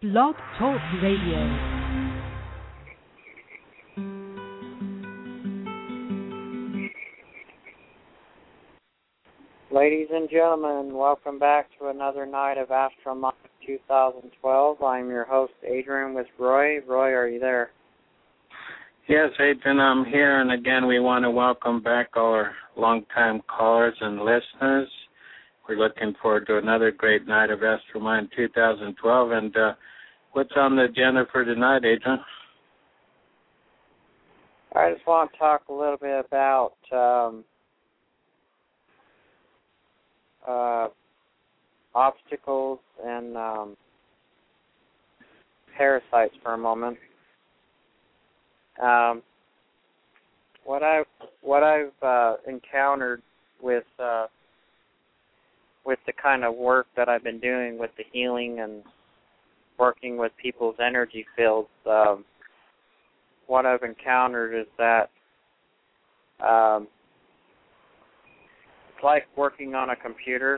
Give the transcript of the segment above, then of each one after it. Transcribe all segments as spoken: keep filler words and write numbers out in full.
Blog Talk Radio. Ladies and gentlemen, welcome back to another night of Astromind two thousand twelve. I'm your host, Adrian, with Roy. Roy, are you there? Yes, Adrian, I'm here, and again, we want to welcome back our longtime callers and listeners. We're looking forward to another great night of Astromind two thousand twelve, and uh, what's on the agenda for tonight, Adrian? I just want to talk a little bit about um, uh, obstacles and um, parasites for a moment. Um, what I've what I've uh, encountered with uh, with the kind of work that I've been doing with the healing and working with people's energy fields, um, what I've encountered is that um, it's like working on a computer,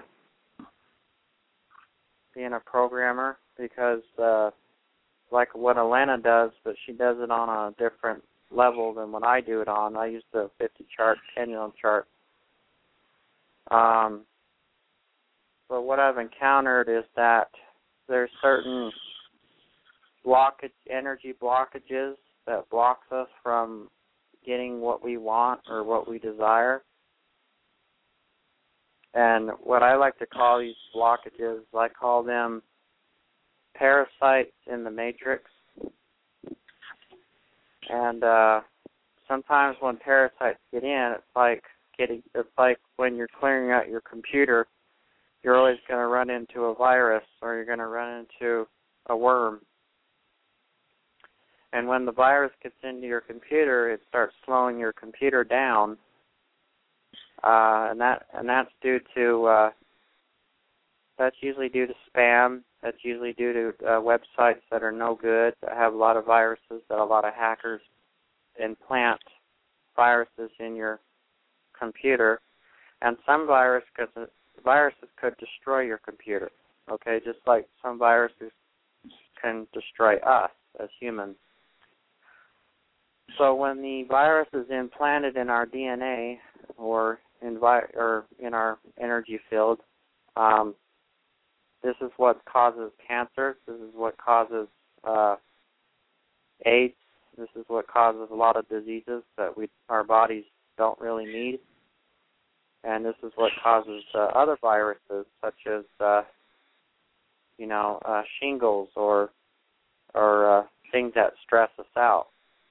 being a programmer, because uh, like what Elena does, but she does it on a different level than what I do it on. I use the fifty chart, pendulum chart. Um, but what I've encountered is that there's certain blockage, energy blockages that blocks us from getting what we want or what we desire. And what I like to call these blockages, I call them parasites in the matrix. And uh, sometimes when parasites get in, it's like getting, it's like when you're clearing out your computer, you're always going to run into a virus or you're going to run into a worm. And when the virus gets into your computer, it starts slowing your computer down, uh, and that and that's due to uh, that's usually due to spam. That's usually due to uh, websites that are no good, that have a lot of viruses, that a lot of hackers implant viruses in your computer, and some virus could, viruses could destroy your computer. Okay, just like some viruses can destroy us as humans. So when the virus is implanted in our D N A or in, vi- or in our energy field, um, this is what causes cancer. This is what causes uh, AIDS. This is what causes a lot of diseases that we our bodies don't really need. And this is what causes uh, other viruses, such as uh, you know uh, shingles or or uh, things that stress us out.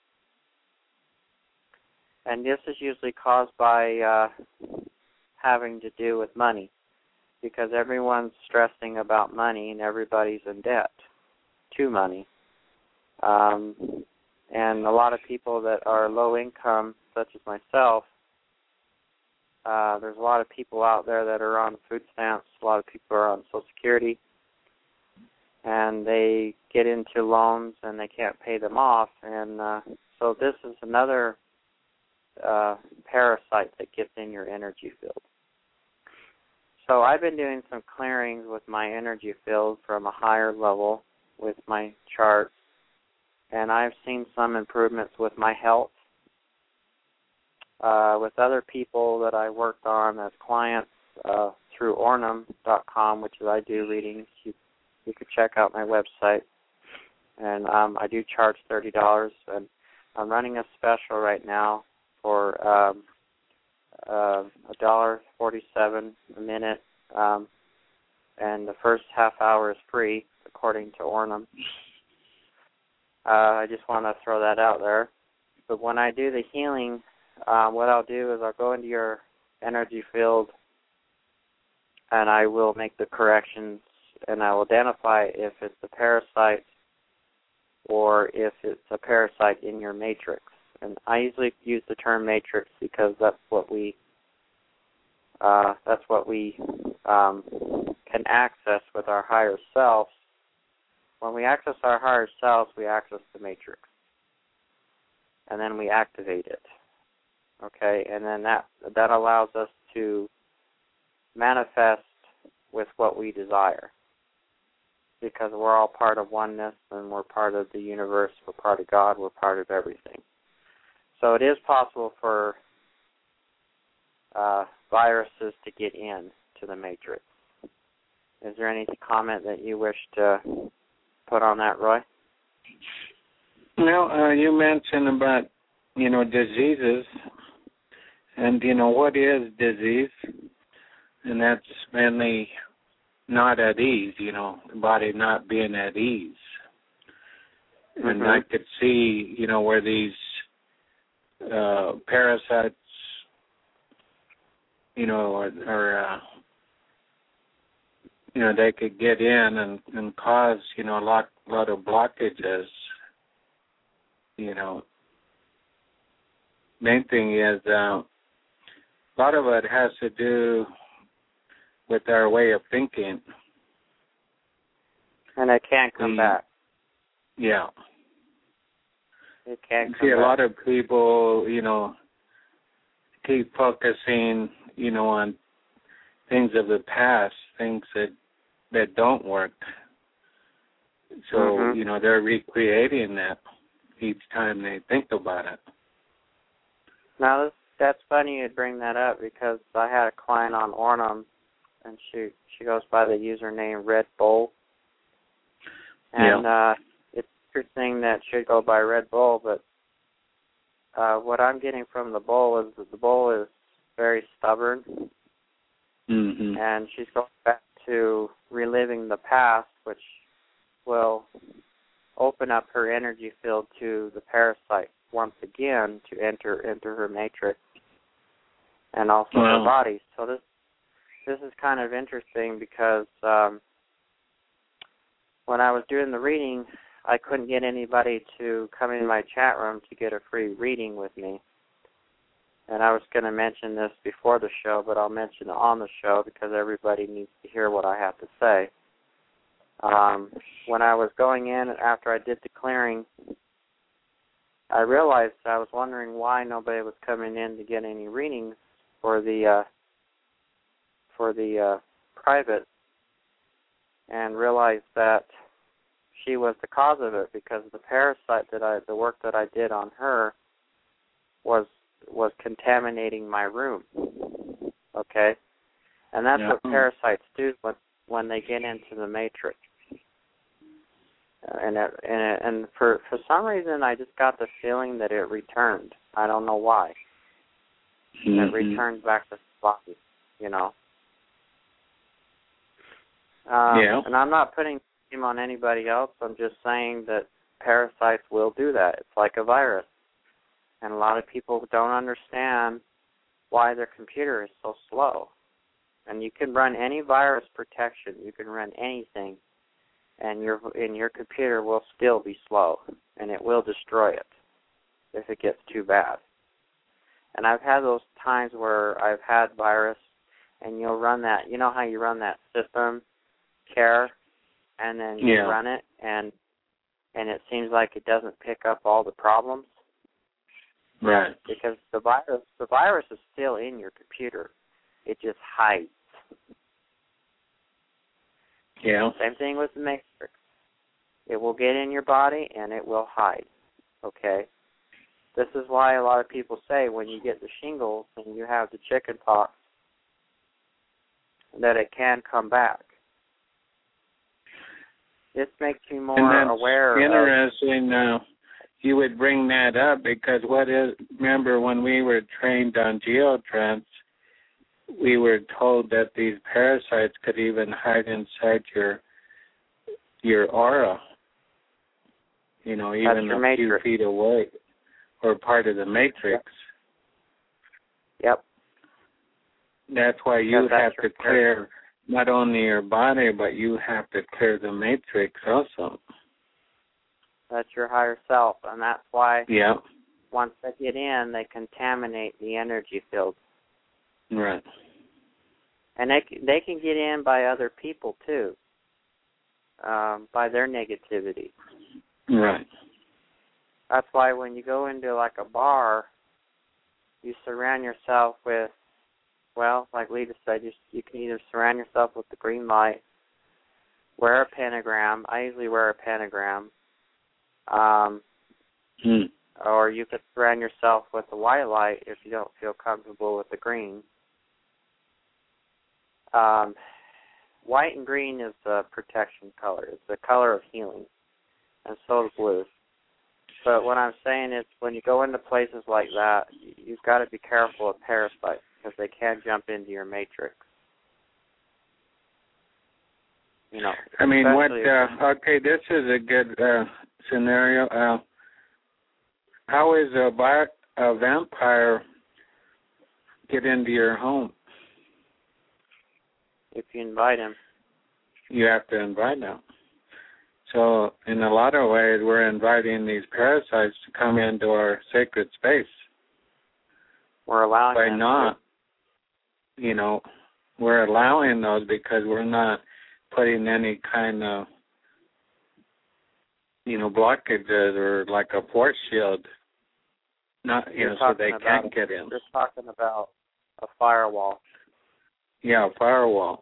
And this is usually caused by uh, having to do with money, because everyone's stressing about money and everybody's in debt to money. Um, and a lot of people that are low income, such as myself, uh, there's a lot of people out there that are on food stamps, a lot of people are on Social Security, and they get into loans and they can't pay them off. And uh, so this is another Uh, parasite that gets in your energy field. So I've been doing some clearings with my energy field from a higher level with my charts, and I've seen some improvements with my health. Uh, with other people that I worked on as clients uh, through ornum dot com, which is I do readings. You, you could check out my website. And um, I do charge thirty dollars, and I'm running a special right now for um, uh, one dollar forty-seven a minute, um, and the first half hour is free, according to Ornum. Uh, I just want to throw that out there. But when I do the healing, uh, what I'll do is I'll go into your energy field, and I will make the corrections, and I'll identify if it's a parasite or if it's a parasite in your matrix. And I usually use the term matrix because that's what we uh, that's what we um, can access with our higher selves. When we access our higher selves, we access the matrix, and then we activate it. Okay, and then that that allows us to manifest with what we desire. because we're all part of oneness, and we're part of the universe, we're part of God, we're part of everything. So it is possible for uh, viruses to get in to the matrix. Is there any comment that you wish to put on that, Roy? No, uh, you mentioned about, you know, diseases, and, you know, what is disease? And that's mainly not at ease, you know, the body not being at ease. Mm-hmm. And I could see, you know, where these uh, parasites, you know, or, or uh, you know, they could get in and, and cause, you know, a lot, lot of blockages. You know, main thing is uh, a lot of it has to do with our way of thinking. And it can't come we, back. Yeah. It can't come See, back. a lot of people, you know, keep focusing, you know, on things of the past, things that that don't work. So, mm-hmm. you know, they're recreating that each time they think about it. Now, this, that's funny you'd bring that up, because I had a client on Ornum, and she she goes by the username Red Bull. And yeah. uh, it's interesting that she go by Red Bull, but uh, what I'm getting from the bull is that the bull is very stubborn, mm-hmm. and she's going back to reliving the past, which will open up her energy field to the parasite once again to enter into her matrix and also wow. her body. So this this is kind of interesting, because um, when I was doing the reading, I couldn't get anybody to come in my chat room to get a free reading with me. And I was going to mention this before the show, but I'll mention it on the show because everybody needs to hear what I have to say. Um, when I was going in after I did the clearing, I realized I was wondering why nobody was coming in to get any readings for the uh, for the uh, private, and realized that she was the cause of it, because the parasite that I, the work that I did on her, was was contaminating my room. Okay, and that's yeah. what parasites do when when they get into the matrix. And it, and it, and for for some reason, I just got the feeling that it returned. I don't know why. Mm-hmm. It returned back to the body, you know. Um, yeah. And I'm not putting blame on anybody else. I'm just saying that parasites will do that. It's like a virus. And a lot of people don't understand why their computer is so slow. And you can run any virus protection. You can run anything, and your and your computer will still be slow, and it will destroy it if it gets too bad. And I've had those times where I've had virus, and you'll run that. You know how you run that system care, and then you yeah. run it, and and it seems like it doesn't pick up all the problems. Right. Because the virus, the virus is still in your computer. It just hides. Yeah. Same thing with the matrix. It will get in your body and it will hide. Okay? This is why a lot of people say when you get the shingles and you have the chicken pox, that it can come back. This makes me more and that's aware interesting, of... Uh, you would bring that up because what is, remember when we were trained on geotrance, we were told that these parasites could even hide inside your your aura, you know, even a matrix. few feet away, or part of the matrix. Yep. That's why you because have to clear not only your body, but you have to clear the matrix also. That's your higher self, and that's why yeah. once they get in, they contaminate the energy field. Right. And they they can get in by other people too, um, by their negativity. Right. That's why when you go into like a bar, you surround yourself with, well, like Lita said, you you can either surround yourself with the green light, wear a pentagram. I usually wear a pentagram. Um, hmm. Or you could surround yourself with the white light if you don't feel comfortable with the green. Um, white and green is the protection color. It's the color of healing, and so is blue. But what I'm saying is when you go into places like that, you've got to be careful of parasites because they can jump into your matrix. You know. I mean, what? Uh, okay, this is a good uh, scenario. Uh, how is a, vi- a vampire get into your home? If you invite him. You have to invite them. So in a lot of ways, we're inviting these parasites to come into our sacred space. We're allowing By them not, to. you know, we're allowing those because we're not putting any kind of, you know, blockages or like a force shield, not, you You're know, so they can't a, get in. You're talking about a firewall. Yeah, a firewall.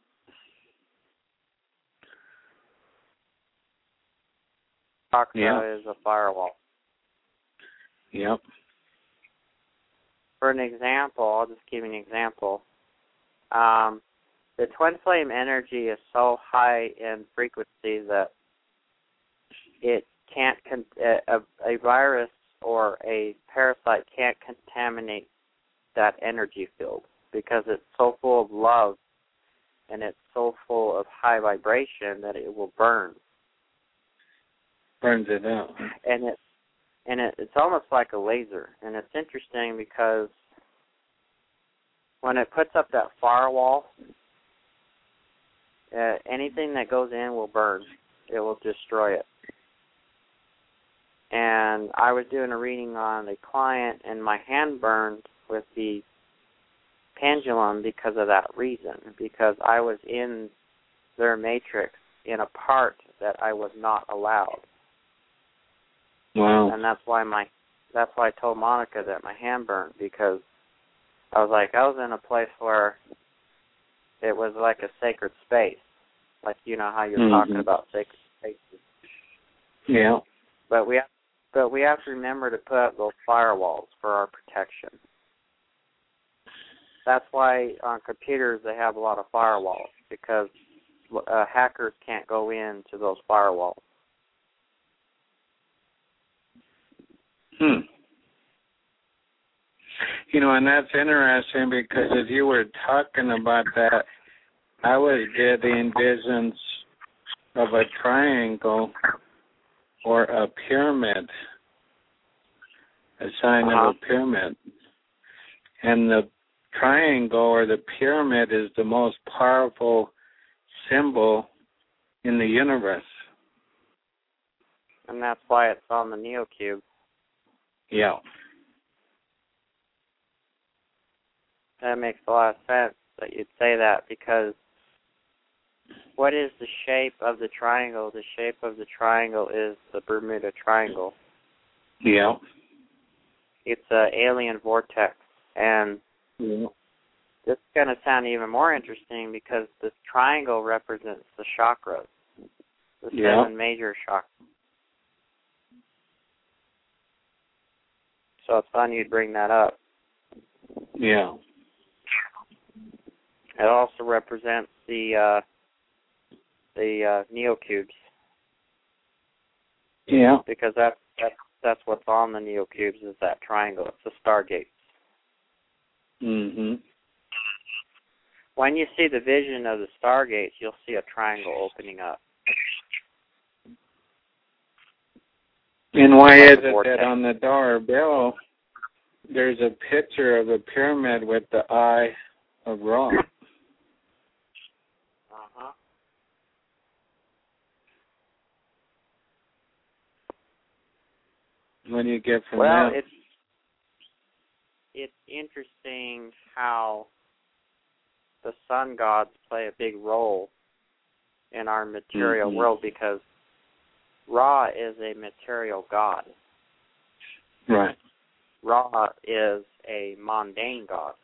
Toxa Yeah. is a firewall. Yep. For an example, I'll just give you an example. Um, the twin flame energy is so high in frequency that it can't, con- a, a virus or a parasite can't contaminate that energy field because it's so full of love and it's so full of high vibration that it will burn. Burns it out. And it and it, it's almost like a laser. And it's interesting because when it puts up that firewall, uh, anything that goes in will burn. It will destroy it. And I was doing a reading on a client, and my hand burned with the pendulum because of that reason, because I was in their matrix in a part that I was not allowed. Wow. And that's why my that's why I told Monica that my hand burned, because I was like, I was in a place where it was like a sacred space. Like, you know how you're mm-hmm. talking about sacred spaces. Yeah. But we have, but we have to remember to put up those firewalls for our protection. That's why on computers they have a lot of firewalls, because uh, hackers can't go into those firewalls. Hmm. You know, and that's interesting because as you were talking about that, I was getting visions of a triangle or a pyramid, a sign uh-huh. of a pyramid. And the triangle or the pyramid is the most powerful symbol in the universe. And that's why it's on the NeoCube. Yeah. That makes a lot of sense that you'd say that, because what is the shape of the triangle? The shape of the triangle is the Bermuda Triangle. Yeah. It's an alien vortex. And yeah. this is going to sound even more interesting because this triangle represents the chakras, the yeah. seven major chakras. So it's fun you'd bring that up. Yeah. It also represents the uh, the uh, NeoCubes. Yeah. Because that's that's that's what's on the NeoCubes is that triangle. It's the Stargates. Mhm. When you see the vision of the Stargates, you'll see a triangle opening up. And why is it that on the dollar bill there's a picture of a pyramid with the eye of Ra? Uh-huh. What do you get from well, that? Well, it's it's interesting how the sun gods play a big role in our material mm-hmm. world, because Ra is a material god. Right. Ra is a mundane god.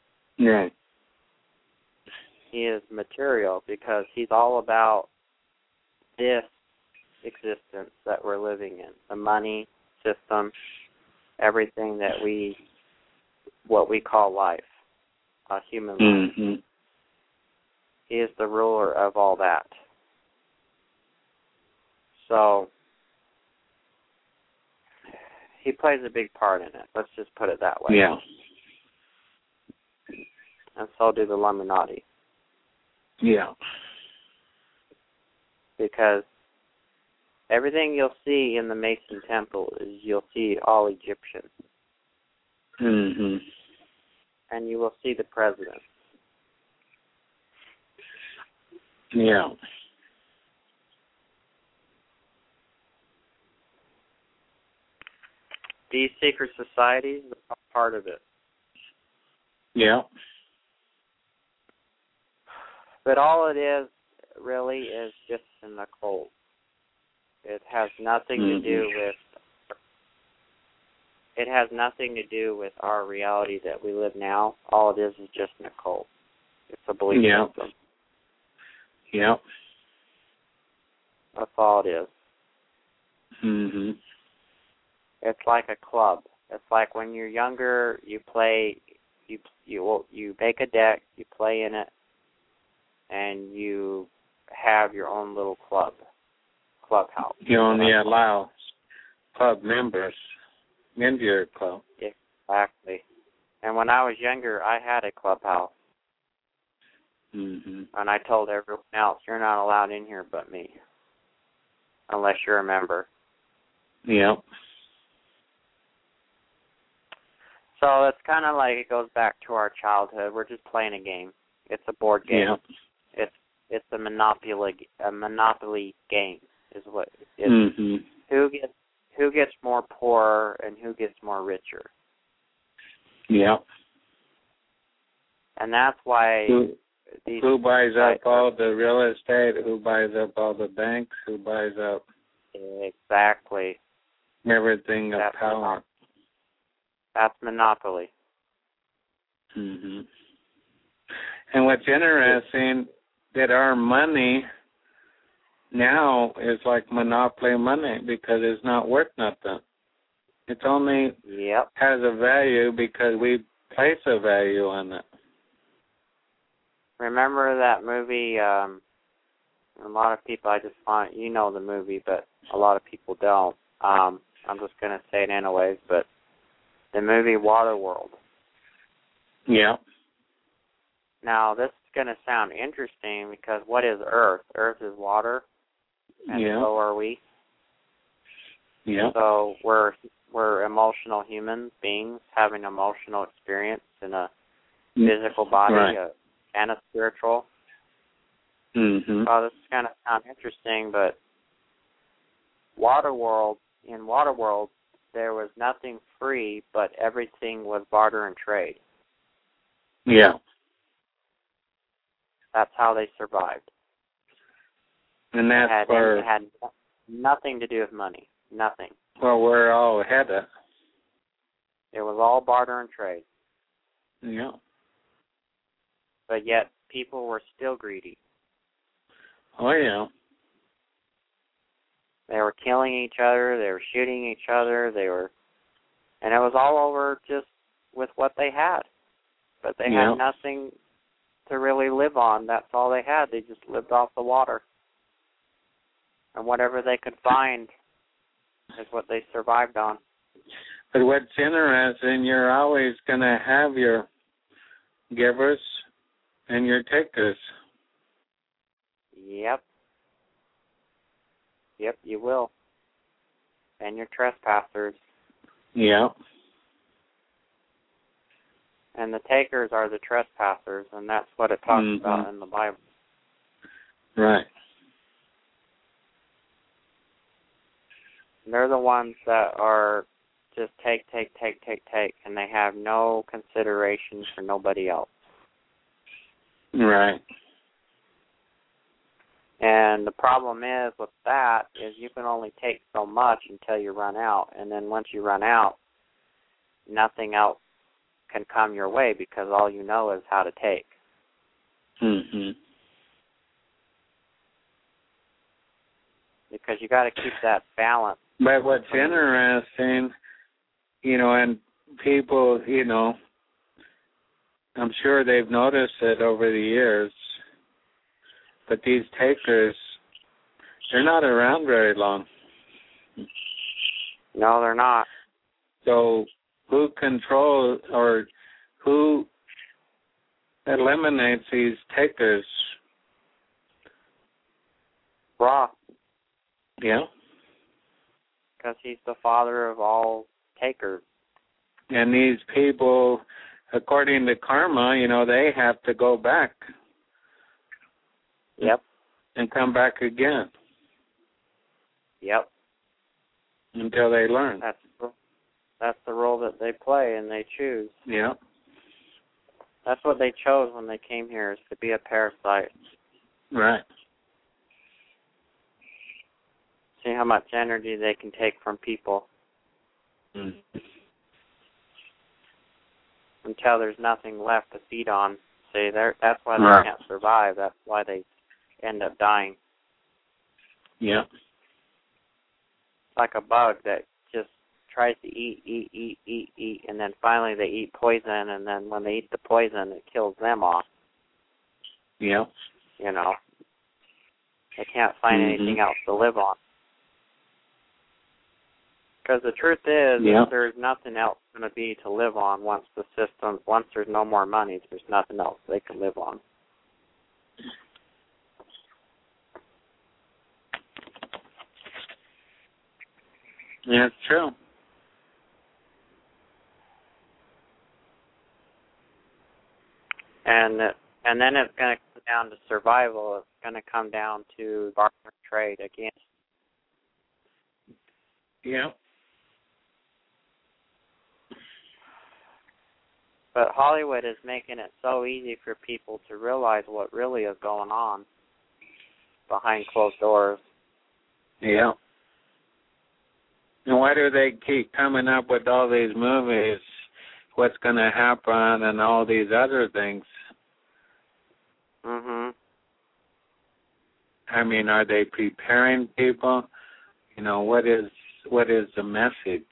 Right. He is material because he's all about this existence that we're living in, the money system, everything that we, what we call life, a human life. Mm-hmm. He is the ruler of all that. So he plays a big part in it. Let's just put it that way. Yeah. And so do the Illuminati. Yeah. Because everything you'll see in the Mason Temple is you'll see all Egyptian. Mm-hmm. And you will see the president. Yeah. These secret societies are part of it. Yeah. But all it is, really, is just an occult. It has nothing mm-hmm. to do with It has nothing to do with our reality that we live now. All it is is just an occult. It's a belief yeah. system. Yeah. That's all it is. Mm-hmm. It's like a club. It's like when you're younger, you play, you you you make a deck, you play in it, and you have your own little club, clubhouse. You only allow club members into your club. Exactly. And when I was younger, I had a clubhouse. Mm-hmm. And I told everyone else, you're not allowed in here but me, unless you're a member. Yep. So it's kind of like it goes back to our childhood. We're just playing a game. It's a board game. Yep. It's it's a monopoly a monopoly game is what it is. Mm-hmm. Who gets who gets more poor and who gets more richer. Yep. And that's why who, these who buys up all the real estate? Who buys up all the banks? Who buys up exactly everything of that's power? Monopoly. That's monopoly. Mm-hmm. And what's interesting that our money now is like monopoly money because it's not worth nothing. It only yep. has a value because we place a value on it. Remember that movie? Um, a lot of people, I just find, you know the movie, but a lot of people don't. Um, I'm just going to say it anyways, but the movie Waterworld. Yeah. Now, this is going to sound interesting because what is Earth? Earth is water, and yeah. so are we. Yeah. So we're we're emotional human beings having an emotional experience in a physical body right. uh, and a spiritual. Mm-hmm. Oh, this is going to sound interesting, but Waterworld, in Waterworld, there was nothing free, but everything was barter and trade. Yeah. That's how they survived. And that's it had, where... It had nothing to do with money. Nothing. Well, we're all headed. It was all barter and trade. Yeah. But yet, people were still greedy. Oh, yeah. They were killing each other. They were shooting each other. They were... And it was all over just with what they had. But they yeah. had nothing to really live on. That's all they had. They just lived off the water. And whatever they could find is what they survived on. But what's interesting, you're always going to have your givers and your takers. Yep. Yep, you will. And your trespassers. Yeah. And the takers are the trespassers, and that's what it talks mm-hmm. about in the Bible. Right. They're the ones that are just take, take, take, take, take, and they have no consideration for nobody else. Right. And the problem is with that is you can only take so much until you run out, and then once you run out, nothing else can come your way because all you know is how to take. Mm-hmm. because you got to keep that balance. But what's interesting, you know, and people, you know, I'm sure they've noticed it over the years, but these takers, they're not around very long. No, they're not. So who controls or who eliminates these takers? Ra. Yeah. Because he's the father of all takers. And these people, according to karma, you know, they have to go back. Yep. And come back again. Yep. Until they learn. That's that's the role that they play and they choose. Yeah. That's what they chose when they came here, is to be a parasite. Right. See how much energy they can take from people. Mm. Until there's nothing left to feed on. See, that's why they right. can't survive. That's why they end up dying. Yeah. Like a bug that just tries to eat, eat, eat, eat, eat, and then finally they eat poison, and then when they eat the poison, it kills them off. Yeah. You know. They can't find mm-hmm. anything else to live on. Because the truth is, yeah. that there's nothing else going to be to live on once the system, once there's no more money, there's nothing else they can live on. Yeah, it's true. And and then it's going to come down to survival. It's going to come down to barter trade again. Yeah. But Hollywood is making it so easy for people to realize what really is going on behind closed doors. Yeah. And why do they keep coming up with all these movies, what's going to happen, and all these other things? Mhm. I mean, are they preparing people? You know, what is what is the message?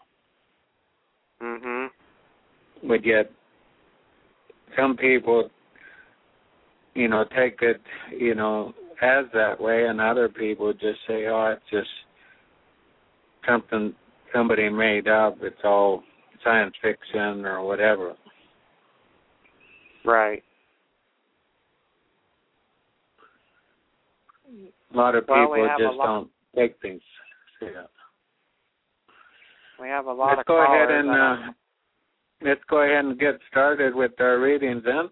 Mhm. But yet, some people, you know, take it, you know, as that way, and other people just say, oh, it's just something somebody made up. It's all science fiction or whatever. Right. A lot of well, people we just lot, don't take things. Yeah. We have a lot let's of go callers. ahead and uh, let's go ahead and get started with our readings then.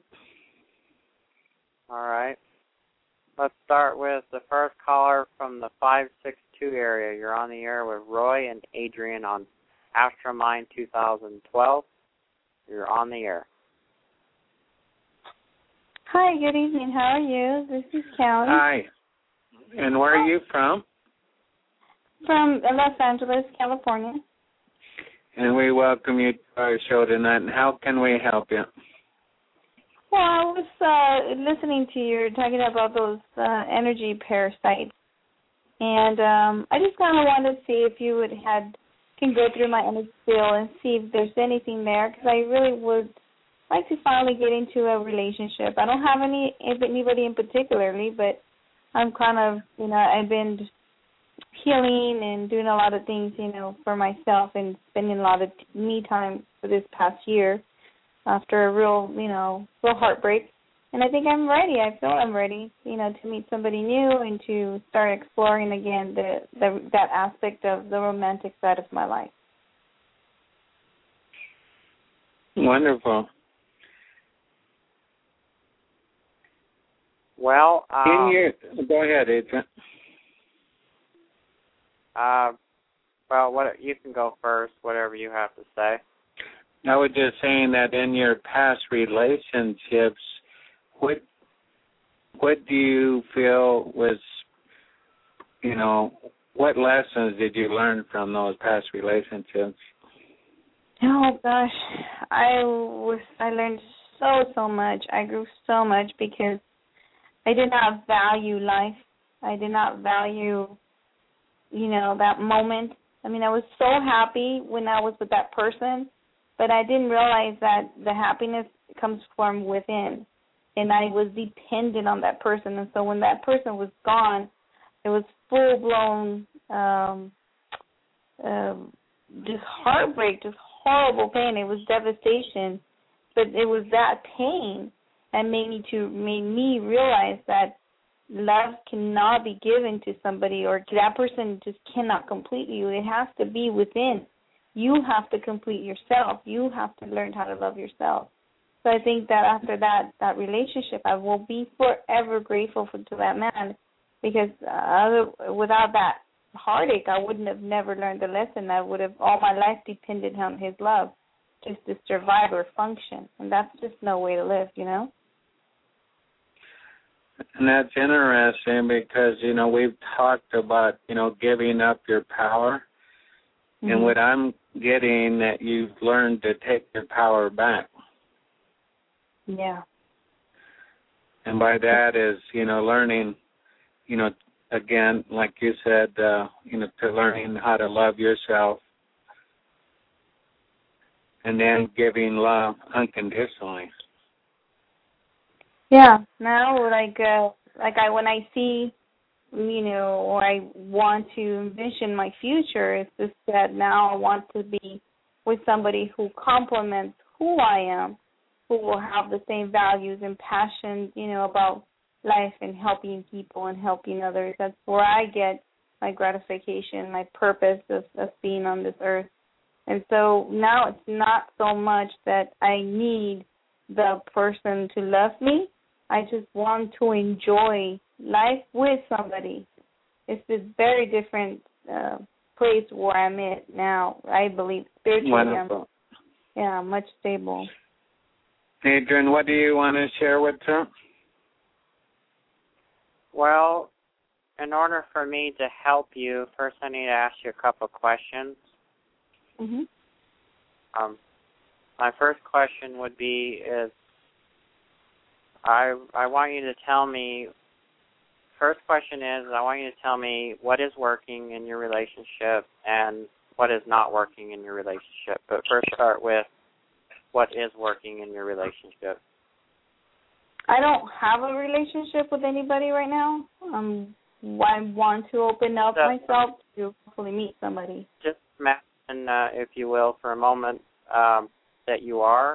All right. Let's start with the first caller from the five six two area. You're on the air with Roy and Adrian on Astromind two thousand twelve. You're on the air. Hi, good evening. How are you? This is Kelly. Hi. And where are you from? From Los Angeles, California. And we welcome you to our show tonight. And how can we help you? Well, I was uh, listening to you talking about those uh, energy parasites. And um, I just kind of wanted to see if you would had can go through my energy field and see if there's anything there, because I really would like to finally get into a relationship. I don't have any anybody in particularly, but I'm kind of, you know, I've been healing and doing a lot of things, you know, for myself and spending a lot of me time for this past year after a real, you know, real heartbreak. And I think I'm ready. I feel I'm ready, you know, to meet somebody new and to start exploring again the, the that aspect of the romantic side of my life. Wonderful. Well, um, In your, go ahead, Adrian. Uh, well, what you can go first. Whatever you have to say. I was just saying that in your past relationships, what what do you feel was, you know, what lessons did you learn from those past relationships? Oh gosh, I was I learned so so much. I grew so much, because I did not value life. I did not value you know, that moment. I mean, I was so happy when I was with that person, but I didn't realize that the happiness comes from within, and I was dependent on that person. And so when that person was gone, it was full-blown um, uh, just heartbreak, just horrible pain. It was devastation, but it was that pain that made me to made me realize that love cannot be given to somebody, or that person just cannot complete you. It has to be within. You have to complete yourself. You have to learn how to love yourself. So I think that after that that relationship, I will be forever grateful for, to that man, because uh, without that heartache, I wouldn't have never learned the lesson. I would have all my life depended on his love just to survive or function, and that's just no way to live, you know? And that's interesting because, you know, we've talked about, you know, giving up your power. Mm-hmm. And what I'm getting that you've learned to take your power back. Yeah. And by that is, you know, learning, you know, again, like you said, uh, you know, to learning how to love yourself and then giving love unconditionally. Yeah. Now, like, uh, like I when I see, you know, or I want to envision my future, it's just that now I want to be with somebody who complements who I am, who will have the same values and passion, you know, about life and helping people and helping others. That's where I get my gratification, my purpose of, of being on this earth. And so now it's not so much that I need the person to love me. I just want to enjoy life with somebody. It's a very different uh, place where I'm at now. I believe spiritually, I'm, yeah, much stable. Adrian, what do you want to share with her? Well, in order for me to help you, first I need to ask you a couple of questions. Mm-hmm. Um, my first question would be is, I I want you to tell me, first question is, I want you to tell me what is working in your relationship and what is not working in your relationship. But first start with what is working in your relationship. I don't have a relationship with anybody right now. Um, I want to open up so, myself to hopefully meet somebody. Just imagine, uh, if you will, for a moment, um, that you are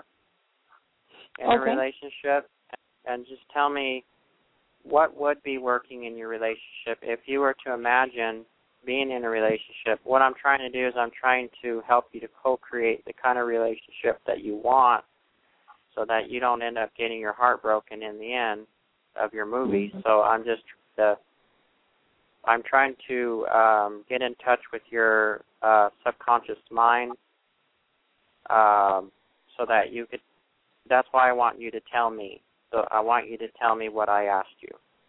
in okay. a relationship. And just tell me what would be working in your relationship if you were to imagine being in a relationship. What I'm trying to do is I'm trying to help you to co-create the kind of relationship that you want so that you don't end up getting your heart broken in the end of your movie. Mm-hmm. So I'm just uh, I'm trying to um, get in touch with your uh, subconscious mind um, so that you could, that's why I want you to tell me. So I want you to tell me what I asked you.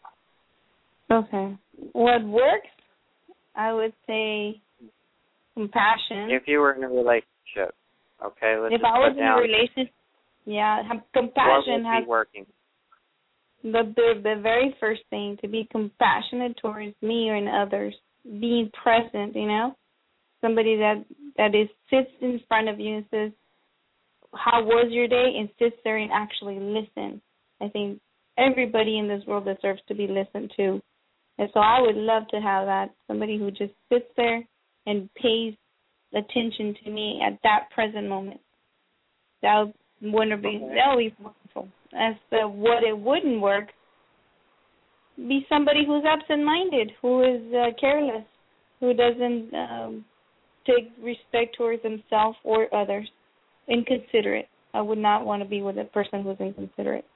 Okay. What works, I would say compassion. If you were in a relationship, okay, let's if just I was put in down, a relationship, yeah, compassion what would has be working. The, the the very first thing, to be compassionate towards me and others, being present, you know, somebody that that is sits in front of you and says, "How was your day?" and sits there and actually listen. I think everybody in this world deserves to be listened to. And so I would love to have that, somebody who just sits there and pays attention to me at that present moment. That would be, that would be wonderful. As to what it wouldn't work, be somebody who's absent-minded, who is uh, careless, who doesn't um, take respect towards himself or others, inconsiderate. I would not want to be with a person who's inconsiderate.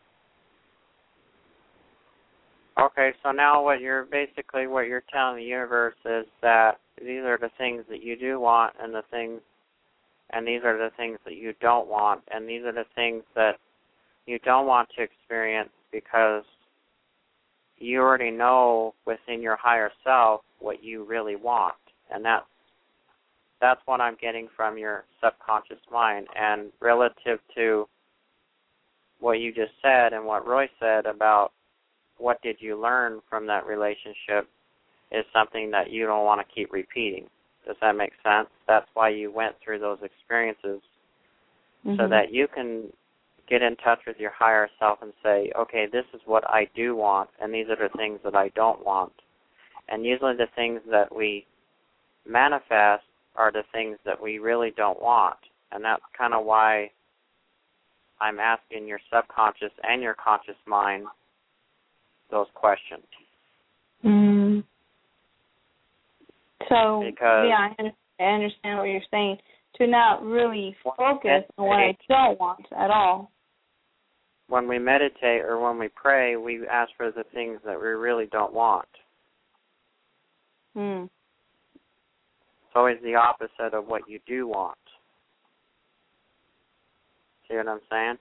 Okay, so now what you're basically what you're telling the universe is that these are the things that you do want, and the things, and these are the things that you don't want, and these are the things that you don't want to experience because you already know within your higher self what you really want, and that's that's what I'm getting from your subconscious mind. And relative to what you just said and what Roy said about what did you learn from that relationship, is something that you don't want to keep repeating. Does that make sense? That's why you went through those experiences, mm-hmm. so that you can get in touch with your higher self and say, okay, this is what I do want, and these are the things that I don't want. And usually the things that we manifest are the things that we really don't want. And that's kind of why I'm asking your subconscious and your conscious mind those questions. Mm. So, because yeah, I understand what you're saying. To not really focus on what I don't want at all. When we meditate or when we pray, we ask for the things that we really don't want. Hmm. It's always the opposite of what you do want. See what I'm saying?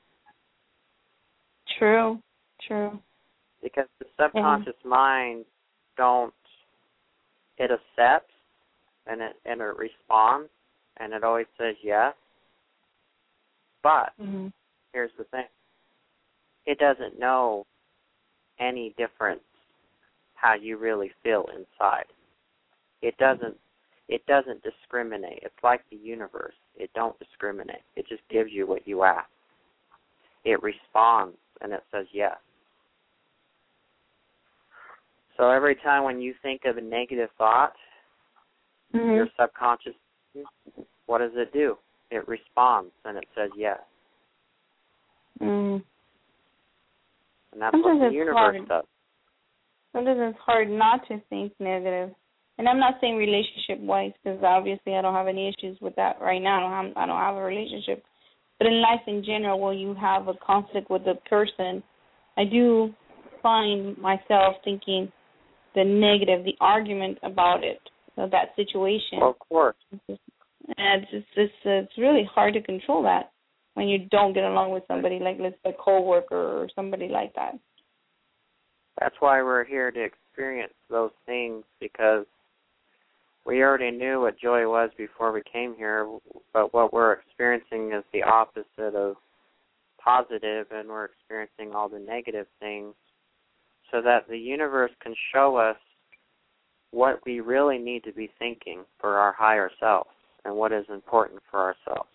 True, true. Because the subconscious yeah. mind don't, it accepts and it and it responds and it always says yes. But mm-hmm. here's the thing. It doesn't know any difference how you really feel inside. It doesn't it doesn't discriminate. It's like the universe. It don't discriminate. It just gives you what you ask. It responds and it says yes. So every time when you think of a negative thought, mm-hmm. your subconscious, what does it do? It responds and it says yes. Mm. And that's Sometimes what the universe hard. does. Sometimes it's hard not to think negative. And I'm not saying relationship-wise, because obviously I don't have any issues with that right now. I don't have, I don't have a relationship. But in life in general, when you have a conflict with a person, I do find myself thinking the negative, the argument about it, of that situation. Well, of course. And it's, just, it's, it's really hard to control that when you don't get along with somebody, like let's say a coworker or somebody like that. That's why we're here to experience those things, because we already knew what joy was before we came here, but what we're experiencing is the opposite of positive, and we're experiencing all the negative things, so that the universe can show us what we really need to be thinking for our higher selves and what is important for ourselves.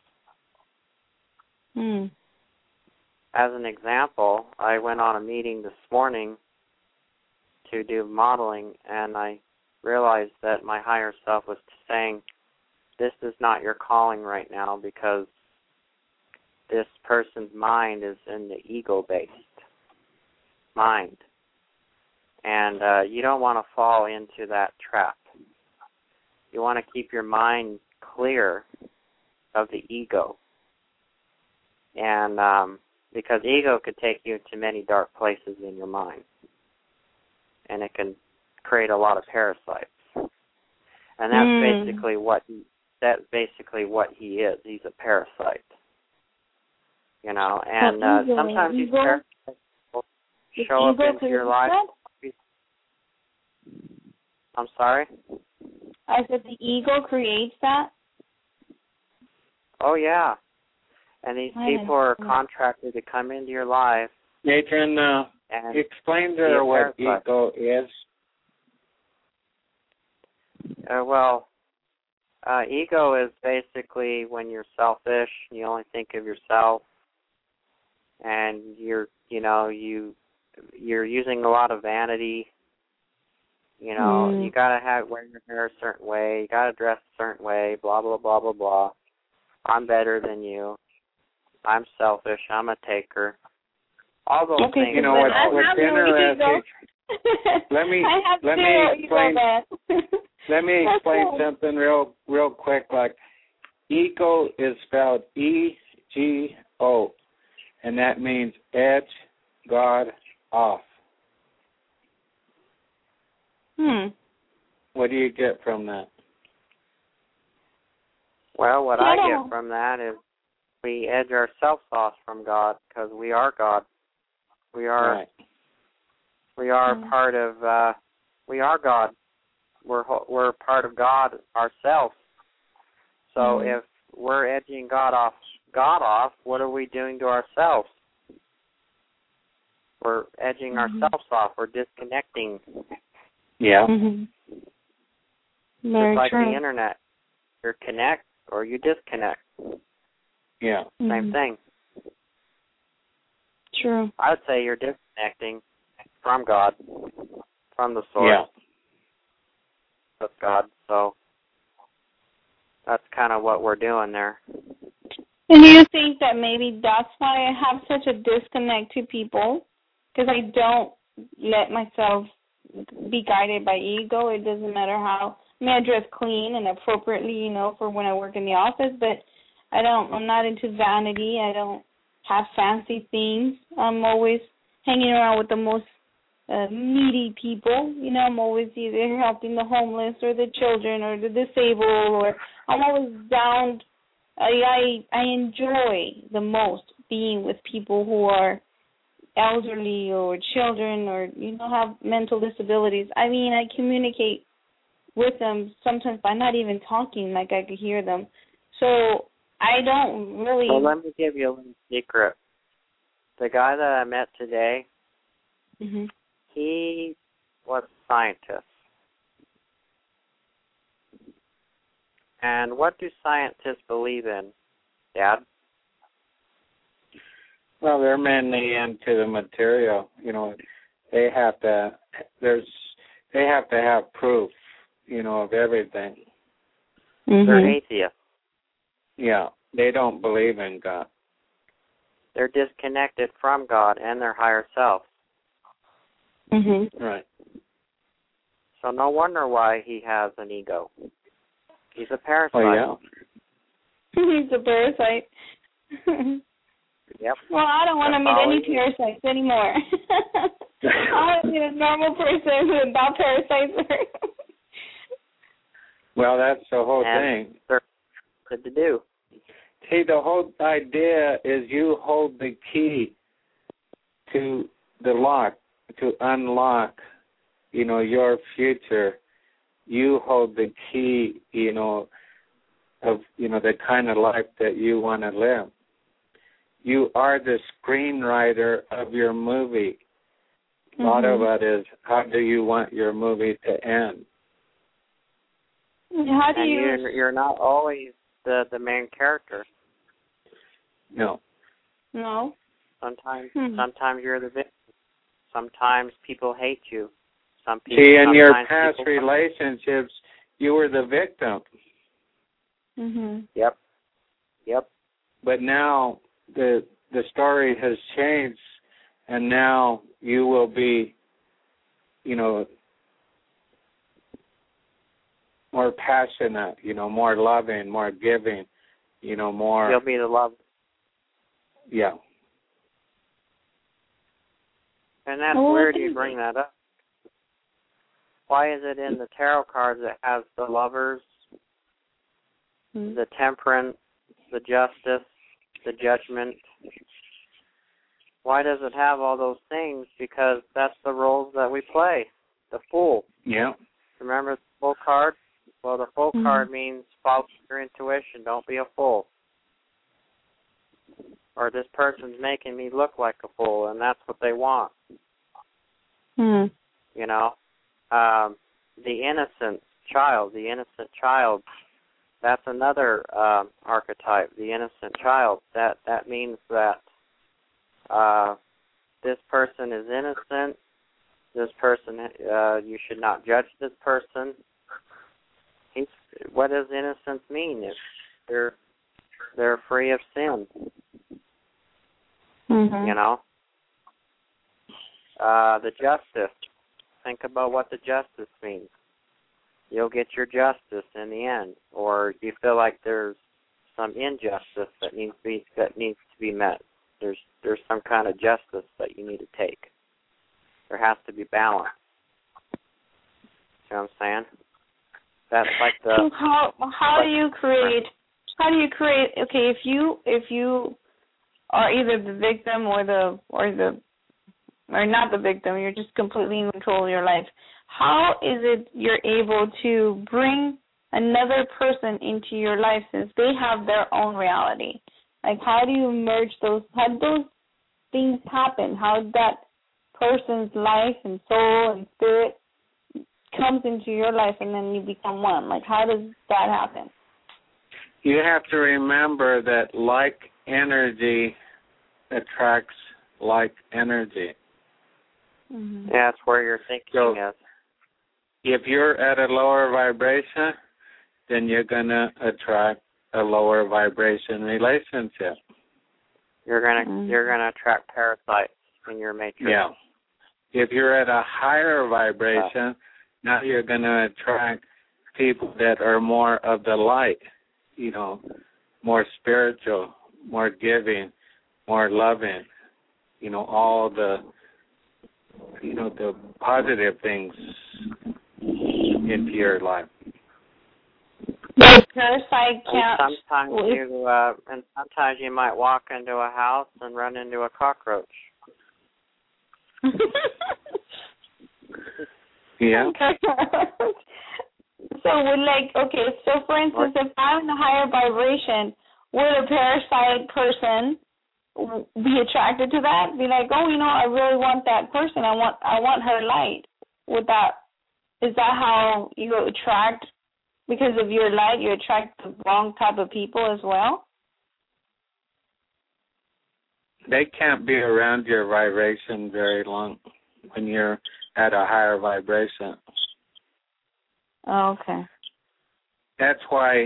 Hmm. As an example, I went on a meeting this morning to do modeling, and I realized that my higher self was saying, this is not your calling right now because this person's mind is in the ego-based mind. And uh, you don't want to fall into that trap. You want to keep your mind clear of the ego. And um, because ego could take you to many dark places in your mind. And it can create a lot of parasites. And that's mm. basically what he, that's basically what he is. He's a parasite. You know, and uh, ego, sometimes ego, these parasites will show up into your life. That? I'm sorry? I said the ego creates that? Oh, yeah. And these I people are contracted to come into your life. Adrian, uh, and explain to her what ego is. Uh, well, uh, ego is basically when you're selfish, you only think of yourself, and you're, you know, you, you're using a lot of vanity. You know, mm. you gotta have wear your hair a certain way, you gotta dress a certain way, blah blah blah blah blah. I'm better than you. I'm selfish. I'm a taker. All those okay, things. You know what? What's interesting? Let me let me explain. Let me explain something real real quick. Like, ego is spelled E G O, and that means edge, God, off. Hmm. What do you get from that? Well, what yeah. I get from that is we edge ourselves off from God because we are God. We are. Right. We are mm. part of. Uh, we are God. We're we're part of God ourselves. So mm. if we're edging God off, God off, what are we doing to ourselves? We're edging mm-hmm. ourselves off. We're disconnecting Yeah. Mm-hmm. Very Just like true. the internet. You connect or you disconnect. Yeah. Mm-hmm. Same thing. True. I would say you're disconnecting from God, from the source Yeah. of God. So that's kind of what we're doing there. And do you think that maybe that's why I have such a disconnect to people? Because I don't let myself be guided by ego. It doesn't matter how. I mean, I dress clean and appropriately, you know, for when I work in the office, but I don't, I'm not into vanity. I don't have fancy things. I'm always hanging around with the most uh, needy people. You know, I'm always either helping the homeless or the children or the disabled, or I'm always down. I, I I enjoy the most being with people who are elderly or children or, you know, have mental disabilities. I mean, I communicate with them sometimes by not even talking, like I could hear them. So I don't really... Well, let me give you a little secret. The guy that I met today, mm-hmm. he was a scientist. And what do scientists believe in, Dad? Well, they're mainly into the material. You know, they have to. There's. They have to have proof. You know, of everything. Mm-hmm. They're atheists. Yeah, they don't believe in God. They're disconnected from God and their higher self. Mm-hmm. Right. So no wonder why he has an ego. He's a parasite. Oh, yeah. He's a parasite. Yep. Well, I don't want to meet any parasites anymore. I want to be a normal person without parasites. Well, that's the whole and thing. They're good to do. See, the whole idea is you hold the key to the lock, to unlock, you know, your future. You hold the key, you know, of, you know, the kind of life that you want to live. You are the screenwriter of your movie. A lot mm-hmm. of it is, how do you want your movie to end? How do and you... You're, you're not always the, the main character. No. No? Sometimes hmm. sometimes you're the victim. Sometimes people hate you. Some people, See, in your sometimes past people... relationships, you were the victim. Mm-hmm. Yep. Yep. But now the the story has changed, and now you will be, you know, more passionate, you know, more loving, more giving, you know, more... You'll be the love. Yeah. And that's well, weird you bring that up. Why is it in the tarot cards it has the lovers, mm-hmm. the temperance, the justice, the judgment? Why does it have all those things? Because that's the roles that we play. The Fool. Yeah. Remember the Fool card? Well, the Fool mm-hmm. card means follow your intuition. Don't be a fool. Or this person's making me look like a fool, and that's what they want. Mm-hmm. You know? Um, the innocent child, the innocent child, that's another um, archetype, the innocent child. That that means that uh, this person is innocent. This person, uh, you should not judge this person. He's, what does innocence mean? If they're they're free of sin, mm-hmm. you know. Uh, the justice. Think about what the justice means. You'll get your justice in the end, or you feel like there's some injustice that needs to be that needs to be met. There's there's some kind of justice that you need to take. There has to be balance. See what I'm saying? That's like the. So how how like, do you create? How do you create? Okay, if you if you are either the victim or the or the or not the victim, you're just completely in control of your life. How is it you're able to bring another person into your life since they have their own reality? Like, how do you merge those? How do those things happen? How did that person's life and soul and spirit comes into your life and then you become one? Like, how does that happen? You have to remember that like energy attracts like energy. Mm-hmm. Yeah, that's where your thinking so, is. If you're at a lower vibration, then you're going to attract a lower vibration relationship. You're gonna mm-hmm. you're gonna attract parasites in your matrix. Yeah. If you're at a higher vibration, now you're going to attract people that are more of the light, you know, more spiritual, more giving, more loving, you know, all the, you know, the positive things into your life. The parasite can't. And sometimes you, uh, and sometimes you might walk into a house and run into a cockroach. Yeah. So would like okay, so for instance, if I'm in a higher vibration, would a parasite person be attracted to that? Be like, oh, you know, I really want that person. I want, I want her light. Would that? Is that how you attract? Because of your light, you attract the wrong type of people as well? They can't be around your vibration very long when you're at a higher vibration. Oh, okay. That's why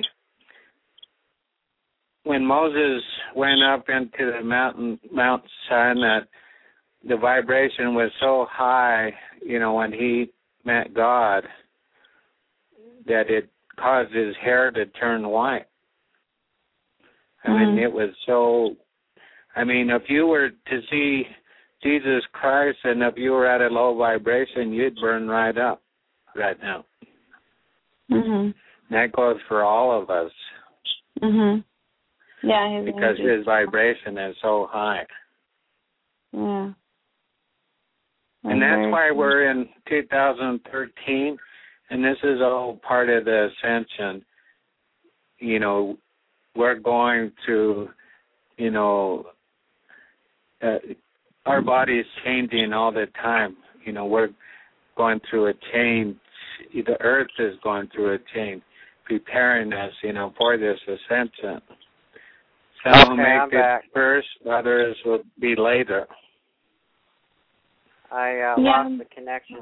when Moses went up into the mountain, Mount Sinai, the vibration was so high, you know, when he met God, that it caused his hair to turn white. I mm. mean, it was so, I mean, if you were to see Jesus Christ and if you were at a low vibration, you'd burn right up right now. Mm-hmm. That goes for all of us. Mm-hmm. Yeah, his because energy. his vibration is so high. Yeah. And that's why we're in two thousand thirteen, and this is all part of the ascension. You know, we're going to, you know, uh, our body is changing all the time. You know, we're going through a change. The earth is going through a change, preparing us, you know, for this ascension. Some okay, will make I'm it back. first, others will be later. I uh, yeah. lost the connection.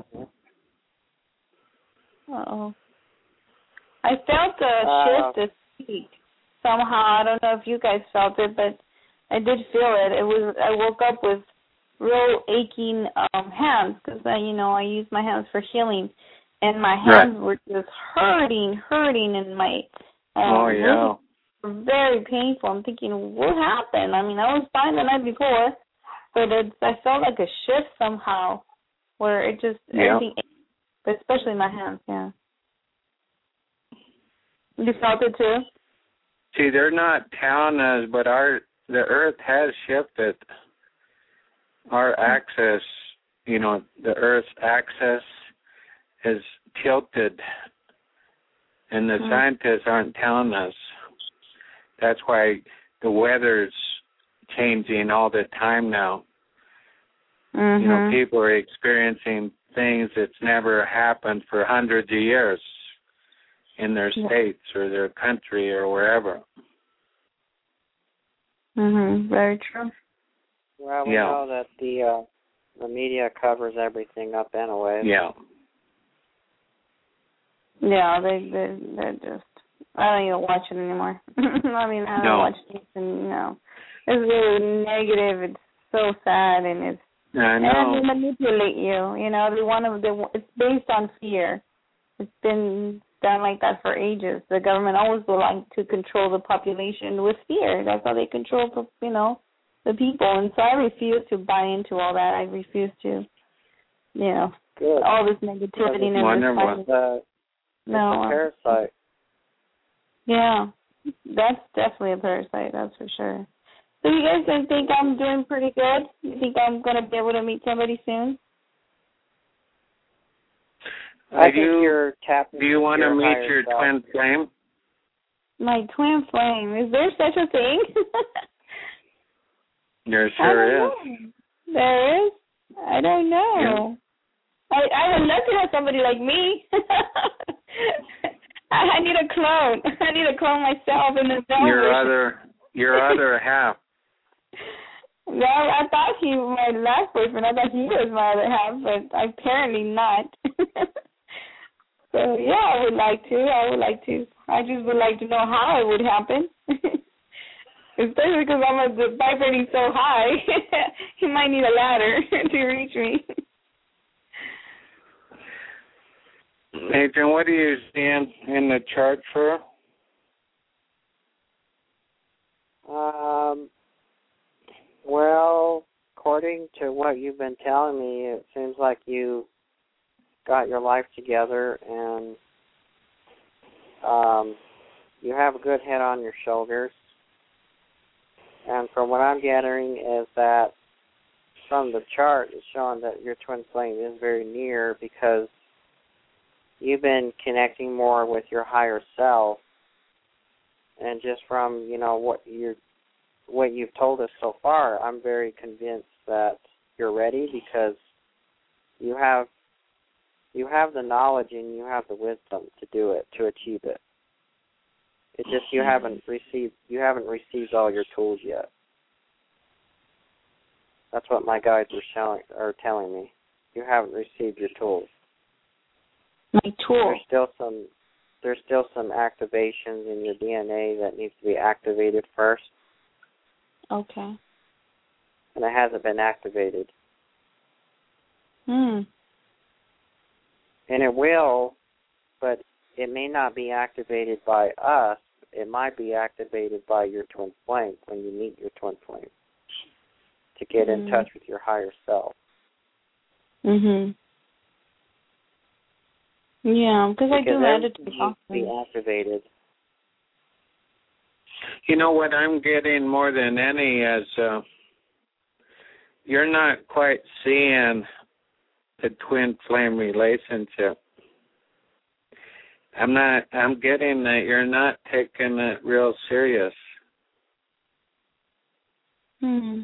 Uh-oh. I felt a Uh, shift this week somehow. I don't know if you guys felt it, but I did feel it. It was. I woke up with real aching um, hands because, you know, I use my hands for healing, and my hands right. were just hurting, hurting, and my um, oh yeah, really very painful. I'm thinking, what happened? I mean, I was fine the night before, but it, I felt like a shift somehow, where it just yeah. everything, but especially my hands. Yeah. You felt it too? See, they're not telling us, but our the earth has shifted. Our axis, you know, the earth's axis is tilted, and the mm. scientists aren't telling us. That's why the weather's changing all the time now. Mm-hmm. You know, people are experiencing things that's never happened for hundreds of years in their yeah. states or their country or wherever. Mhm. Very true. Well, we yeah. know that the uh, the media covers everything up anyway. Yeah. Yeah, they they they're just. I don't even watch it anymore. I mean, I don't no. watch it, and no, it's really negative. It's so sad, and it's I know. and they manipulate you. You know, they want to. They, it's based on fear. It's been done like that for ages. The government always would like to control the population with fear. That's how they control, the, you know, the people. And so I refuse to buy into all that. I refuse to, you know, Good. all this negativity and Wonderful. this Uh, no, it's a parasite. Yeah, that's definitely a parasite. That's for sure. So you guys I think I'm doing pretty good? You think I'm going to be able to meet somebody soon? I think you, you're tapping. Do you want to meet higher your self. twin flame? My twin flame. Is there such a thing? There sure is. Know. There is? I don't know. I, I would love to have somebody like me. I, I need a clone. I need to clone myself in the velvet. Your other, your other half. Well, I thought he was my last boyfriend. I thought he was my other half, but apparently not. So, yeah, I would like to. I would like to. I just would like to know how it would happen. Especially because I'm a, vibrating so high. He might need a ladder to reach me. Adrian, what do you see in, in the chart for? Um, well, according to what you've been telling me, it seems like you got your life together and um, you have a good head on your shoulders. And from what I'm gathering is that from the chart, it's showing that your twin flame is very near because you've been connecting more with your higher self. And just from, you know, what you're, what you've told us so far, I'm very convinced that you're ready because you have you have the knowledge and you have the wisdom to do it, to achieve it. It's just you haven't received you haven't received all your tools yet. That's what my guides are showing are telling me. You haven't received your tools. My tool. There's still some there's still some activations in your D N A that needs to be activated first. Okay. And it hasn't been activated. Hmm. And it will, but it may not be activated by us. It might be activated by your twin flame when you meet your twin flame to get mm-hmm. in touch with your higher self. Mhm. Yeah, because I do meditate often. Be activated. You know what I'm getting more than any is uh, you're not quite seeing the twin flame relationship. I'm not. I'm getting that you're not taking it real serious. Hmm.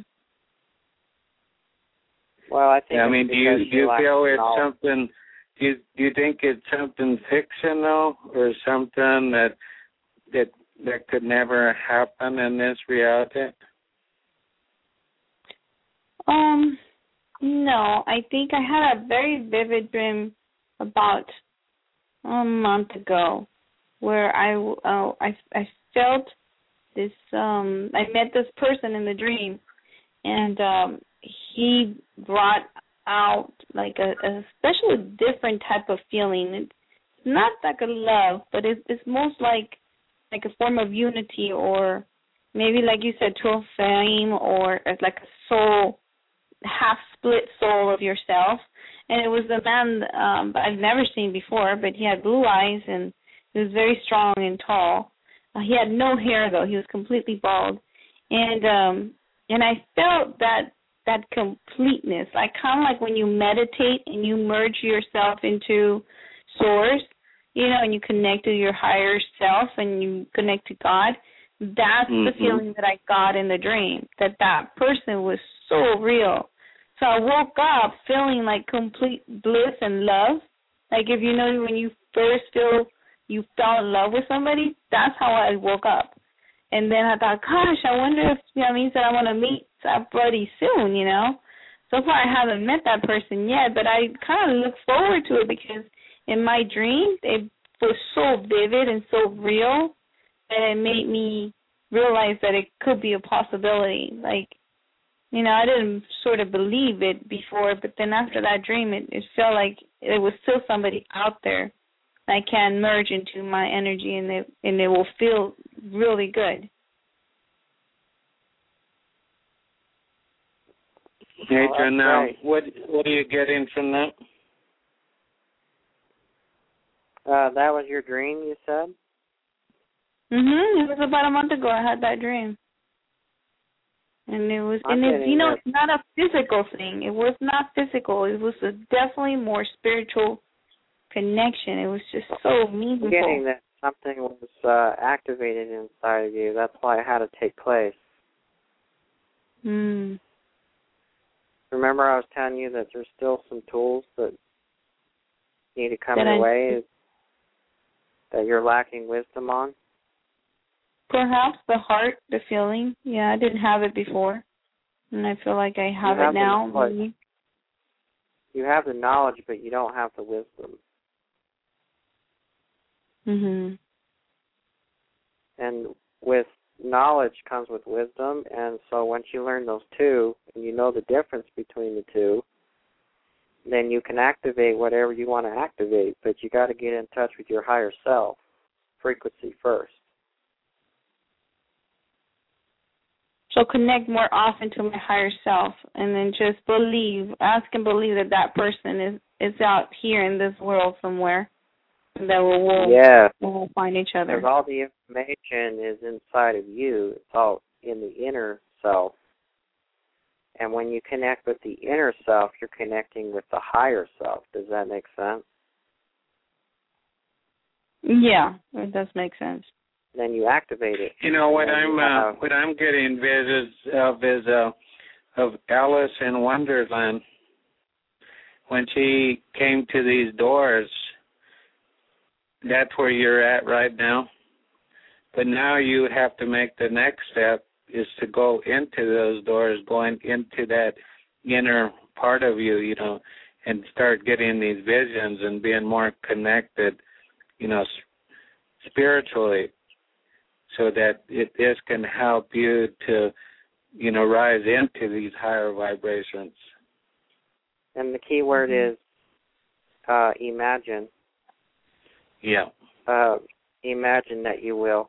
Well, I think. I mean, do you do you feel it's knowledge. something? Do you, do you think it's something fictional or something that that that could never happen in this reality? Um, no. I think I had a very vivid dream about a month ago where I uh, I I felt this. Um, I met this person in the dream, and um, he brought out like a, a special different type of feeling. It's not like a love, but it's, it's most like like a form of unity, or maybe like you said, twin flame, or like a soul, half split soul of yourself. And it was a man um, I've never seen before, but he had blue eyes and he was very strong and tall. Uh, he had no hair though; he was completely bald, and um, and I felt that. that completeness, like kind of like when you meditate and you merge yourself into source, you know, and you connect to your higher self and you connect to God. That's mm-hmm. the feeling that I got in the dream, that that person was so real. So I woke up feeling like complete bliss and love. Like if you know when you first feel you fell in love with somebody, that's how I woke up. And then I thought, gosh, I wonder if that means that I want to meet somebody soon, you know. So far I haven't met that person yet, but I kind of look forward to it because in my dream it was so vivid and so real that it made me realize that it could be a possibility. Like, you know, I didn't sort of believe it before, but then after that dream it, it felt like it was still somebody out there. I can merge into my energy, and it and it will feel really good. Adrian, oh, now right. what what are you getting from that? Uh, that was your dream, you said? Mhm. It was about a month ago. I had that dream, and it was, I'm and it's you know, that. It's not a physical thing. It was not physical. It was a definitely more spiritual connection. It was just so meaningful. I'm getting that something was uh, activated inside of you. That's why it had to take place. Hmm. Remember I was telling you that there's still some tools that need to come that your I, way that you're lacking wisdom on? Perhaps the heart, the feeling. Yeah, I didn't have it before, and I feel like I have, have it now. The you have the knowledge, but you don't have the wisdom. Mhm. And with knowledge comes with wisdom, and so once you learn those two, and you know the difference between the two, then you can activate whatever you want to activate, but you got to get in touch with your higher self frequency first. So connect more often to my higher self, and then just believe, ask and believe that that person is, is out here in this world somewhere, and that we'll, we'll, yeah. we'll find each other. Because all the information is inside of you. It's all in the inner self. And when you connect with the inner self, you're connecting with the higher self. Does that make sense? Yeah, it does make sense. Then you activate it. You know what I'm uh, what I'm getting visions of is uh, of Alice in Wonderland when she came to these doors. That's where you're at right now. But now you have to make the next step is to go into those doors, going into that inner part of you, you know, and start getting these visions and being more connected, you know, spiritually, so that it, this can help you to, you know, rise into these higher vibrations. And the key word is uh, imagine. Yeah. Uh, imagine that you will.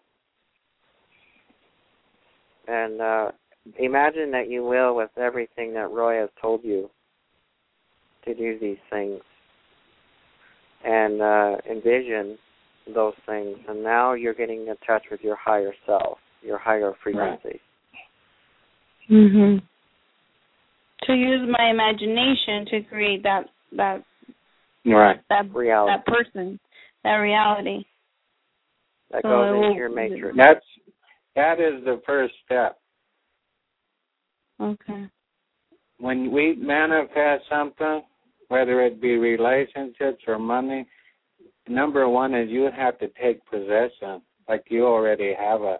And uh, imagine that you will with everything that Roy has told you to do these things. And uh, envision those things. And now you're getting in touch with your higher self, your higher frequency. Right. Mhm. To use my imagination to create that that right. that reality. that person, that reality. That so goes into will, your matrix. That's that is the first step. Okay. When we manifest something, whether it be relationships or money, number one is you have to take possession, like you already have it.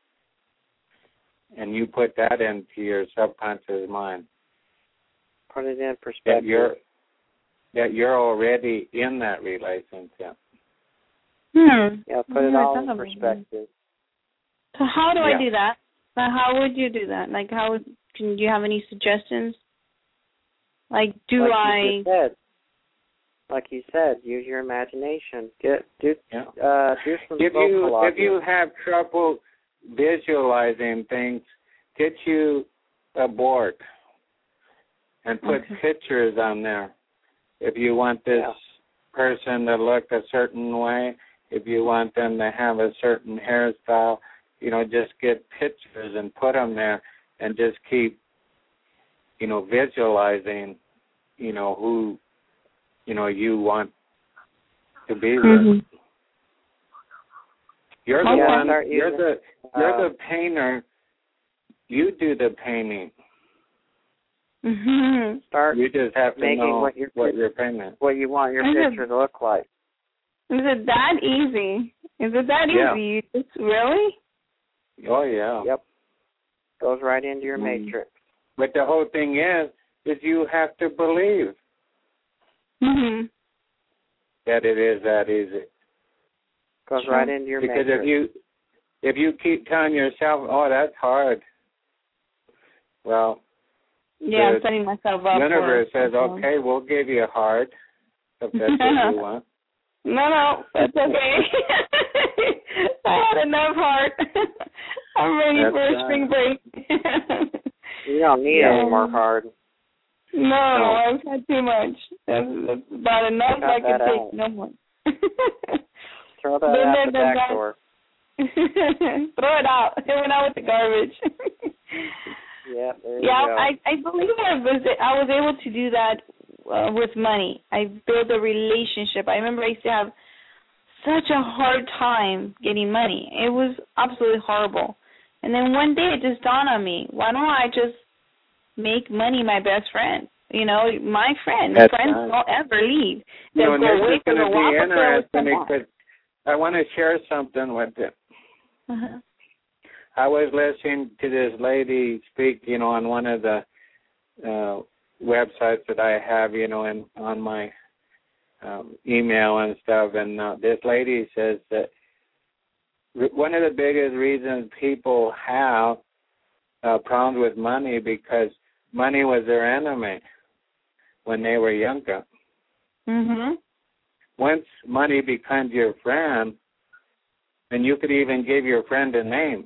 And you put that into your subconscious mind. Put it in perspective. That you're, that you're already in that relationship. Hmm. Yeah, put it all in perspective. So how do yeah. I do that? So how would you do that? Like, how would, can do you have any suggestions? Like, do like I... You said, like you said, use your imagination. Get do yeah. uh, do some if vocal you audio. If you have trouble visualizing things, get you a board and put okay. pictures on there. If you want this yeah. person to look a certain way, if you want them to have a certain hairstyle, you know, just get pictures and put them there and just keep, you know, visualizing, you know, who, you know, you want to be mm-hmm. with. You're the yeah, one, you're the, you're uh, the painter. You do the painting. Mm-hmm. Start you just have to making know what you're, what you're painting. What you want your Is picture it, to look like. Is it that easy? Is it that yeah. easy? It's really? Oh, yeah. Yep. Goes right into your mm. matrix. But the whole thing is, is you have to believe Mm-hmm. that it is that easy. Goes sure. right into your because matrix. if you if you keep telling yourself, "Oh, that's hard," well, yeah, I'm setting myself up. The universe for says, "Okay, we'll give you a hard if that's what you want." No, no, that's okay. I had enough heart. I'm ready that's for a right. spring break. You don't need yeah. any more hard. No, no, I've had too much. That's, that's about enough I can take. Out. No more. Throw that out the back that. door. Throw it out. It went out with the garbage. yeah, there you yeah, go. I, I believe I was I was able to do that uh, with money. I built a relationship. I remember I used to have such a hard time getting money. It was absolutely horrible. And then one day it just dawned on me, why don't I just make money my best friend? You know, my friends, That's friends right. don't ever leave. You They'll know, go this away is for going a to while, be but they'll always interesting come back. because I want to share something with you. Uh-huh. I was listening to this lady speak, you know, on one of the uh, websites that I have, you know, in, on my um, email and stuff, and uh, this lady says that one of the biggest reasons people have uh, problems with money because money was their enemy when they were younger. Mhm. Once money becomes your friend, then you could even give your friend a name.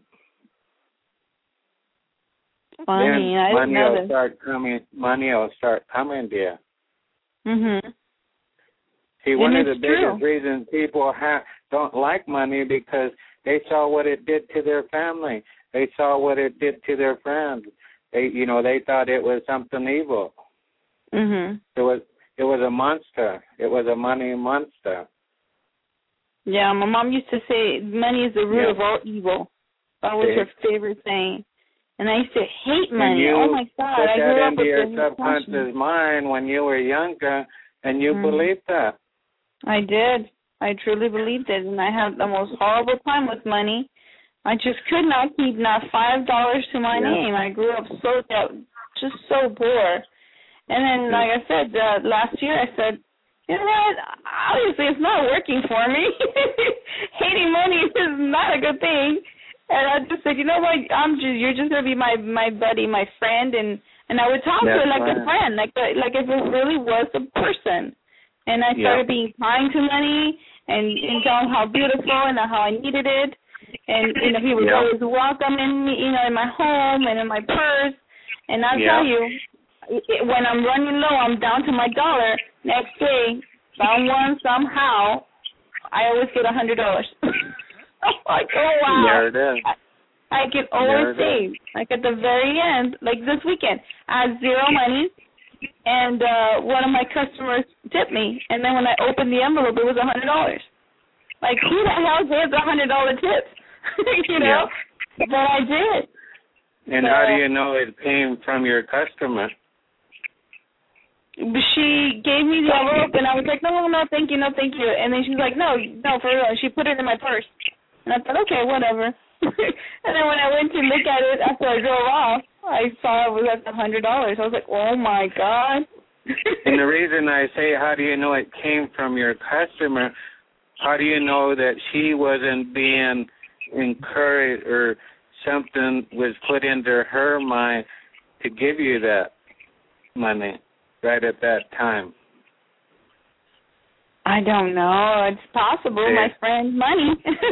Funny, then I didn't money know will this. start coming. Money will start coming to you. Mhm. See, one And of the it's biggest true. reasons people ha- don't like money because they saw what it did to their family. They saw what it did to their friends. They, you know, they thought it was something evil. Mhm. It was, it was a monster. It was a money monster. Yeah, my mom used to say money is the root Yeah. of all evil. That was See? her favorite saying. And I used to hate And money. you Oh my God, put I that grew up into with your this subconscious passion. mind when you were younger, and you Mm. believed that. I did. I truly believed it, and I had the most horrible time with money. I just could not keep not five dollars to my Yeah. name. I grew up so just so poor. And then, Yeah. like I said, uh, last year I said, you know what? Obviously, it's not working for me. Hating money is not a good thing. And I just said, you know what? I'm just you're just gonna be my my buddy, my friend, and and I would talk to That's her like right. a friend, like a, like if it really was a person. And I started Yeah. being kind to money and and telling him how beautiful and how I needed it. And you know, he was Yeah. always welcoming me, you know, in my home and in my purse. And I'll Yeah. tell you, it, when I'm running low, I'm down to my dollar. Next day, someone somehow, I always get a hundred dollars. I'm like, oh wow! There it is. I, I can always There it save. Like at the very end, like this weekend, I had zero money, and uh one of my customers tipped me, and then when I opened the envelope, it was a hundred dollars. Like who the hell gives a hundred dollar tip? You know, Yeah. but I did. And So, how do you know it came from your customer? she gave me the envelope, and I was like, no, no, no, thank you, no, thank you. And then she's like, no, no, for real. And she put it in my purse. And I thought, okay, whatever. And then when I went to look at it after I drove off, I saw it was at one hundred dollars. I was like, oh, my God. And the reason I say how do you know it came from your customer, how do you know that she wasn't being encouraged or something was put into her mind to give you that money right at that time? I don't know. It's possible. Yeah. My friend Money.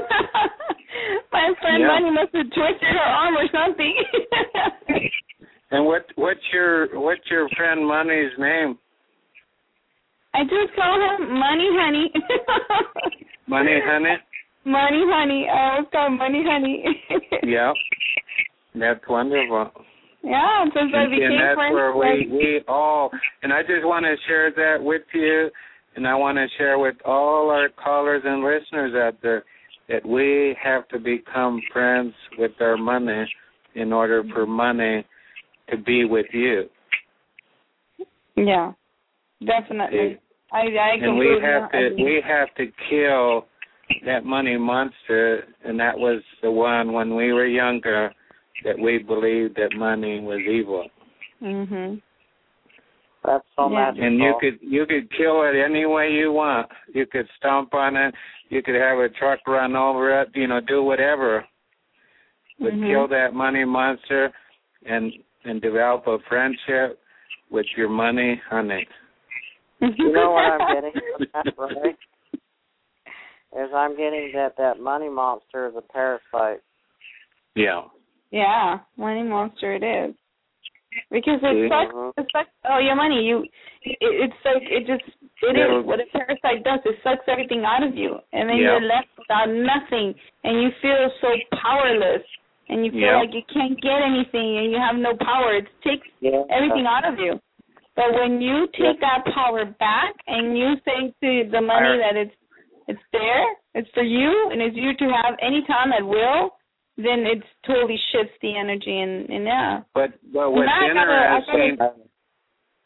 My friend Yeah. Money must have twisted her arm or something. And what what's your what's your friend Money's name? I just call him Money Honey. Money Honey? Money Honey. I always call him Money Honey. Yeah. That's wonderful. Yeah, since I And, became and that's friends. where we, like, we all, and I just want to share that with you, and I want to share with all our callers and listeners out there that we have to become friends with our money in order for money to be with you. Yeah, definitely. I, I And we completely have to agree. we have to kill that money monster, and that was the one when we were younger that we believed that money was evil. Mhm. That's so Yeah. magical. And you could you could kill it any way you want. You could stomp on it. You could have a truck run over it. You know, do whatever. But Mhm. kill that money monster, and and develop a friendship with your money honey. You know what I'm getting from that, Ray? Is I'm getting that that money monster is a parasite. Yeah. Yeah, money monster it is. Because it See? sucks, Mhm. it sucks all your money. You, it, it's like it just it It'll- is what a parasite does. It sucks everything out of you, and then Yeah. you're left without nothing, and you feel so powerless, and you feel Yeah. like you can't get anything, and you have no power. It takes Yeah. everything out of you. But when you take that power back, and you say to the money that it's it's there, it's for you, and it's you to have any time at will, then it totally shifts the energy, and, and yeah. But but what's Now I gotta- I gotta- interesting?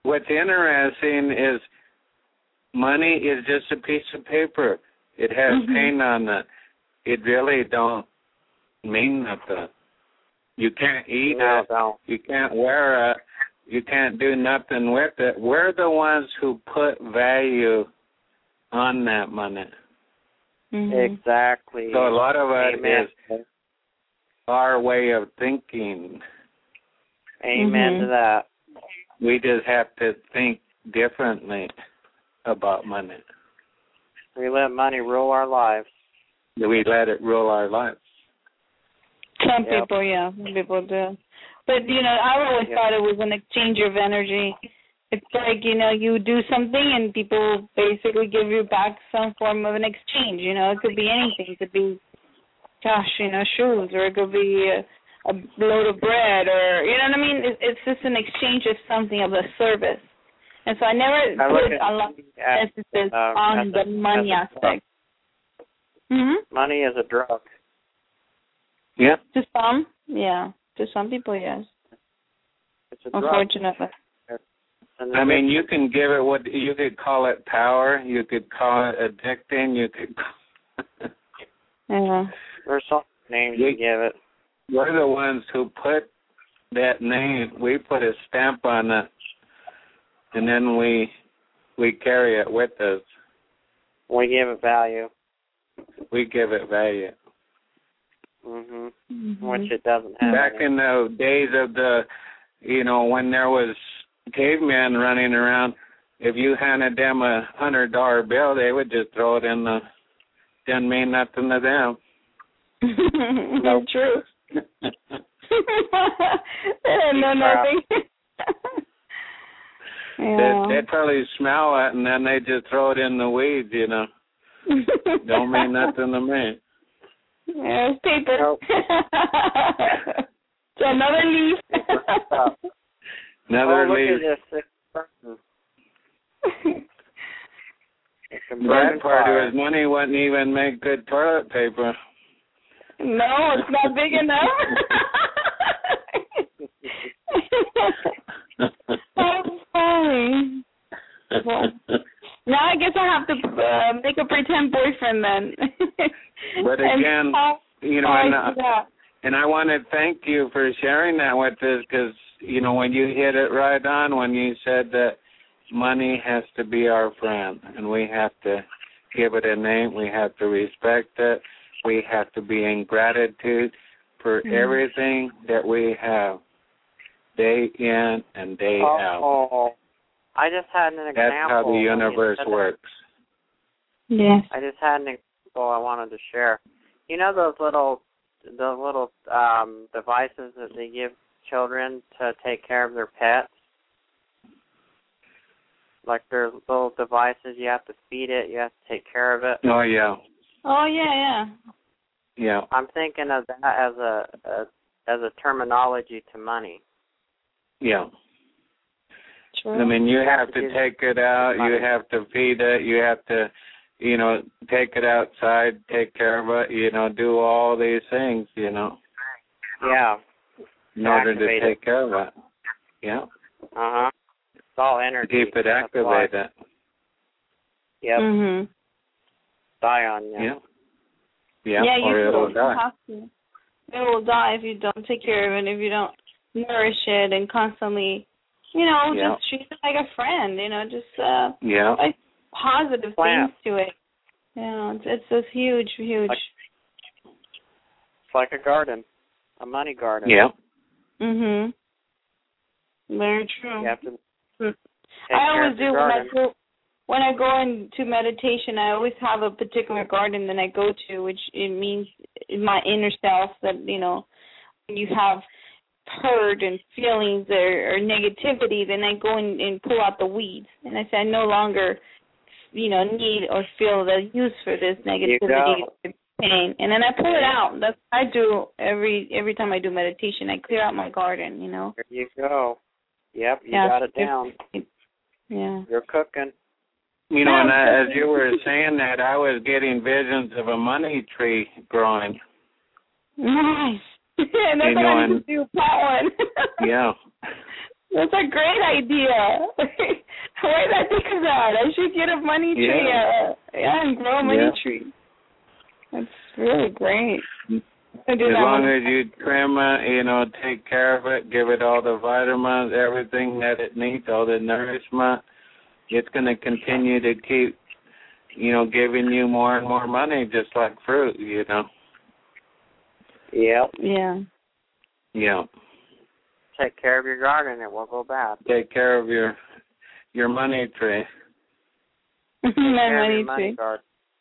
what's interesting is money is just a piece of paper. It has mm-hmm. paint on it. It really don't mean nothing. You can't eat no, it. Don't. You can't wear it. You can't do nothing with it. We're the ones who put value on that money. Mm-hmm. Exactly. So a lot of it Amen. is our way of thinking. Amen mm-hmm. to that. We just have to think differently about money. We let money rule our lives. We let it rule our lives. Some yep. people, yeah, some people do. But, you know, I always yep. thought it was an exchange of energy. It's like, you know, you do something and people basically give you back some form of an exchange. You know, it could be anything. It could be, gosh, you know, shoes, or it could be a, a load of bread, or, you know what I mean? It, it's just an exchange of something, of a service. And so I never I put at, a lot of emphasis uh, on the a, money aspect. Mm-hmm. Money is a drug. Yeah. To some, yeah. To some people, yes. It's a Unfortunately. Drug. I mean, you can give it what you could call it power. You could call it addicting. You could. Call yeah. There's some names we, you give it. We're the ones who put that name. We put a stamp on it, and then we we carry it with us. We give it value. We give it value. Mhm. Mm-hmm. Which it doesn't have. Back any. in the days of the, you know, when there was cavemen running around, if you handed them a hundred dollar bill, they would just throw it in the. Didn't mean nothing to them. No, true. They didn't know nothing. Yeah. They'd, they'd probably smell it and then they just throw it in the weeds, you know. Don't mean nothing to me. Yeah, it's paper. Nope. So another leaf. Another oh, look leaf. at this person. The bad part was money wouldn't even make good toilet paper. No, it's not big enough. That's funny. Well, now I guess I have to uh, make a pretend boyfriend then. But again, how, you know, and, uh, and I want to thank you for sharing that with us, because, you know, when you hit it right on, when you said that money has to be our friend, and we have to give it a name, we have to respect it, we have to be in gratitude for mm. everything that we have, day in and day oh, out. Oh, I just had an example. That's how the universe works. Yes. I just had an example I wanted to share. You know those little, the little um, devices that they give children to take care of their pets? Like there's little devices, you have to feed it, you have to take care of it. Oh, yeah. Oh, yeah, yeah. Yeah. I'm thinking of that as a, a as a terminology to money. Yeah. Sure. I mean, you have to to take it out, you have to feed it, you have to, you know, take it outside, take care of it, you know, do all these things, you know. Yeah. In order to take care of it. Yeah. Uh-huh. It's all energy. Keep it activated. Yep. Mhm. Die on you. Yeah. Yeah, yeah or you it'll will. die. Have to. It will die if you don't take care of it, if you don't nourish it and constantly, you know, yeah. just treat it like a friend, you know, just uh, yeah. like positive Plant. things to it. You know, it's, it's this huge, huge. Like, it's like a garden, a money garden. Yeah. Mhm. Very true. You have to take I care always of do your when garden. I go when I go into meditation. I always have a particular garden that I go to, which it means my inner self. That you know, when you have hurt and feelings or, or negativity, then I go in and pull out the weeds, and I say I no longer, you know, need or feel the use for this negativity or pain, and then I pull it out. That's what I do every every time I do meditation. I clear out my garden. You know. There you go. Yep, you yeah, got it down. Yeah. You're cooking. You know, and I, as you were saying that, I was getting visions of a money tree growing. Nice. And that's you what know, I need and, to do, plant one. yeah. That's a great idea. Where did I think of that? I should get a money tree. Yeah, uh, yeah and grow a money yeah. tree. That's really great. As long as you trim it, you know, take care of it, give it all the vitamins, everything that it needs, all the nourishment, it's going to continue to keep, you know, giving you more and more money, just like fruit, you know. Yep. Yeah. Yeah. Take care of your garden, it won't go bad. Take care of your your money tree. My money, money tree.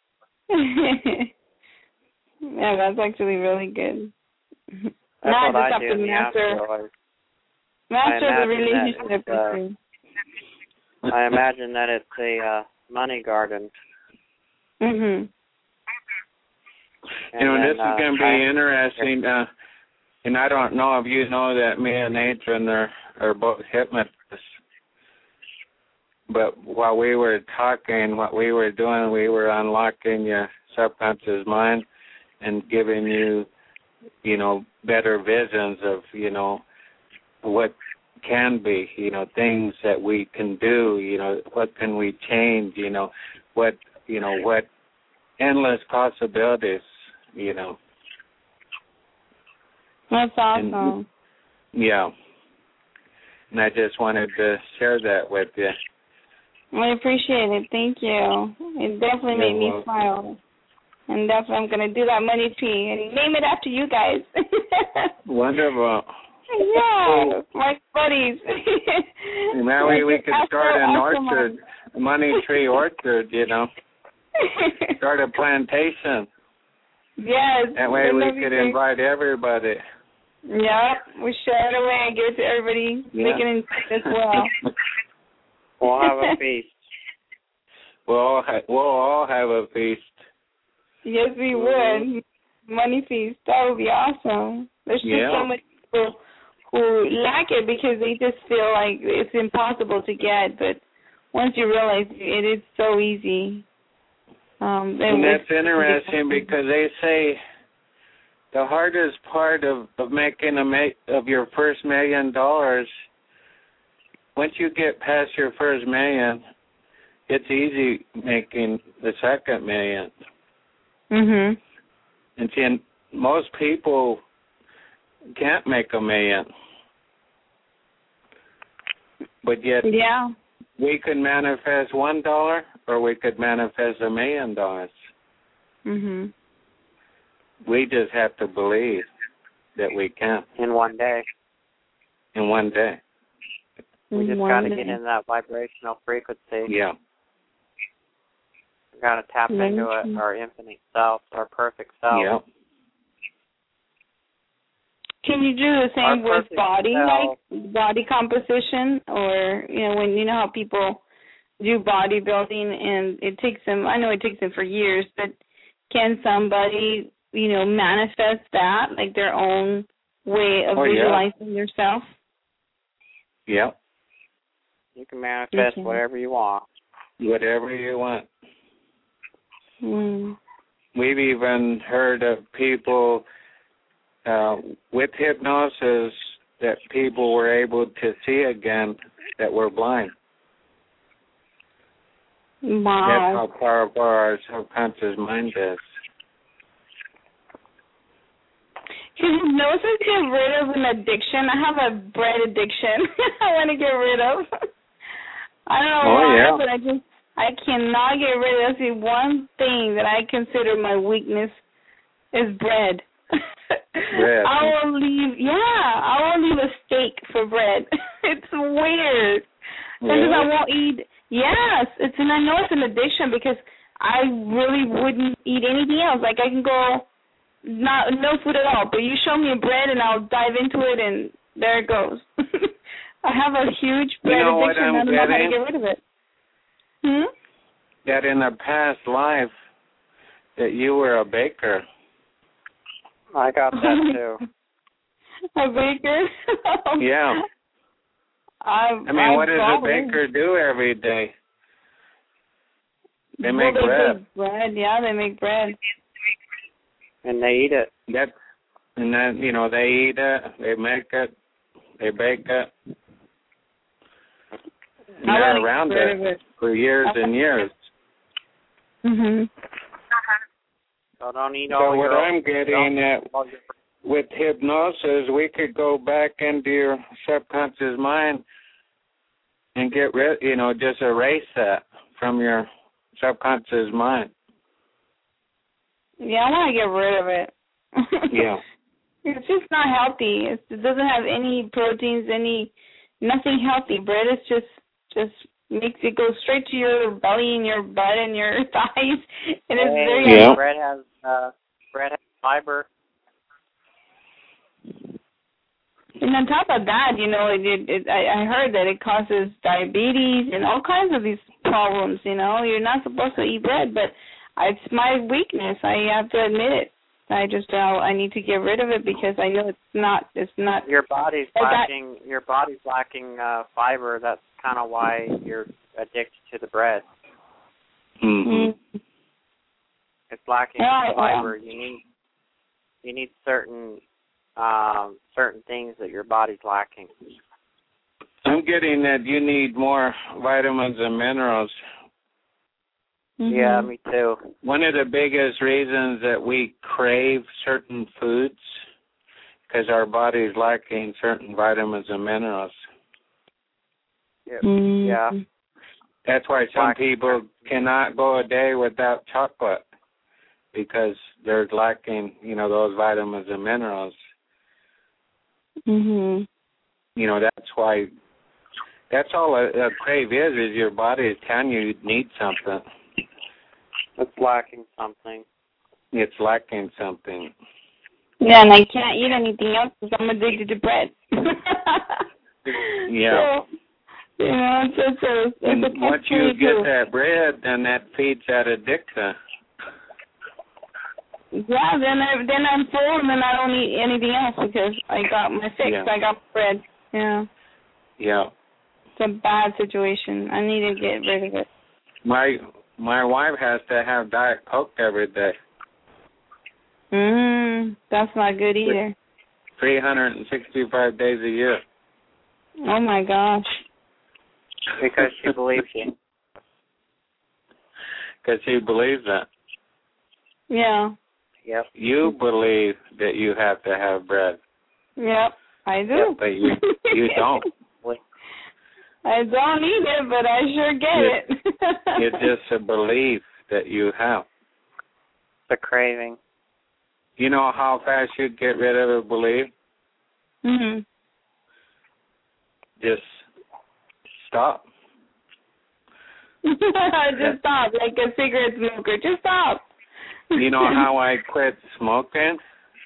Yeah, that's actually really good. That's now what I I just do have in to the master, afterlife. master I the relationship. imagine that uh, I imagine that it's a uh, money garden. Mhm. You know, then, this is uh, going to be I, interesting, uh, and I don't know if you know that me and Adrian are, are both hypnotists. But while we were talking, what we were doing, we were unlocking your subconscious mind and giving you, you know, better visions of, you know, what can be, you know, things that we can do, you know, what can we change, you know, what, you know, what endless possibilities, you know. That's awesome. And, yeah. And I just wanted to share that with you. I appreciate it. Thank you. It definitely You're made me welcome. smile. And definitely I'm going to do that money tree and name it after you guys. Wonderful. Yeah, my buddies. Now we, we could start an awesome. orchard, a money tree orchard, you know. Start a plantation. Yes. That way we could great. invite everybody. Yep, we share it away and give it to everybody. Yeah. They can enjoy as well. We'll have a feast. We'll all, ha- we'll all have a feast. Yes, we Mm-hmm. would. Money feast. That would be awesome. There's just Yeah. so many people who lack it because they just feel like it's impossible to get. But once you realize it is so easy. Um, and that's interesting because they say the hardest part of, of making a ma- of your first million dollars, once you get past your first million, it's easy making the second million. Mhm. And see, most people can't make a million, but yet yeah, we could manifest one dollar, or we could manifest a million dollars. Mhm. We just have to believe that we can In one day. in one day. We just got to get in that vibrational frequency. Yeah. We got to tap Very into true. it, our infinite self, our perfect self. Yeah. Can you do the same Our with perfect body, self. like body composition, or you know, when you know how people do bodybuilding and it takes them? I know it takes them for years, but can somebody, you know, manifest that, like their own way of Oh, yeah. visualizing yourself? Yeah. You can manifest Okay. whatever you want. Whatever you want. Mm. We've even heard of people uh, with hypnosis that people were able to see again that were blind. That's Wow. how powerful our subconscious mind is. Can hypnosis get rid of an addiction? I have a bread addiction. I want to get rid of. I don't know Oh, why, yeah. but I just I cannot get rid of. That's the one thing that I consider my weakness is bread. Bread. I will leave. Yeah, I will leave a steak for bread. It's weird. Sometimes I Really? won't eat. Yes, it's and I know it's an addiction because I really wouldn't eat anything else. Like I can go. Not no food at all, but you show me a bread and I'll dive into it and there it goes. I have a huge bread You know what addiction. I'm I don't know how to getting? get rid of it. Hmm? That in a past life that you were a baker. I got that too. A baker? Yeah. I, I mean, I what does a probably, baker do every day? They well, make they bread. make bread. Yeah, they make bread. And they eat it. That, and then, you know, they eat it, they make it, they bake it. they're around us for years and years. Mhm. So don't eat all So what your, I'm getting at with hypnosis, we could go back into your subconscious mind and get rid, you know, just erase that from your subconscious mind. Yeah, I want to get rid of it. Yeah. It's just not healthy. It's, it doesn't have any proteins, any nothing healthy. Bread is just just makes it go straight to your belly and your butt and your thighs, and it's hey, very yeah. bread has uh, bread has fiber. And on top of that, you know, it, it, it I, I heard that it causes diabetes and all kinds of these problems. You know, you're not supposed to eat bread, but it's my weakness. I have to admit it. I just uh, I need to get rid of it because I know it's not it's not. Your body's oh, lacking. That, your body's lacking uh, fiber. That's kind of why you're addicted to the bread. Mm-hmm. It's lacking yeah, fiber. Yeah. You need you need certain um, certain things that your body's lacking. I'm getting that you need more vitamins and minerals. Mm-hmm. Yeah, me too. One of the biggest reasons that we crave certain foods because our body's lacking certain vitamins and minerals. Yeah. Mm-hmm. yeah. That's why some people cannot go a day without chocolate because they're lacking, you know, those vitamins and minerals. Mhm. You know, that's why. That's all a, a crave is. Is your body is telling you you need something. It's lacking something. It's lacking something. Yeah, and I can't eat anything else because I'm addicted to bread. Yeah. So, you know, it's, it's a, it's and a once you get that bread, then that feeds that addiction. Yeah, then I then I'm full and then I don't eat anything else because I got my fix. Yeah. I got bread. Yeah. Yeah. It's a bad situation. I need to get rid of it. My my wife has to have Diet Coke every day. Mm, that's not good either. three hundred sixty-five days a year. Oh my gosh. Because she believes you. Because she believes that. Yeah. Yep. You believe that you have to have bread. Yep, I do. Yep, but you you don't. I don't need it, but I sure get it, it. It's just a belief that you have. The craving. You know how fast you get rid of a belief? Mhm. Just stop. Just stop, like a cigarette smoker. Just stop. You know how I quit smoking?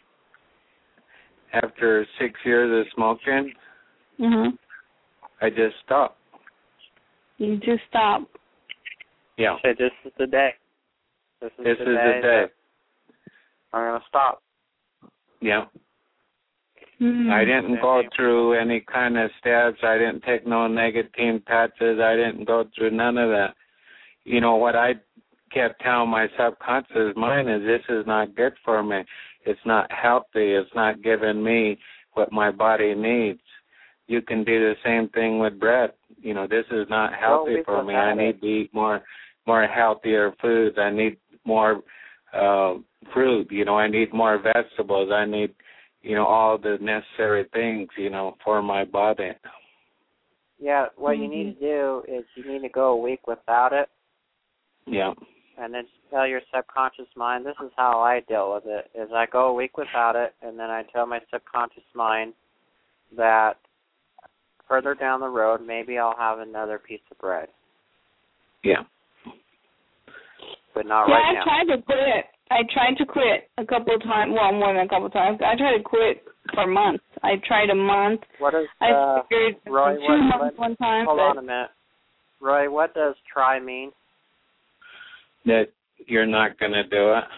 After six years of smoking, Mhm. I just stopped. You just stop. Yeah. Say, this is the day. This is, this the, is day the day. I'm going to stop. Yeah. Mm-hmm. I didn't go through any kind of steps. I didn't take no nicotine patches. I didn't go through none of that. You know, what I kept telling my subconscious mind is this is not good for me. It's not healthy. It's not giving me what my body needs. You can do the same thing with bread. You know, this is not healthy well, for me. I need to eat more more healthier foods. I need more uh, fruit. You know, I need more vegetables. I need, you know, all the necessary things, you know, for my body. Yeah, what mm-hmm. you need to do is you need to go a week without it. Yeah. And then tell your subconscious mind, this is how I deal with it, is I go a week without it, and then I tell my subconscious mind that further down the road, maybe I'll have another piece of bread. Yeah. But not yeah, right I now. I tried to quit. I tried to quit a couple of times, well, more than a couple of times. I tried to quit for months. I tried a month. What is, uh, I figured Roy, two what, months what, one time. Hold but... on a minute. Roy, what does try mean? That you're not going to do it.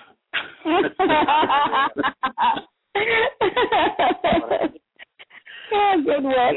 Yeah, good one.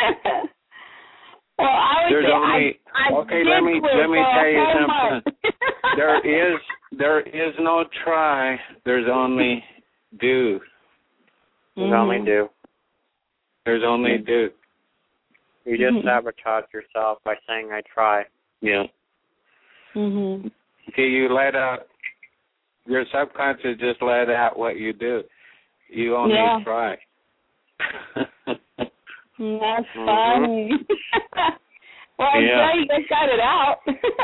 Well, I would There's say only, I, I okay, did let me quit let me for tell you a something. there is there is no try. There's only do. There's mm-hmm. only do. There's only do. You just Mm-hmm. sabotage yourself by saying I try. Yeah. Mhm. See, you let out, your subconscious just let out what you do. You only Yeah. try. That's Mhm. funny. Well, I'm Yeah. glad you guys got it out.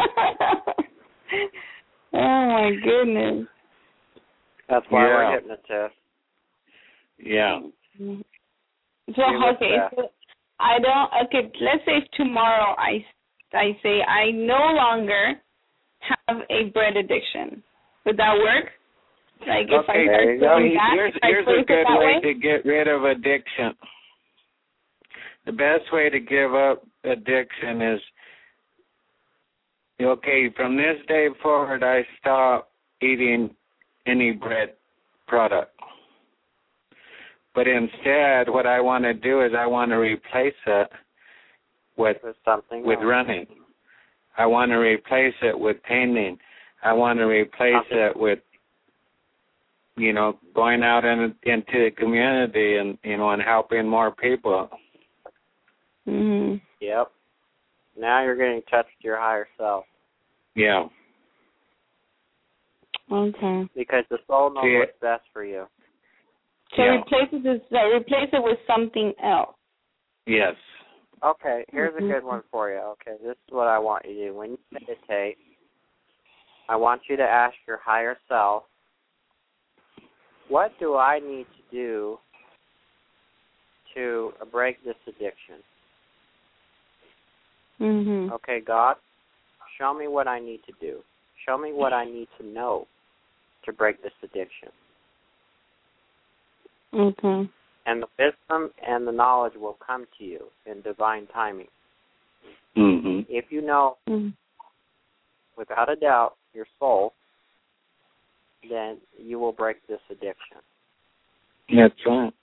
Oh my goodness. That's why Yeah. we're hypnotists. Yeah. So See what's okay, best. so I don't. Okay, let's say if tomorrow I I say I no longer have a bread addiction. Would that work? Like if Okay, I there start you go. doing that, here's, if I here's phrase a it good that way, way? to get rid of addiction. The best way to give up addiction is, okay, from this day forward, I stop eating any bread product. But instead, what I want to do is I want to replace it with With something with else. running. I want to replace it with painting. I want to replace Okay. it with, you know, going out in, into the community and, you know, and helping more people. Mhm. Yep. Now you're getting in touch with your higher self. Yeah. Okay. Because the soul knows See, what's best for you. So Yeah. replace it with, uh, replace it with something else. Yes. Okay, here's a Mhm. good one for you. Okay, this is what I want you to do. When you meditate, I want you to ask your higher self, what do I need to do to break this addiction? Mhm. Okay, God, show me what I need to do. Show me what I need to know to break this addiction. Okay. And the wisdom and the knowledge will come to you in divine timing. Mhm. If you know, Mhm. without a doubt, your soul, then you will break this addiction. That's right.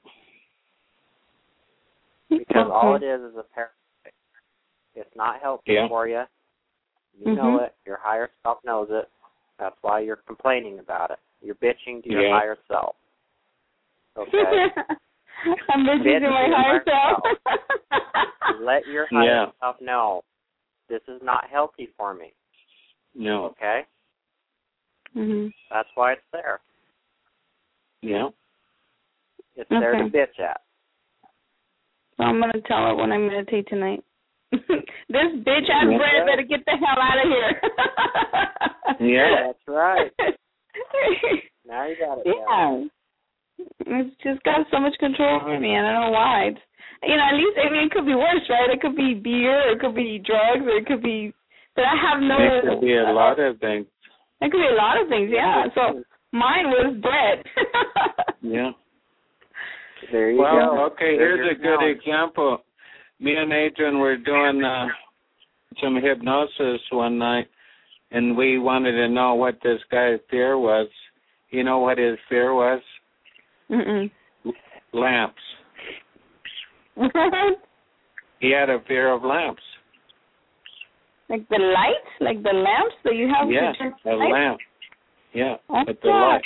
Because all it Okay. is is a parasite. It's not healthy Yeah. for you. You Mhm. know it. Your higher self knows it. That's why you're complaining about it. You're bitching to your Yeah. higher self. Okay? I'm busy Bitch to my to your higher higher self. Let your higher Yeah. self know this is not healthy for me. No. Okay? Mhm. That's why it's there. Yeah. It's there to Okay. bitch at. So I'm gonna tell her when I meditate tonight. This bitch ass Yeah. bread better get the hell out of here. Yeah. That's right. Now you got it. Yeah. It's just got so much control over me. I don't know why. It's, you know, at least, I mean, it could be worse, right? It could be beer, or it could be drugs, or it could be, but I have no. It could be a lot of things. It could be a lot of things, yeah. So mine was bread. Yeah. There you Well, go. okay, There's here's your a good challenge. example. Me and Adrian were doing uh, some hypnosis one night, and we wanted to know what this guy's fear was. You know what his fear was? Mm-mm. Lamps. What? He had a fear of lamps. Like the lights? Like the lamps that you have? Yeah, to turn a lights? lamp. Yeah, Oh, with the yeah. light.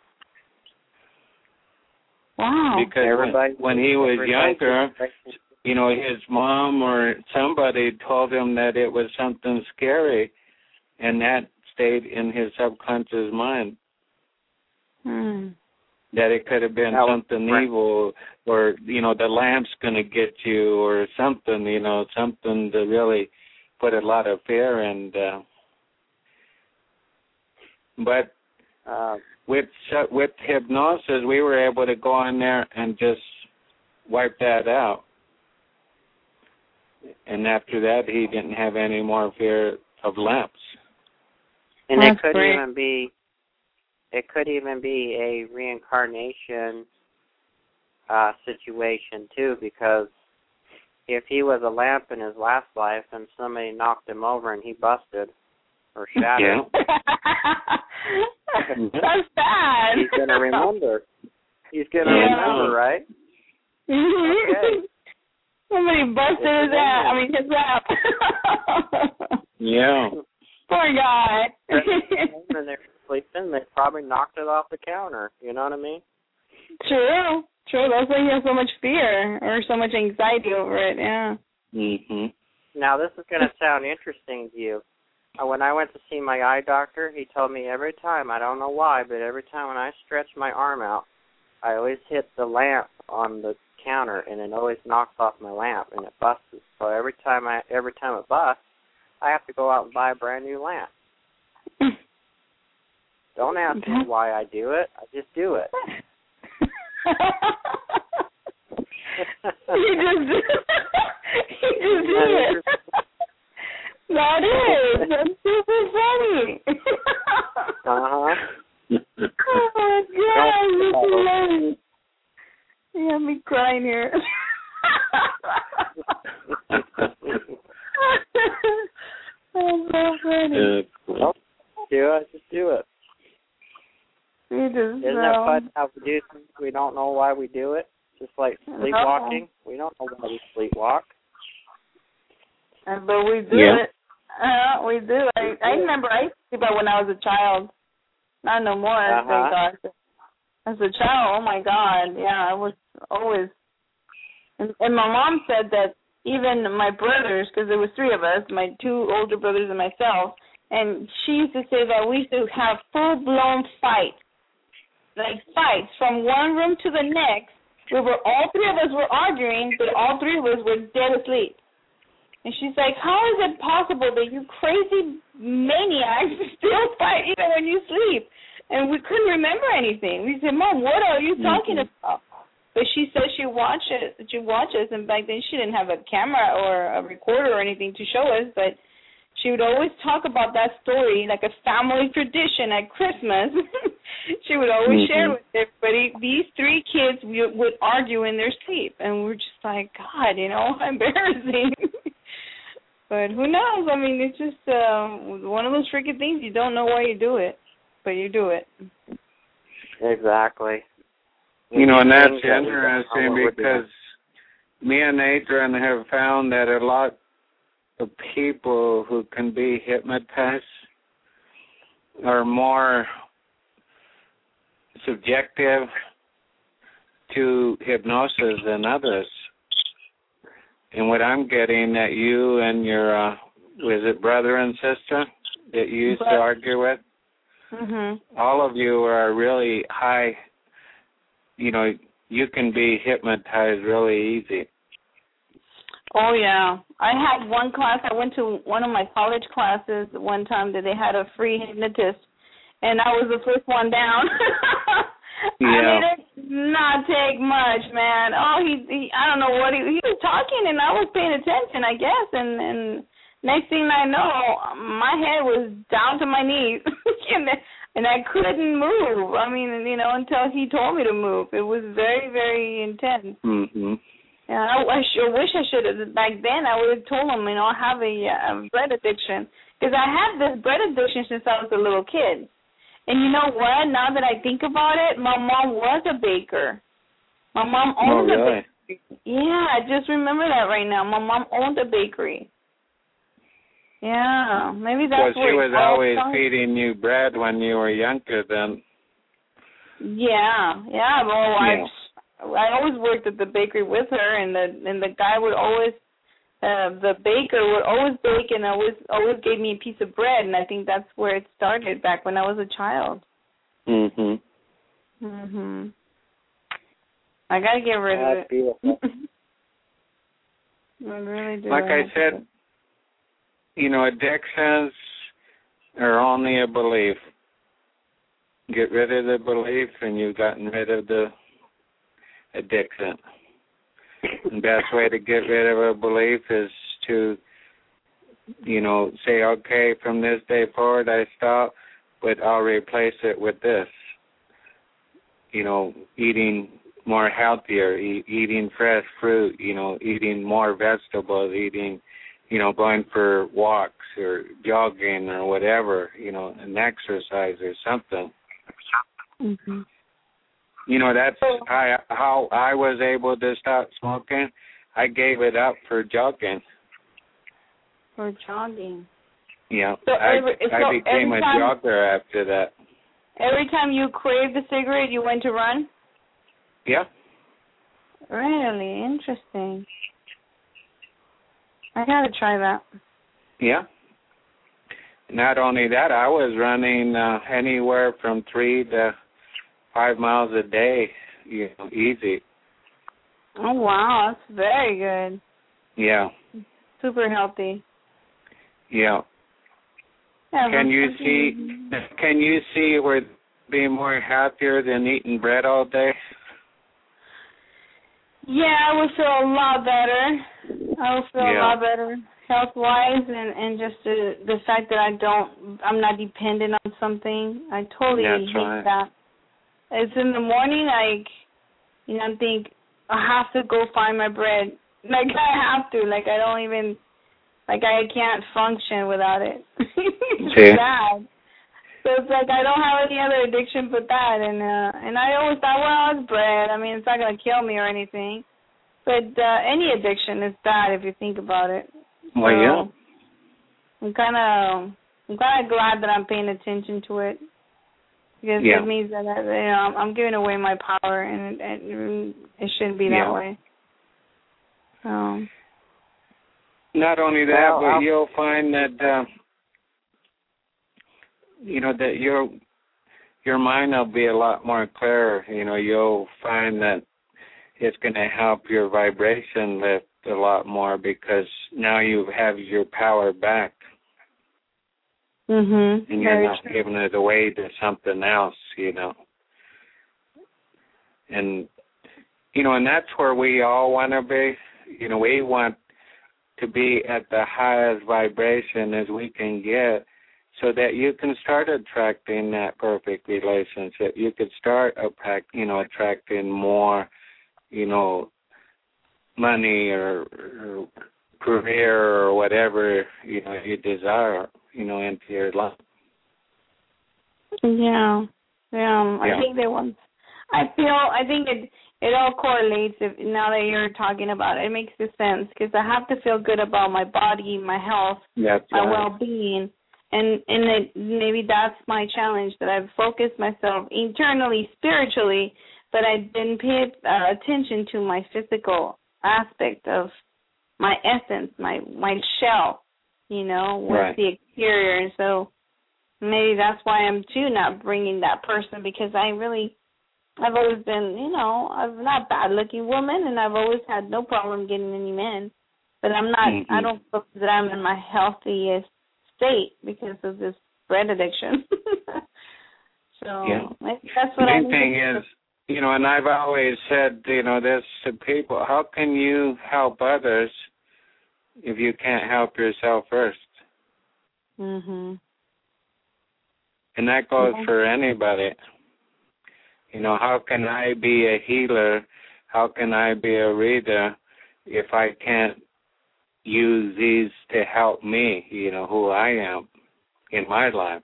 Wow. Because Everybody, when, when he was everybody- younger, you know, his mom or somebody told him that it was something scary, and that stayed in his subconscious mind, Hmm. that it could have been That was something right. evil, or, you know, the lamp's going to get you, or something, you know, something to really put a lot of fear in. Uh, but Uh, with with hypnosis, we were able to go in there and just wipe that out. And after that, he didn't have any more fear of lamps. and That's it could great. even be, it could even be a reincarnation uh, situation too, because if he was a lamp in his last life and somebody knocked him over and he busted or shattered, Yeah. That's bad. he's gonna remember. He's gonna Yeah. remember, right? Okay. Somebody busted It's his ass. I amazing. mean, his lap. Yeah. Poor guy. When they're sleeping, they probably knocked it off the counter. You know what I mean? True. True. That's why he has so much fear or so much anxiety over it. Yeah. Mhm. Now, this is going to sound interesting to you. Uh, When I went to see my eye doctor, he told me every time, I don't know why, but every time when I stretch my arm out, I always hit the lamp on the counter, and it always knocks off my lamp, and it busts. So every time I, every time it busts, I have to go out and buy a brand new lamp. Don't ask me why I do it. I just do it. You just do You just do it. That is. That's super funny. Uh-huh. Oh, my God. That's hilarious. You have me crying here. That's so funny. Well, do it. Just do it. You just Isn't know. it fun how we do things? We don't know why we do it. Just like sleepwalking. We don't know why we sleepwalk. Uh, But we do Yeah. it. Uh, we do. I, I remember I used to sleep out when I was a child. Not no more, Uh-huh. thank God. As a child, oh my God, yeah, I was always. And, and my mom said that even my brothers, because there was three of us, my two older brothers and myself, and she used to say that we used to have full-blown fights, like fights from one room to the next. We were all three of us were arguing, but all three of us were dead asleep. And she's like, how is it possible that you crazy maniacs still fight even when you sleep? And we couldn't remember anything. We said, Mom, what are you talking mm-hmm. about? But she said she watched it, she watched us, and back then she didn't have a camera or a recorder or anything to show us, but she would always talk about that story like a family tradition at Christmas. She would always mm-hmm. share with everybody. These three kids would argue in their sleep, and we're just like, God, you know, embarrassing. But who knows? I mean, it's just uh, one of those freaking things. You don't know why you do it, but you do it. Exactly. You know, and that's interesting because me and Adrian have found that a lot of people who can be hypnotized are more subjective to hypnosis than others. And what I'm getting that you and your, uh, was it brother and sister that you used to argue with? Mm-hmm. All of you are really high, you know, you can be hypnotized really easy. Oh, yeah. I had one class, I went to one of my college classes one time that they had a free hypnotist, and I was the first one down. Yeah. I mean, it did not take much, man. Oh, he, he I don't know what he, he was talking, and I was paying attention, I guess, and, and next thing I know, my head was down to my knees, and, and I couldn't move. I mean, you know, until he told me to move. It was very, very intense. Mm-hmm. Yeah, I, I sure wish I should have. Back then, I would have told him, you know, I have a, a bread addiction. Because I had this bread addiction since I was a little kid. And you know what? Now that I think about it, my mom was a baker. My mom owned oh, really? a bakery. Yeah, I just remember that right now. My mom owned a bakery. Yeah, maybe that's well, she was always started. feeding you bread when you were younger then. Yeah, yeah. Well, yeah. I I always worked at the bakery with her, and the and the guy would always, uh, the baker would always bake and always always gave me a piece of bread, and I think that's where it started back when I was a child. Mhm. Mhm. I gotta get rid That's of it. beautiful. I really do. Like I said, you know, addictions are only a belief. Get rid of the belief, and you've gotten rid of the addiction. The best way to get rid of a belief is to, you know, say, okay, from this day forward I stop, but I'll replace it with this. You know, eating more healthier, e- eating fresh fruit, you know, eating more vegetables, eating, you know, going for walks or jogging or whatever, you know, an exercise or something. Mm-hmm. You know, that's how, how I was able to stop smoking. I gave it up for jogging. For jogging. Yeah, so I, every, so I became a time, jogger after that. Every time you craved the cigarette, you went to run? Yeah. Really? Interesting. I got to try that. Yeah. Not only that, I was running uh, anywhere from three to five miles a day, you know, easy. Oh, wow. That's very good. Yeah. Super healthy. Yeah. Yeah, can you see? Can you see where being more happier than eating bread all day? Yeah, I would feel a lot better. I would feel yeah. a lot better health-wise, and and just the the fact that I don't, I'm not dependent on something. I totally That's hate right. that. It's in the morning, like, you know, I think I have to go find my bread. Like I have to. Like I don't even. Like, I can't function without it. It's See? bad. So it's like I don't have any other addiction but that. And uh, and I always thought, well, it's bread. I mean, it's not going to kill me or anything. But uh, any addiction is bad if you think about it. Well, so yeah. I'm kind of I'm kind of glad that I'm paying attention to it. Because yeah. it means that, you know, I'm giving away my power, and it, it, it shouldn't be that yeah. way. So... Not only that, well, but I'll, you'll find that uh, you know that your your mind will be a lot more clearer. You know, you'll find that it's going to help your vibration lift a lot more because now you have your power back, mm-hmm. and you're Very not true. giving it away to something else. You know, and you know, and that's where we all want to be. You know, we want to be at the highest vibration as we can get so that you can start attracting that perfect relationship. You could start, attract, you know, attracting more, you know, money or, or career or whatever, you know, you desire, you know, into your life. Yeah. Yeah. I yeah. think they want, I feel, I think it, it all correlates if, now that you're talking about it. It makes sense because I have to feel good about my body, my health, That's my right. well-being. And and it, maybe that's my challenge, that I've focused myself internally, spiritually, but I didn't pay uh, attention to my physical aspect of my essence, my, my shell, you know, what's right. the exterior. And so maybe that's why I'm, too, not bringing that person because I really... I've always been, you know, I'm not a bad-looking woman, and I've always had no problem getting any men. But I'm not, mm-hmm. I don't feel that I'm in my healthiest state because of this bread addiction. so yeah. that's what I Main thing is, you know, and I've always said, you know, this to people, how can you help others if you can't help yourself first? Mhm. And that goes yeah. for anybody. You know, how can I be a healer? How can I be a reader if I can't use these to help me, you know, who I am in my life?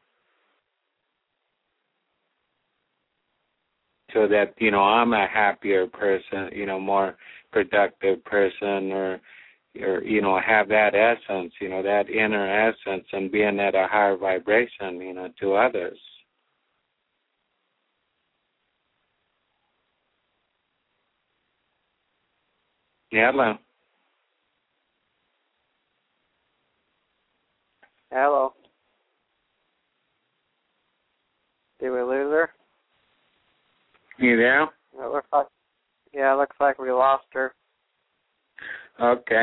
So that, you know, I'm a happier person, you know, more productive person or, or you know, have that essence, you know, that inner essence and being at a higher vibration, you know, to others. Yeah, hello. hello. Did we lose her? You there? It looks like, yeah, it looks like we lost her. Okay.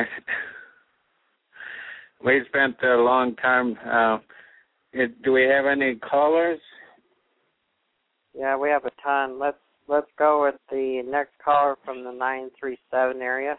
We spent a long time. Uh, it, do we have any callers? Yeah, we have a ton. Let's let's go with the next caller from the nine three seven area.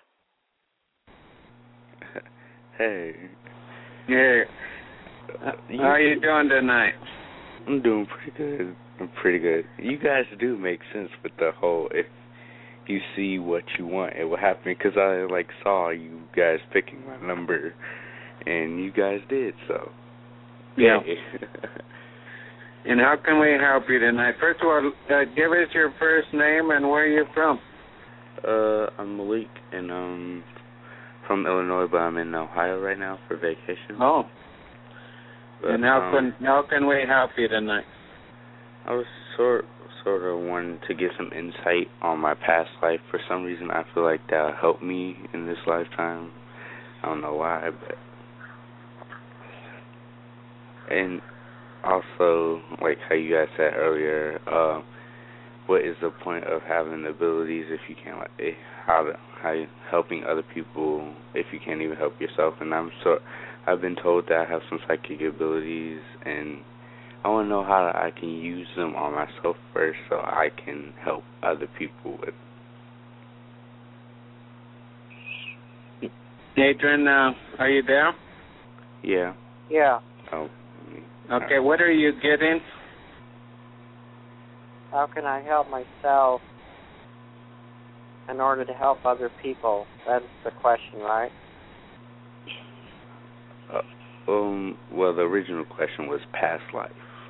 Hey. Yeah. Uh, how are you doing tonight? I'm doing pretty good. I'm pretty good. You guys do make sense with the whole if you see what you want, it will happen. Because I like saw you guys picking my number, and you guys did so. Yeah. Hey. And how can we help you tonight? First of all, uh, give us your first name and where you're from. Uh, I'm Malik, and I'm from Illinois, but I'm in Ohio right now for vacation. Oh. But, and how um, can how can we help you tonight? I was sort sort of wanting to get some insight on my past life. For some reason, I feel like that'll help me in this lifetime. I don't know why, but and also like how you guys said earlier, uh, what is the point of having abilities if you can't like eh, how to how you, helping other people if you can't even help yourself? And I'm so I've been told that I have some psychic abilities, and I want to know how I can use them on myself first so I can help other people with. Adrian, uh, are you there? Yeah. Yeah. Oh. Okay, what are you getting? How can I help myself in order to help other people? That's the question, right? Uh, um. Well, the original question was past life.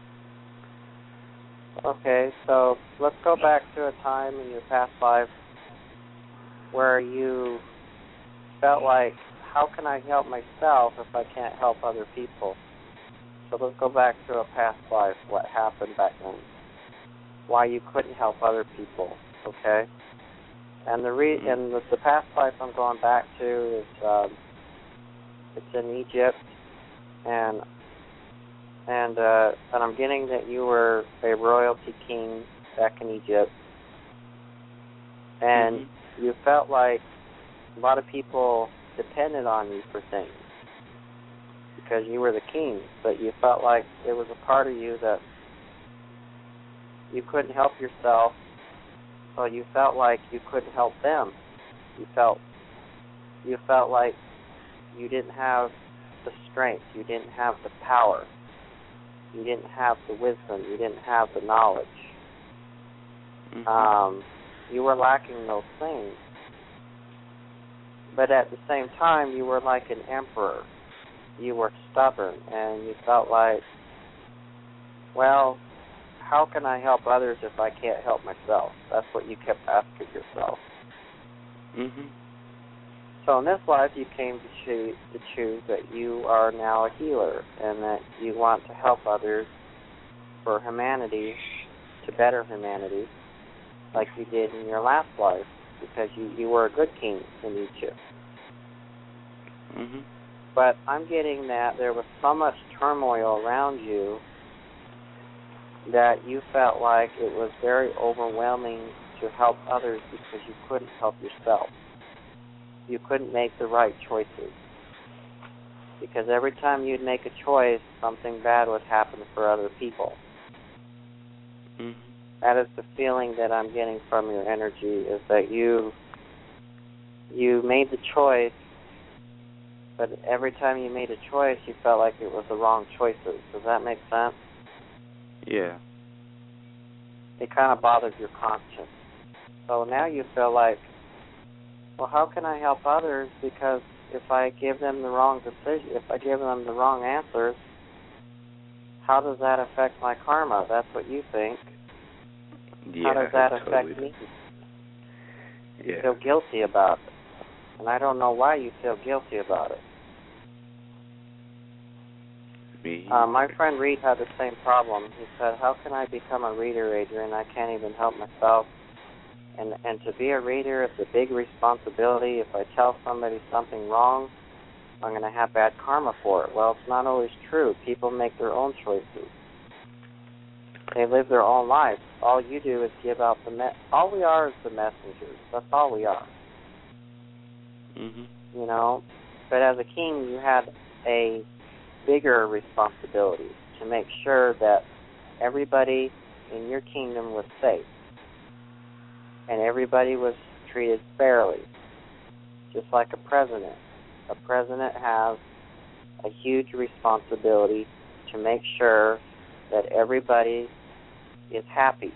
Okay, so let's go back to a time in your past life where you felt like, how can I help myself if I can't help other people? So let's go back to a past life, what happened back then, why you couldn't help other people, okay? And the re- and the, the past life I'm going back to is um, it's in Egypt, and and uh, and I'm getting that you were a royalty king back in Egypt, and mm-hmm. you felt like a lot of people depended on you for things because you were the king, but you felt like there was a part of you that you couldn't help yourself, so you felt like you couldn't help them. You felt you felt like you didn't have the strength, you didn't have the power, you didn't have the wisdom, you didn't have the knowledge. Mm-hmm. Um, you were lacking those things. But at the same time, you were like an emperor. You were stubborn, and you felt like, well, how can I help others if I can't help myself? That's what you kept asking yourself. Mm-hmm. So in this life, you came to choose, to choose that you are now a healer and that you want to help others for humanity, to better humanity, like you did in your last life, because you, you were a good king in Egypt. Mm-hmm. But I'm getting that there was so much turmoil around you that you felt like it was very overwhelming to help others because you couldn't help yourself. You couldn't make the right choices. Because every time you'd make a choice, something bad would happen for other people. Mm-hmm. That is the feeling that I'm getting from your energy, is that you you made the choice, but every time you made a choice, you felt like it was the wrong choices. Does that make sense? Yeah. It kind of bothered your conscience. So now you feel like, well, how can I help others? Because if I give them the wrong decision, if I give them the wrong answers, how does that affect my karma? That's what you think. Yeah, how does that totally. affect me? Yeah. You feel guilty about it. And I don't know why you feel guilty about it. Me? Uh, my friend Reed had the same problem. He said, how can I become a reader, Adrian? I can't even help myself. And and to be a reader, it's a big responsibility. If I tell somebody something wrong, I'm going to have bad karma for it. Well, it's not always true. People make their own choices. They live their own lives. All you do is give out the me- all we are is the messengers. That's all we are. Mm-hmm. You know, but as a king, you had a bigger responsibility to make sure that everybody in your kingdom was safe and everybody was treated fairly, just like a president. A president has a huge responsibility to make sure that everybody is happy.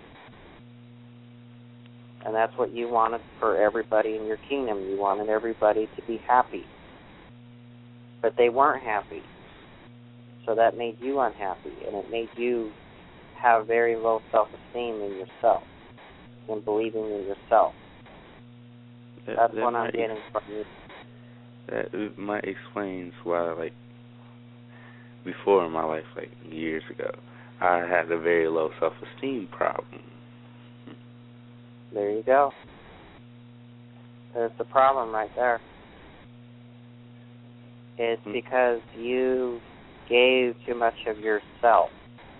And that's what you wanted for everybody in your kingdom. You wanted everybody to be happy. But they weren't happy. So that made you unhappy, and it made you have very low self-esteem in yourself and believing in yourself. That, That's that what I'm might, getting from you. That might explains why, like, before in my life, like years ago, I had a very low self-esteem problem. There you go. There's the problem right there. It's mm-hmm. because you gave too much of yourself.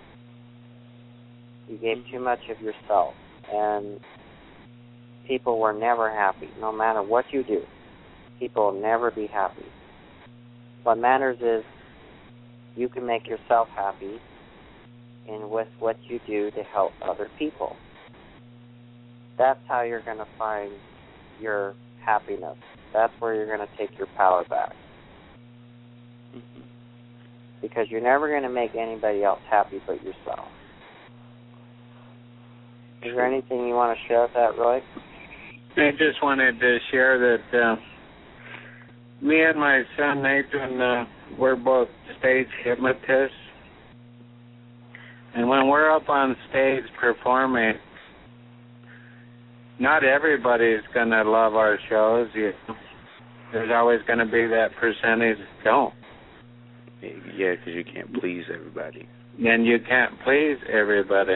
You gave too much of yourself, and people were never happy. No matter what you do, people will never be happy. What matters is you can make yourself happy, and with what you do to help other people. That's how you're going to find your happiness. That's where you're going to take your power back. Mm-hmm. Because you're never going to make anybody else happy but yourself. Is there anything you want to share with that, Roy? I just wanted to share that uh, me and my son Nathan, uh, we're both stage hypnotists. And when we're up on stage performing, not everybody's going to love our shows. You know? There's always going to be that percentage that don't. Yeah, because you can't please everybody. And you can't please everybody.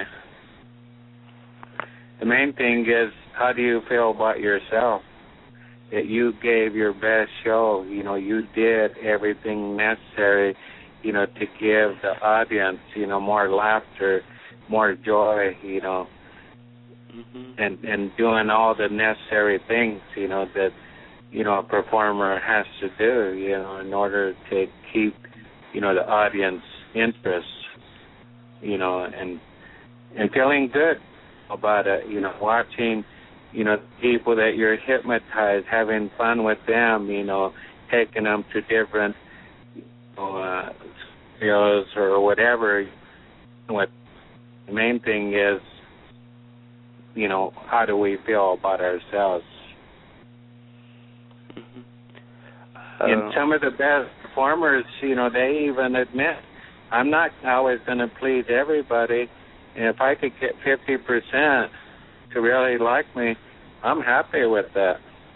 The main thing is, how do you feel about yourself? That you gave your best show. You know, you did everything necessary, you know, to give the audience, you know, more laughter, more joy, you know, mm-hmm. and and doing all the necessary things, you know, that, you know, a performer has to do, you know, in order to keep, you know, the audience interest, you know, and and feeling good about it, you know, watching, you know, people that you're hypnotized, having fun with them, you know, taking them to different, you know, uh, shows or whatever. What the main thing is, you know, how do we feel about ourselves? Mm-hmm. Uh, and some of the best performers, you know, they even admit, I'm not always going to please everybody. And if I could get fifty percent to really like me, I'm happy with that.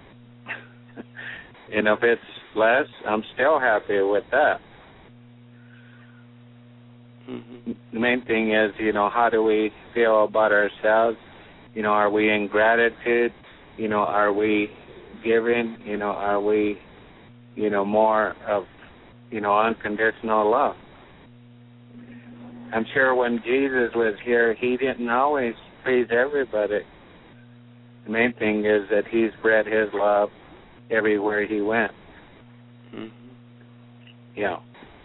And if it's less, I'm still happy with that. Mm-hmm. The main thing is, you know, how do we feel about ourselves? You know, are we in gratitude? You know, are we giving? You know, are we, you know, more of, you know, unconditional love? I'm sure when Jesus was here, he didn't always please everybody. The main thing is that he spread his love everywhere he went. Mm-hmm. Yeah.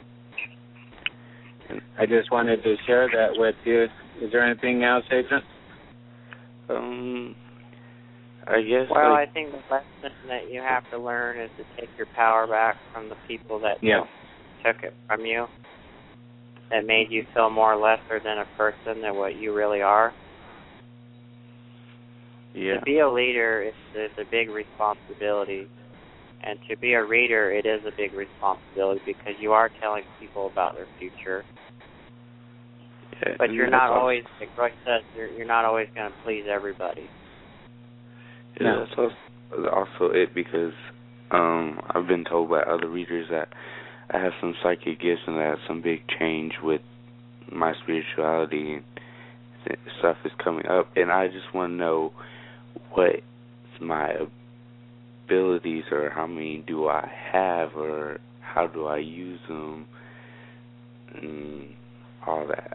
I just wanted to share that with you. Is there anything else, Agent? Um, I guess. Well, like, I think the lesson that you have to learn is to take your power back from the people that yeah. took it from you, that made you feel more lesser than a person than what you really are. Yeah. To be a leader is, is a big responsibility, and to be a reader, it is a big responsibility because you are telling people about their future. Yeah, but you're not always, like Roy said, you're, you're not always going to please everybody. Yeah, no. That's also, also it because um, I've been told by other readers that I have some psychic gifts and that some big change with my spirituality and stuff is coming up, and I just want to know what my abilities or how many do I have or how do I use them and all that,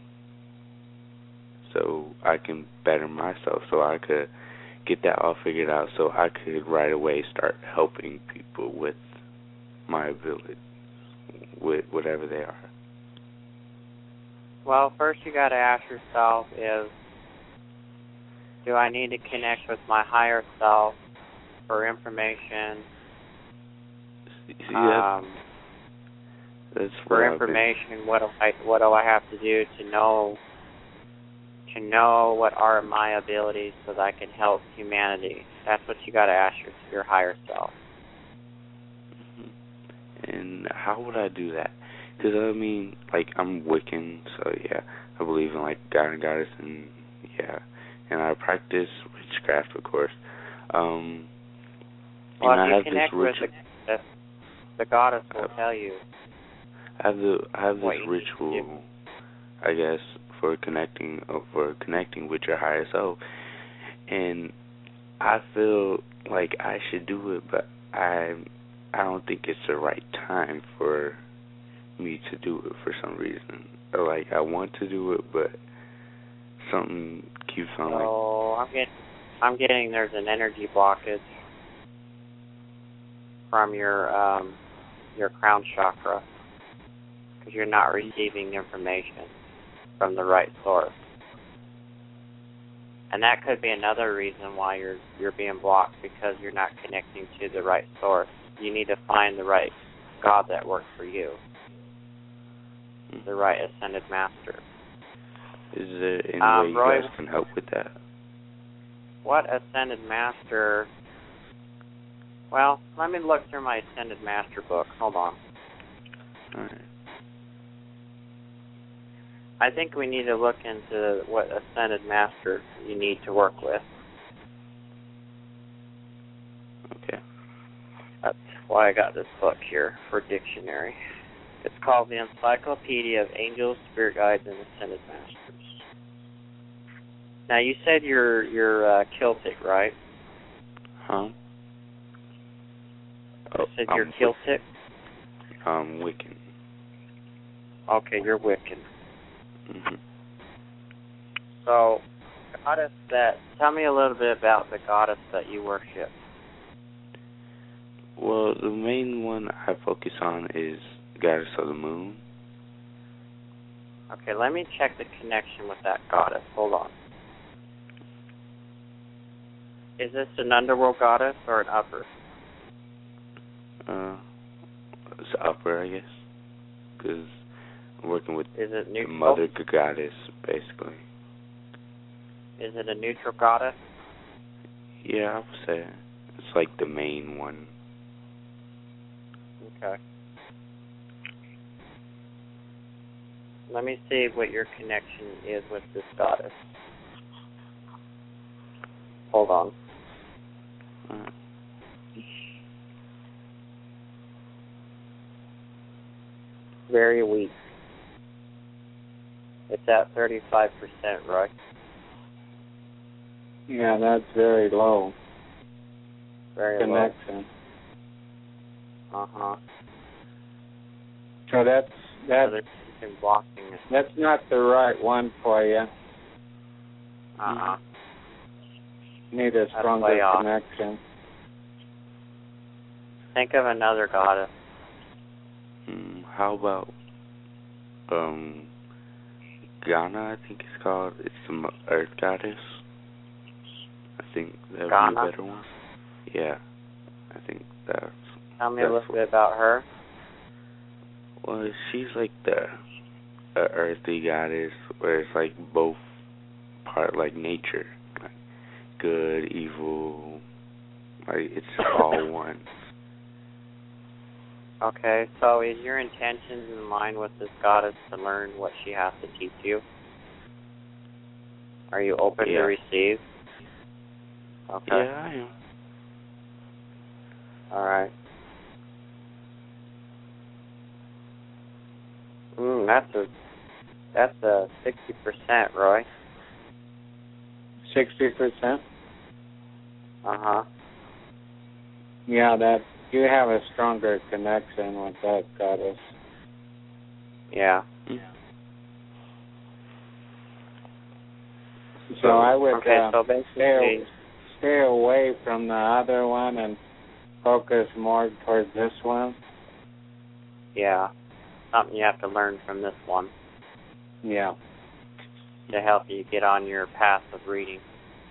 so I can better myself, so I could get that all figured out, so I could right away start helping people with my abilities, with whatever they are. Well, first you got to ask yourself is, do I need to connect with my higher self for information? See, um, that's for information, what do I what do I have to do to know to know what are my abilities so that I can help humanity? That's what you got to ask your your higher self. And how would I do that? Because, I mean, like, I'm Wiccan, so, yeah, I believe in, like, God and Goddess, and, yeah, and I practice witchcraft, of course. Um, well, and if I you have connect this with ritual, the, the Goddess will uh, tell you. I have, the, I have this you ritual, I guess, for connecting, uh, for connecting with your higher self, and I feel like I should do it, but I I don't think it's the right time for me to do it for some reason. Or like I want to do it, but something keeps on. So like... I'm getting, I'm getting there's an energy blockage from your um, your crown chakra because you're not receiving information from the right source, and that could be another reason why you're you're being blocked because you're not connecting to the right source. You need to find the right God that works for you, the right ascended master. Is there any um, way you Roy, guys can help with that? What ascended master? Well, let me look through my ascended master book. Hold on. All right. I think we need to look into what ascended master you need to work with. Okay. That's why I got this book here for dictionary. It's called the Encyclopedia of Angels, Spirit Guides, and Ascended Masters. Now, you said you're you're uh, Celtic, right? Huh? You oh, said I'm you're Celtic? Um, Wiccan. Okay, you're Wiccan. Mm-hmm. So, goddess that, tell me a little bit about the goddess that you worship. Well, the main one I focus on is Goddess of the Moon. Okay, let me check the connection with that goddess. Hold on. Is this an underworld goddess or an upper? Uh, it's upper, I guess, because I'm working with Is it the neutral? Mother Goddess, basically. Is it a neutral goddess? Yeah, I would say it's like the main one. Okay. Let me see what your connection is with this goddess. Hold on. Uh, Very weak. It's at thirty-five percent, right? Yeah, that's very low Very connection. low. Uh-huh. So that's that's So there's something blocking it. that's not the right one for you. Uh-huh. Need a That's stronger way off. connection. Think of another goddess. hmm, how about um, Ghana? I think it's called. It's the Mo- Earth Goddess. I think that would Ghana? be a better one. Yeah, I think that's. Tell me a that's little what, bit about her. Well, she's like the uh, earthly goddess, where it's like both part like nature, like good, evil, like it's all one. Okay, so is your intentions in line with this goddess to learn what she has to teach you? Are you open Yeah. to receive? Okay. Yeah, I am. All right. Mm, that's a that's a sixty percent, Roy. Sixty percent. Uh huh. Yeah, that you have a stronger connection with that goddess. Yeah. Mm. So I would Okay, uh, so stay basically, stay away from the other one and focus more towards this one. yeah, something you have to learn from this one Yeah. to help you get on your path of reading.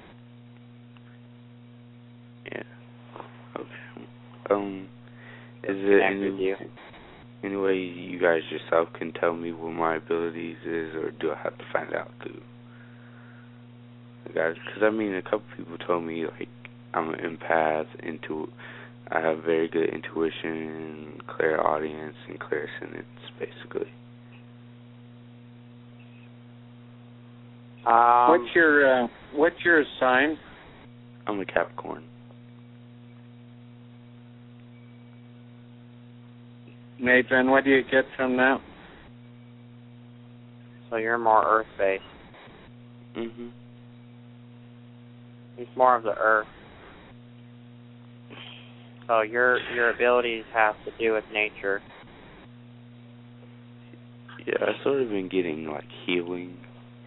Yeah. Okay. Um, is Connect there any with you. any way you guys yourself can tell me what my abilities is, or do I have to find out too? Guys, because I mean, a couple people told me like I'm an empath, into I have very good intuition, clairaudience, and clairsentience, basically. Um, What's your uh, what's your sign? I'm a Capricorn. Nathan, what do you get from that? so you're more earth-based. Mhm. He's more of the earth. So your your abilities have to do with nature. Yeah, I've sort of been getting like healing.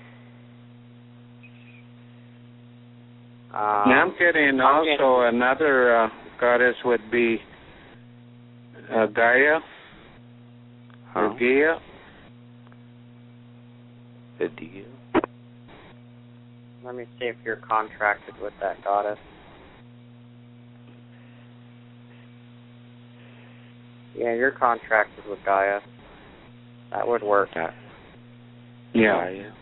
Um, Now I'm getting I'm also getting, another uh, goddess would be uh, Gaia Huh? or Gaia. Adia? let me see if you're contracted with that goddess. Yeah, you're contracted with Gaia. That would work. Ga- Yeah. Gaia?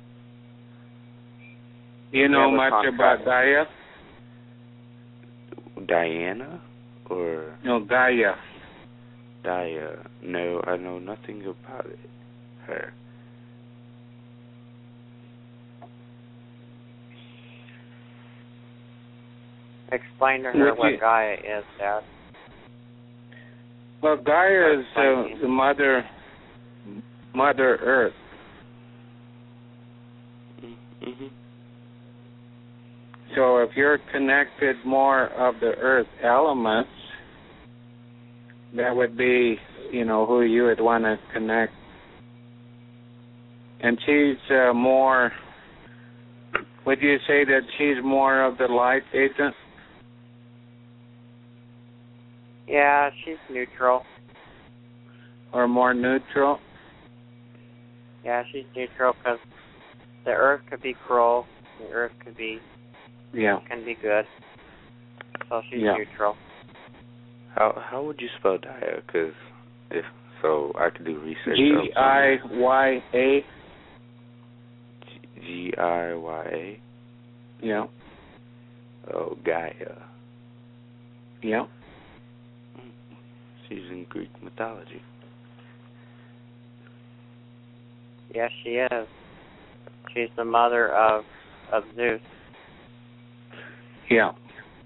You know Yeah, we're much about contracted. Gaia? Diana? Or No, Gaia. Dia? No, I know nothing about it. Her. Explain to her Would what you- Gaia is, Dad. Well, Gaia is Explain uh, me. the mother, Mother Earth. Mm-hmm. So if you're connected more of the Earth elements, that would be, you know, who you would want to connect. And she's uh, more, would you say that she's more of the light agent? Yeah, she's neutral. Or more neutral? Yeah, she's neutral because the Earth could be cruel. The Earth could be Yeah. can be good. So she's Yeah. neutral. How how would you spell Dia? Cause if so, I could do research. G I Y A. G I Y A. Yeah. Oh, Gaia. Yeah. She's in Greek mythology. Yes, she is. She's the mother of of Zeus. Yeah.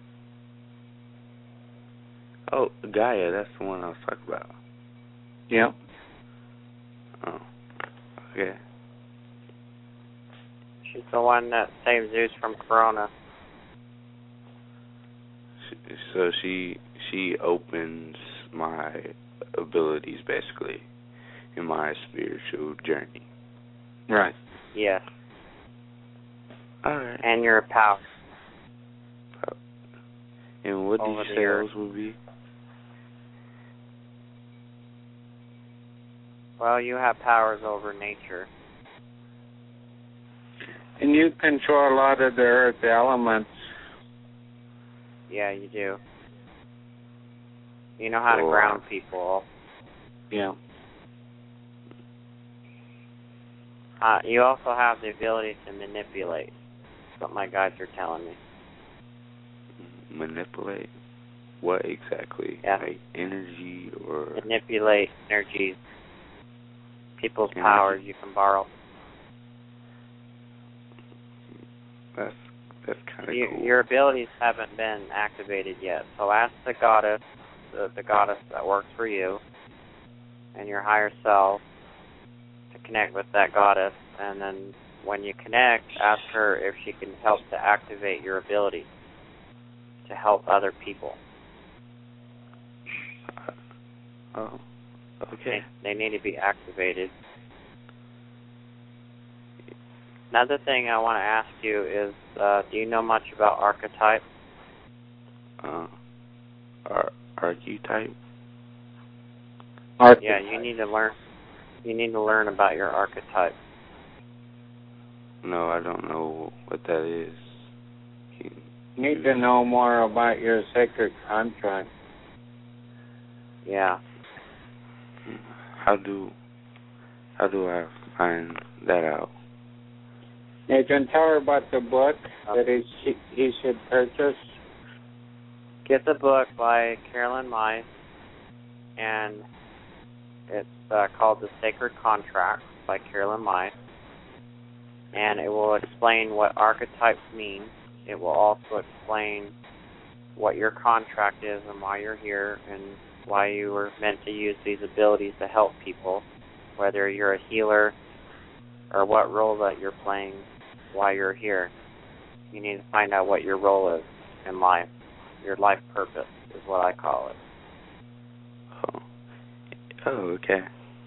Oh, Gaia. That's the one I was talking about. Yeah. Oh, okay. She's the one that saved Zeus from Corona. She, so she she opens my abilities basically in my spiritual journey. Right. Yes. All right. And your power. And what Over these the earth. cells will be? Well, you have powers over nature. And you control a lot of the Earth elements. Yeah, you do. You know how to Cool. ground people. Yeah. Uh, you also have the ability to manipulate. That's what my guides are telling me. Manipulate? What exactly? Yeah. Like energy or Manipulate energies. People's Energy. powers you can borrow. that's that's kind of You, cool. your abilities haven't been activated yet, so ask the goddess, the, the goddess that works for you, and your higher self to connect with that goddess, and then when you connect, ask her if she can help to activate your ability to help other people. Oh, okay. They, they need to be activated. Another thing I want to ask you is, uh, do you know much about archetype? Uh, ar- archetype? Yeah, you need to learn. You need to learn about your archetype. No, I don't know what that is. Can You need to know more about your sacred contract. Yeah. How do how do I find that out? You can tell her about the book that he, sh- he should purchase. Get the book by Carolyn Mice, and it's uh, called The Sacred Contract by Carolyn Mice, and it will explain what archetypes mean. It will also explain what your contract is and why you're here and why you were meant to use these abilities to help people, whether you're a healer or what role that you're playing while you're here. You need to find out what your role is in life, your life purpose is what I call it. Oh, oh okay.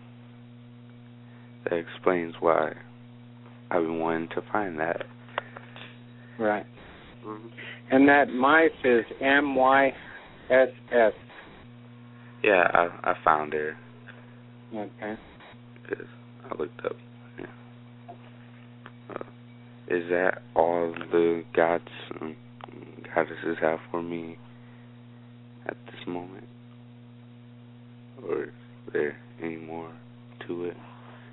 That explains why I've been wanting to find that. Right. Mm-hmm. And that mice is M Y S S. Yeah, I I found her. Okay. Because I looked up. Yeah. Uh, is that all the gods and goddesses have for me at this moment? Or is there any more to it?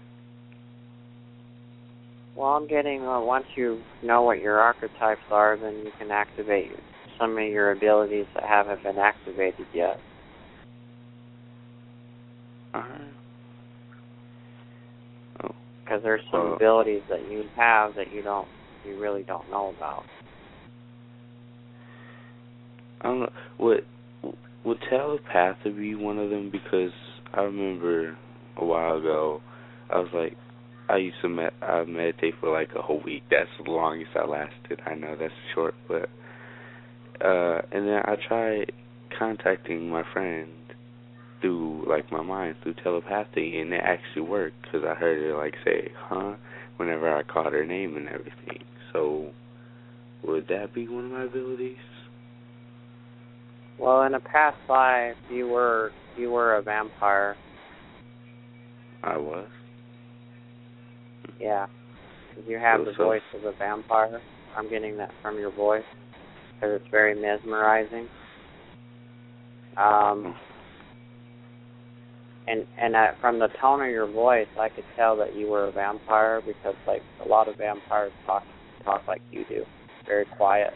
Well, I'm getting, uh, once you know what your archetypes are, then you can activate some of your abilities that haven't been activated yet. Alright. Oh. Because there's some Uh, abilities that you have that you don't, you really don't know about. I don't know. Would, would telepathy be one of them? Because I remember a while ago, I was like, I used to med- I meditate for like a whole week. That's the longest I lasted. I know that's short, but uh, and then I tried contacting my friend through like my mind through telepathy, and it actually worked because I heard her like say "huh" whenever I called her name and everything. So would that be one of my abilities? Well, in a past life, you were you were a vampire. I was. Yeah. You have So- the so- voice of a vampire. I'm getting that from your voice because it's very mesmerizing. Um, and and uh, from the tone of your voice, I could tell that you were a vampire because, like, a lot of vampires talk talk like you do, very quiet.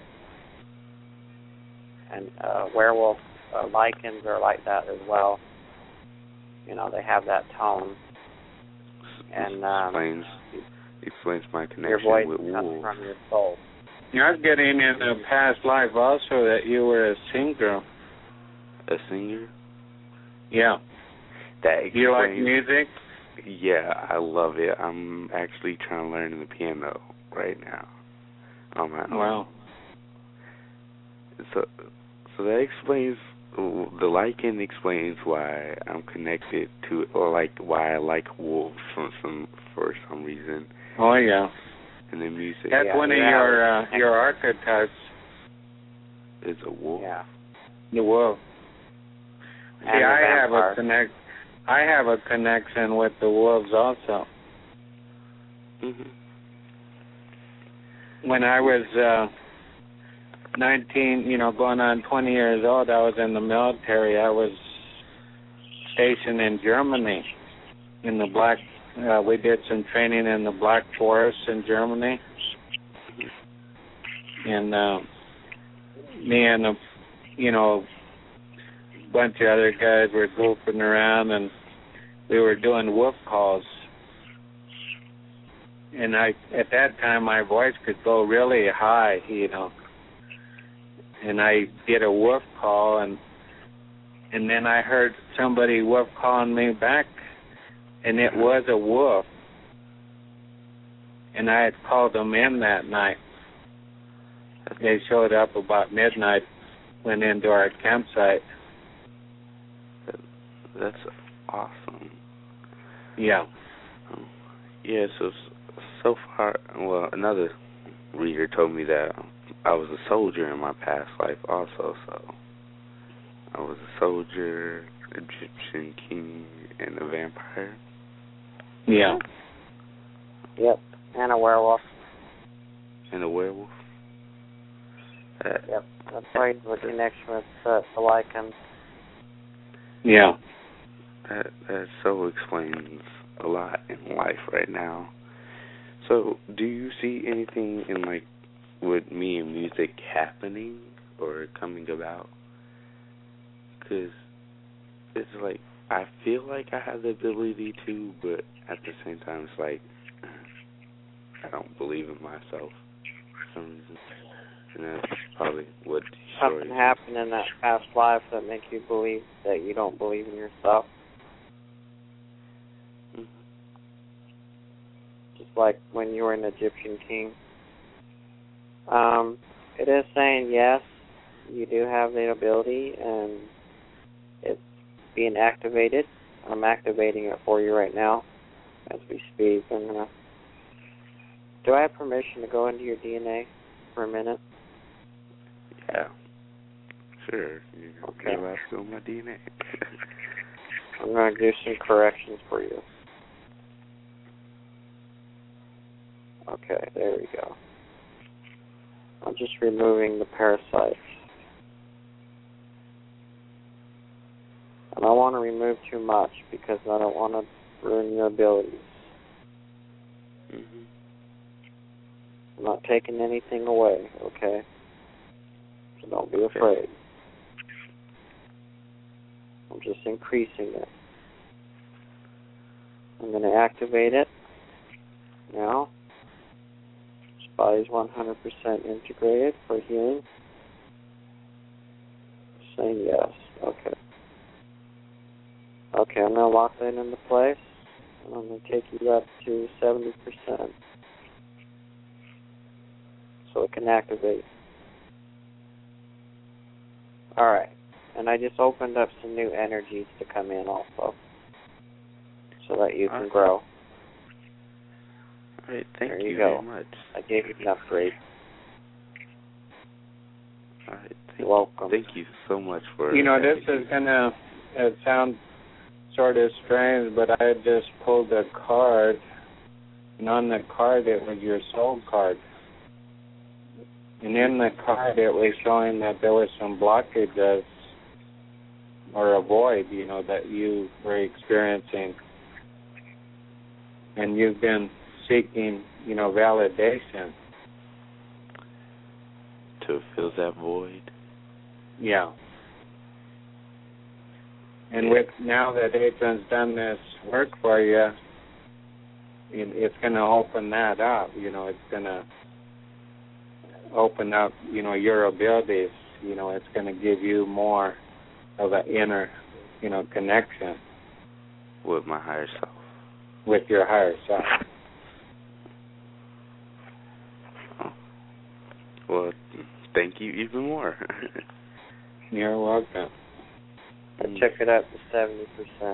And uh, werewolf uh, lichens are like that as well. You know, they have that tone. And um, explains explains my your connection voice with comes wolves. from your soul. I was getting in a past life also that you were a singer. A singer? Yeah. That explains. You like music? Yeah, I love it. I'm actually trying to learn the piano right now. On my own. Wow. So, so that explains. The lichen explains why I'm connected to, or like why I like wolves from some for some reason. Oh yeah. And the music. That's Yeah, one of yeah. your uh, your archetypes. Is a wolf. Yeah. The wolf. See, And the I have vampire. a connect. I have a connection with the wolves also. Mhm. When I was uh, nineteen, you know, going on twenty years old, I was in the military. I was stationed in Germany, in the Black. Uh, we did some training in the Black Forest in Germany, and uh, me and a, you know, bunch of other guys were goofing around, and we were doing wolf calls. And I, at that time, my voice could go really high, you know. And I did a wolf call, and and then I heard somebody wolf calling me back, and it was a wolf. And I had called them in that night. They showed up about midnight, went into our campsite. That's awesome. Yeah. Um, yeah. So so far, well, another reader told me that I was a soldier in my past life also. So I was a soldier, Egyptian king, and a vampire. Yeah. Yep. And a werewolf. And a werewolf. That, Yep. That's why you have a connection with uh, the lichen. Yeah. that that so explains a lot in life right now. So, do you see anything in like with me and music happening or coming about? Because it's like I feel like I have the ability to, but at the same time, it's like I don't believe in myself for some reason. And that's probably what destroys Something happened in that past life that makes you believe that you don't believe in yourself. Mm-hmm. Just like when you were an Egyptian king. Um, it is saying yes, you do have the ability, and it's being activated. I'm activating it for you right now as we speak. I'm gonna. Do I have permission to go into your D N A for a minute? Yeah. Sure. You Okay. can still my D N A. I'm going to do some corrections for you. Okay, there we go. I'm just removing the parasites. And I want to remove too much because I don't want to ruin your abilities. Mm-hmm. I'm not taking anything away, okay? So don't be afraid. I'm just increasing it. I'm going to activate it now. This body's one hundred percent integrated for healing. Saying yes. Okay. Okay, I'm going to lock that into place. And I'm going to take you up to seventy percent. So it can activate. Alright. And I just opened up some new energies to come in also. So that you can grow. All right, thank there you, you very go. much. I gave you an upgrade. All right, thank You're welcome. Thank you so much for You know, this is going to it sound sort of strange, but I just pulled a card, and on the card it was your soul card. And in the card it was showing that there was some blockages or a void, you know, that you were experiencing. And you've been seeking, you know, validation. To fill that void. Yeah. And with now that Adrian's done this work for you, it's going to open that up. You know, it's going to open up, you know, your abilities. You know, it's going to give you more of an inner, you know, connection with my higher self. With your higher self. Oh. Well, thank you even more. You're welcome. I took it up to seventy percent.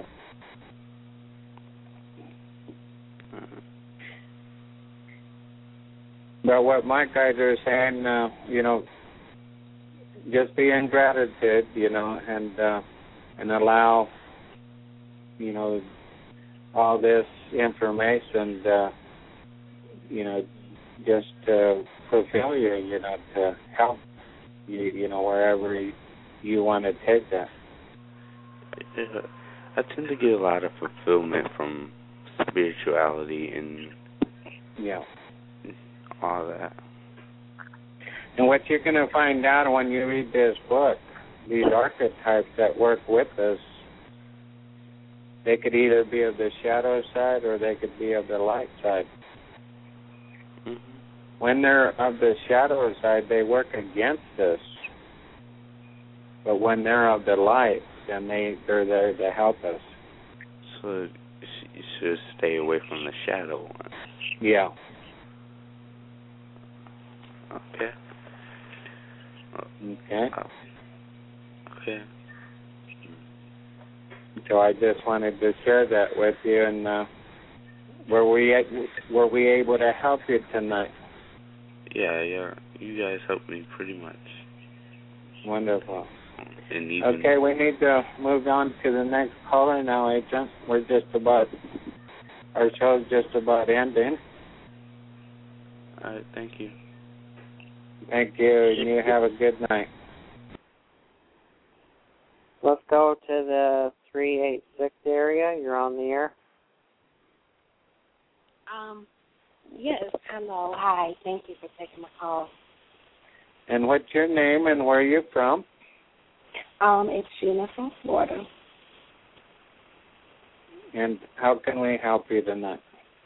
But what my guys are saying, uh, you know, just be in gratitude, you know, and uh, and allow, you know, all this information, uh, you know, just to fulfill you, you know, to help you, you know, wherever you, you want to take that. Yeah, I tend to get a lot of fulfillment from spirituality and yeah, all that. And what you're going to find out when you read this book, these archetypes that work with us, they could either be of the shadow side or they could be of the light side. Mm-hmm. When they're of the shadow side, they work against us. But when they're of the light, then they, they're there to help us. So you should stay away from the shadow one. Yeah. Okay. Okay. Oh. Okay. So I just wanted to share that with you. And uh, were we were we able to help you tonight? Yeah, yeah. You guys helped me pretty much. Wonderful. And even okay, we need to move on to the next caller now, Agent. We're just about, our show's just about ending. All right, thank you. Thank you, and you have a good night. Let's go to the three eight six area. You're on the air. Um, yes, hello. Hi, thank you for taking my call. And what's your name and where are you from? Um, it's Gina from Florida. And how can we help you tonight?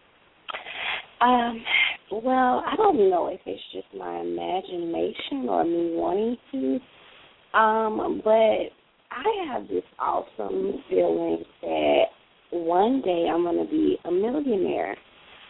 Um, well, I don't know if it's just my imagination or me wanting to, um, but I have this awesome feeling that one day I'm going to be a millionaire.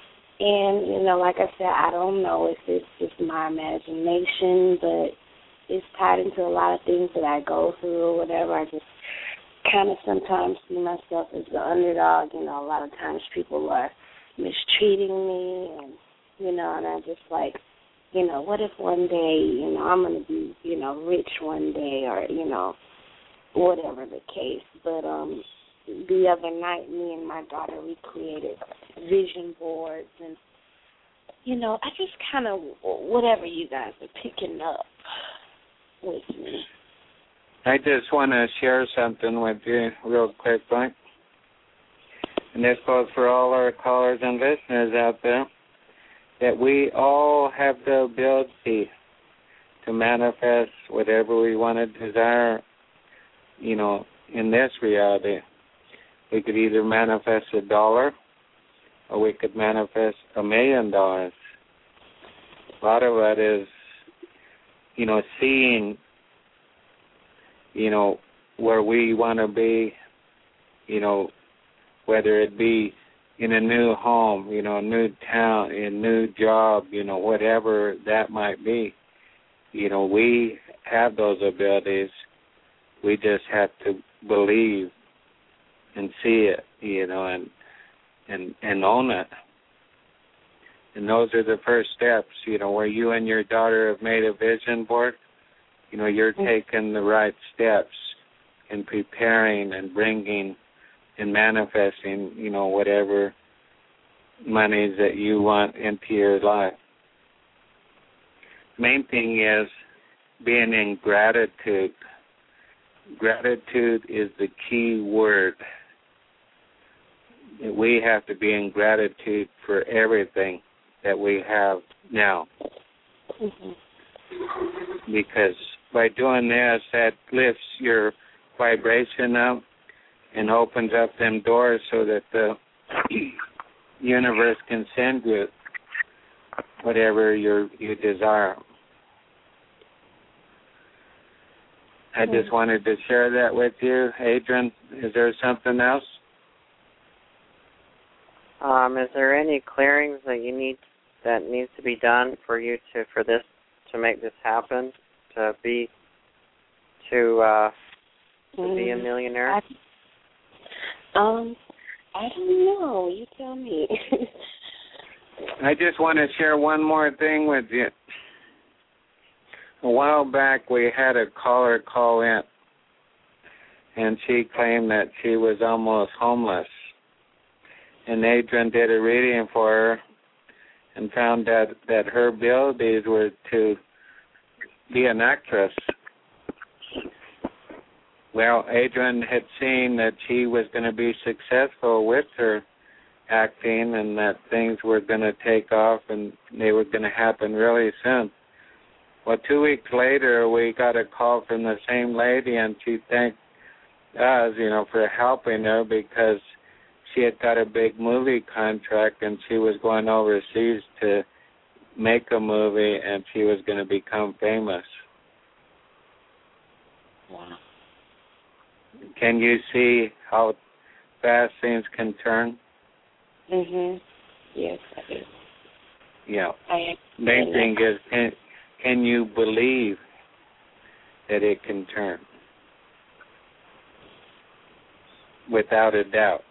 And, you know, like I said, I don't know if it's just my imagination, but it's tied into a lot of things that I go through or whatever. I just kind of sometimes see myself as the underdog. You know, a lot of times people are mistreating me, and, you know, and I just like, you know, what if one day, you know, I'm going to be, you know, rich one day, or, you know, whatever the case. But um, the other night, me and my daughter, we created vision boards, and, you know, I just kind of, whatever you guys are picking up with me. I just want to share something with you real quick, Mike. And this goes for all our callers and listeners out there, that we all have the ability to manifest whatever we want to desire, you know, in this reality. We could either manifest a dollar or we could manifest a million dollars. A lot of it is, you know, seeing, you know, where we want to be, you know, whether it be in a new home, you know, a new town, a new job, you know, whatever that might be. You know, we have those abilities. We just have to believe and see it, you know, and and and own it. And those are the first steps, you know, where you and your daughter have made a vision board. You know, you're taking the right steps in preparing and bringing and manifesting, you know, whatever monies that you want into your life. Main thing is being in gratitude. Gratitude is the key word. We have to be in gratitude for everything that we have now. Mm-hmm. Because by doing this, that lifts your vibration up and opens up them doors so that the universe can send you whatever you you desire. I just wanted to share that with you. Adrian, is there something else? Um, is there any clearings that you need that needs to be done for you to for this to make this happen, to be to uh, to mm, be a millionaire? I, um, I don't know. You tell me. I just want to share one more thing with you. A while back, we had a caller call in, and she claimed that she was almost homeless. And Adrian did a reading for her and found that, that her abilities were to be an actress. Well, Adrian had seen that she was going to be successful with her acting and that things were going to take off and they were going to happen really soon. Well, two weeks later, we got a call from the same lady, and she thanked us, you know, for helping her because she had got a big movie contract and she was going overseas to make a movie and she was going to become famous. Wow. Can you see how fast things can turn? Mhm. Yes, I do. Yeah. I Main thing is, can, can you believe that it can turn? Without a doubt.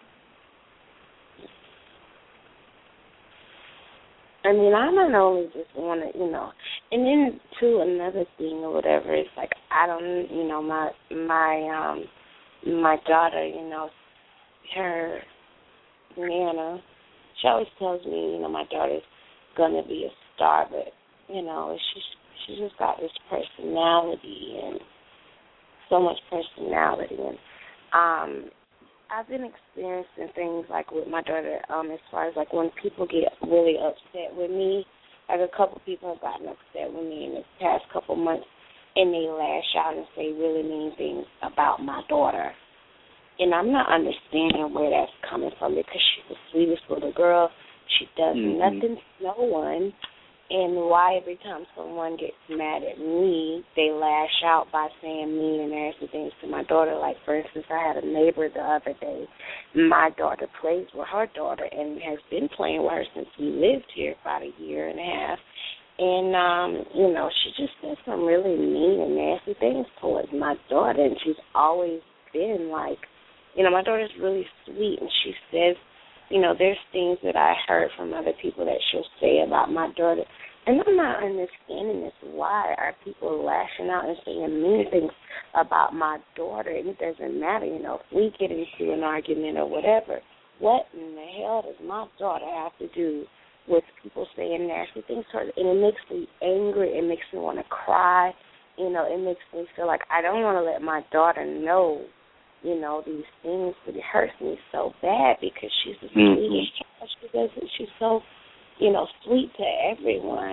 I mean, I don't only just want to, you know, and then too another thing or whatever. It's like I don't, you know, my my um my daughter, you know, her Nana, she always tells me, you know, my daughter's gonna be a star, but you know, she she just got this personality and so much personality, and um. I've been experiencing things like with my daughter, um, as far as like when people get really upset with me. Like a couple people have gotten upset with me in the past couple months, and they lash out and say really mean things about my daughter. And I'm not understanding where that's coming from because she's the sweetest little girl. She does mm-hmm. nothing to no one. And why every time someone gets mad at me, they lash out by saying mean and nasty things to my daughter. Like, for instance, I had a neighbor the other day. My daughter plays with her daughter and has been playing with her since we lived here about a year and a half. And, um, you know, she just said some really mean and nasty things towards my daughter, and she's always been like, you know, my daughter's really sweet, and she says, you know, there's things that I heard from other people that she'll say about my daughter, and I'm not understanding this. Why are people lashing out and saying mean things about my daughter? And it doesn't matter, you know, if we get into an argument or whatever, what in the hell does my daughter have to do with people saying nasty things to her? And it makes me angry. It makes me want to cry. You know, it makes me feel like I don't want to let my daughter know, you know, these things, but it hurts me so bad because she's the mm-hmm. sweetest child. She doesn't, she's so, you know, sweet to everyone.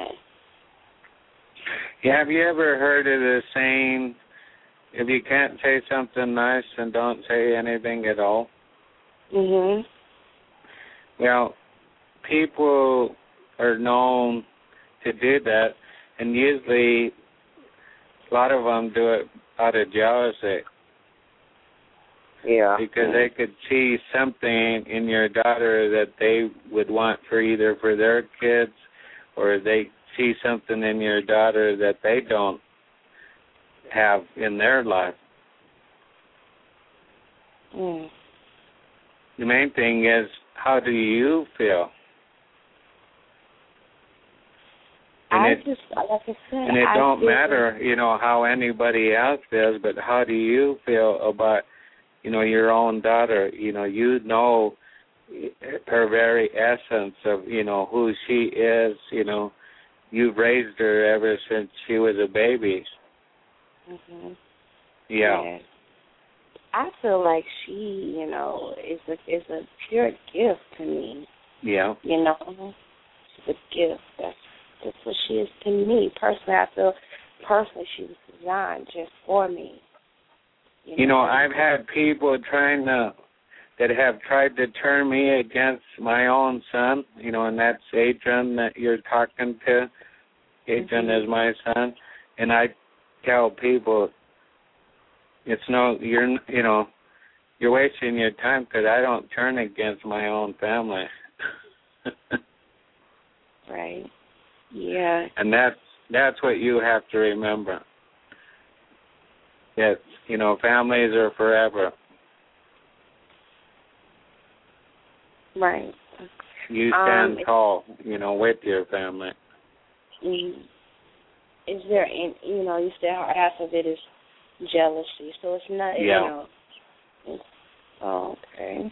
Yeah, have you ever heard of the saying, if you can't say something nice, then don't say anything at all? Mhm. Well, people are known to do that, and usually a lot of them do it out of jealousy. Yeah. Because they could see something in your daughter that they would want for either for their kids, or they see something in your daughter that they don't have in their life. Mm. The main thing is, how do you feel? And I it, just, like I said, and it I don't feel matter, you know, how anybody else feels, but how do you feel about, you know, your own daughter? You know, you know her very essence of, you know, who she is. You know, you've raised her ever since she was a baby. Mhm. Yeah. yeah. I feel like she, you know, is a is a pure gift to me. Yeah. You know, she's a gift. That's that's what she is to me personally. I feel personally she was designed just for me. You know, you know I've had people trying to that have tried to turn me against my own son. You know, and that's Adrian that you're talking to. Adrian mm-hmm. is my son, and I tell people, it's no, you're, you know, you're wasting your time because I don't turn against my own family. Right. Yeah. And that's that's what you have to remember. That, you know, families are forever. Right. You stand um, tall, you know, with your family. Is there, any, you know, you said half of it is jealousy, so it's not, yeah. you know. It's, oh, okay.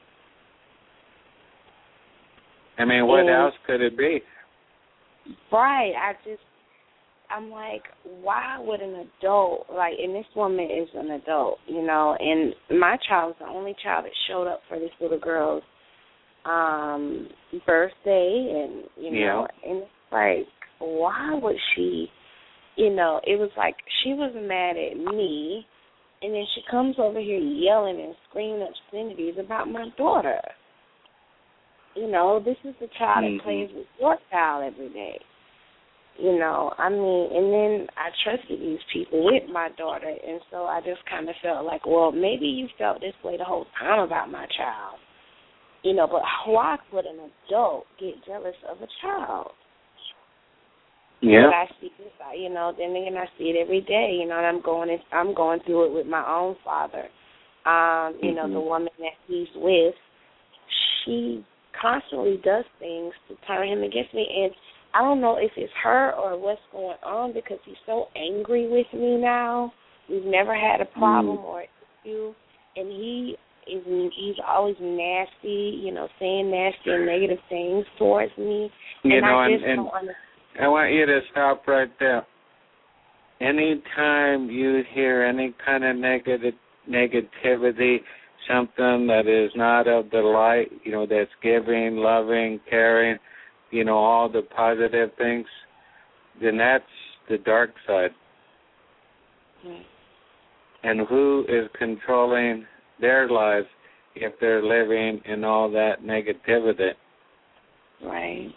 I mean, what and, else could it be? Right. I just, I'm like, why would an adult, like, and this woman is an adult, you know, and my child was the only child that showed up for this little girl's um, birthday, and, you know, yeah. and it's like, why would she, you know, it was like she was mad at me, and then she comes over here yelling and screaming obscenities about my daughter. You know, this is the child mm-hmm. that plays with your child every day. You know, I mean, and then I trusted these people with my daughter, and so I just kind of felt like, well, maybe you felt this way the whole time about my child. You know, but why would an adult get jealous of a child? Yeah. But I see this, you know, then again I see it every day, you know, and I'm going in, I'm going through it with my own father. Um, you mm-hmm. know, the woman that he's with, she constantly does things to turn him against me, and I don't know if it's her or what's going on because he's so angry with me now. We've never had a problem mm. or issue, and he is he's always nasty, you know, saying nasty and negative things towards me, you and know, I just and, don't understand. I want you to stop right there. Anytime you hear any kind of negative negativity, something that is not of the light, you know, that's giving, loving, caring, you know, all the positive things, then that's the dark side. Mm. And who is controlling their lives if they're living in all that negativity? Right.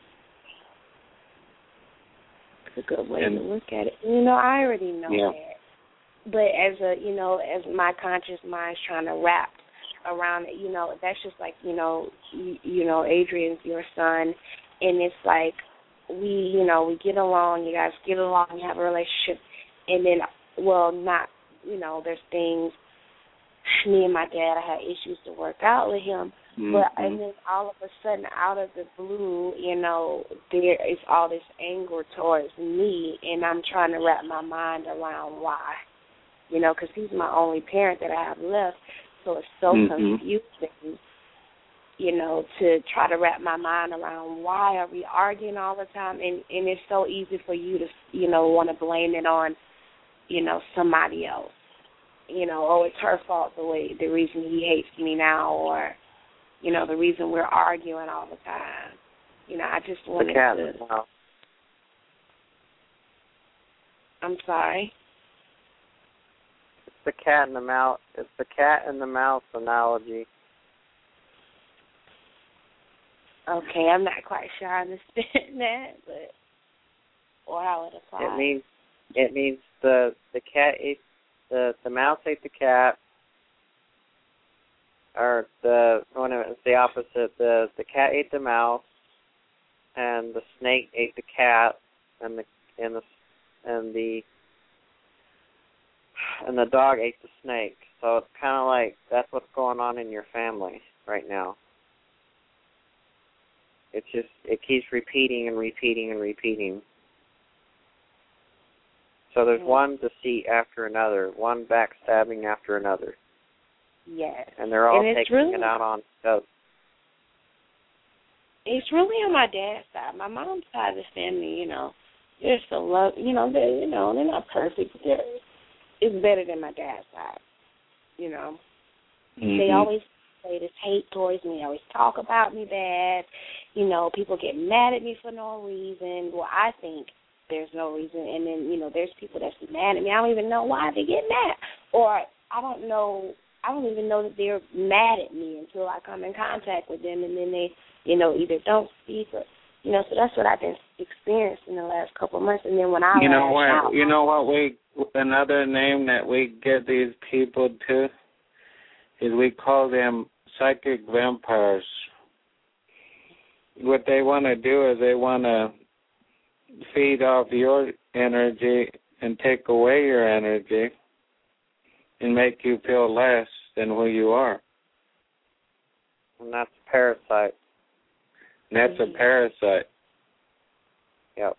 It's a good way and, to look at it. You know, I already know yeah. that. But as a, you know, as my conscious mind's trying to wrap around it, you know, that's just like, you know, you, you know, Adrian's your son, and it's like, we, you know, we get along, you guys get along, you have a relationship, and then, well, not, you know, there's things, me and my dad, I had issues to work out with him, mm-hmm. but, and then all of a sudden, out of the blue, you know, there is all this anger towards me, and I'm trying to wrap my mind around why, you know, because he's my only parent that I have left, so it's so mm-hmm. confusing, you know, to try to wrap my mind around why are we arguing all the time, and, and it's so easy for you to, you know, want to blame it on, you know, somebody else. You know, oh, it's her fault, the way, the reason he hates me now, or, you know, the reason we're arguing all the time. You know, I just wanted the cat to. In the mouse. I'm sorry. It's the cat and the mouse. It's the cat and the mouse analogy. Okay, I'm not quite sure I understand that, but or how it applies. It means it means the the cat ate the the mouse ate the cat, or the when it's the opposite. The the cat ate the mouse, and the snake ate the cat, and the and the and the and the dog ate the snake. So it's kind of like that's what's going on in your family right now. It's just, it keeps repeating and repeating and repeating. So there's mm-hmm. one deceit after another, one backstabbing after another. Yes. And they're all and taking really, it out on each other. It's really on my dad's side. My mom's side of the family, you know, they're so love, you know, they you know, they're not perfect, but they're, it's better than my dad's side, you know. Mm-hmm. They always say this hate towards me, they always talk about me bad. You know, people get mad at me for no reason. Well, I think there's no reason. And then, you know, there's people that's mad at me. I don't even know why they get mad. Or I don't know, I don't even know that they're mad at me until I come in contact with them. And then they, you know, either don't speak or, you know, so that's what I've been experiencing the last couple of months. And then when I You know what, out, you know what we, another name that we give these people to is we call them psychic vampires. What they want to do is they want to feed off your energy and take away your energy and make you feel less than who you are. And that's a parasite. And that's a parasite. Yep.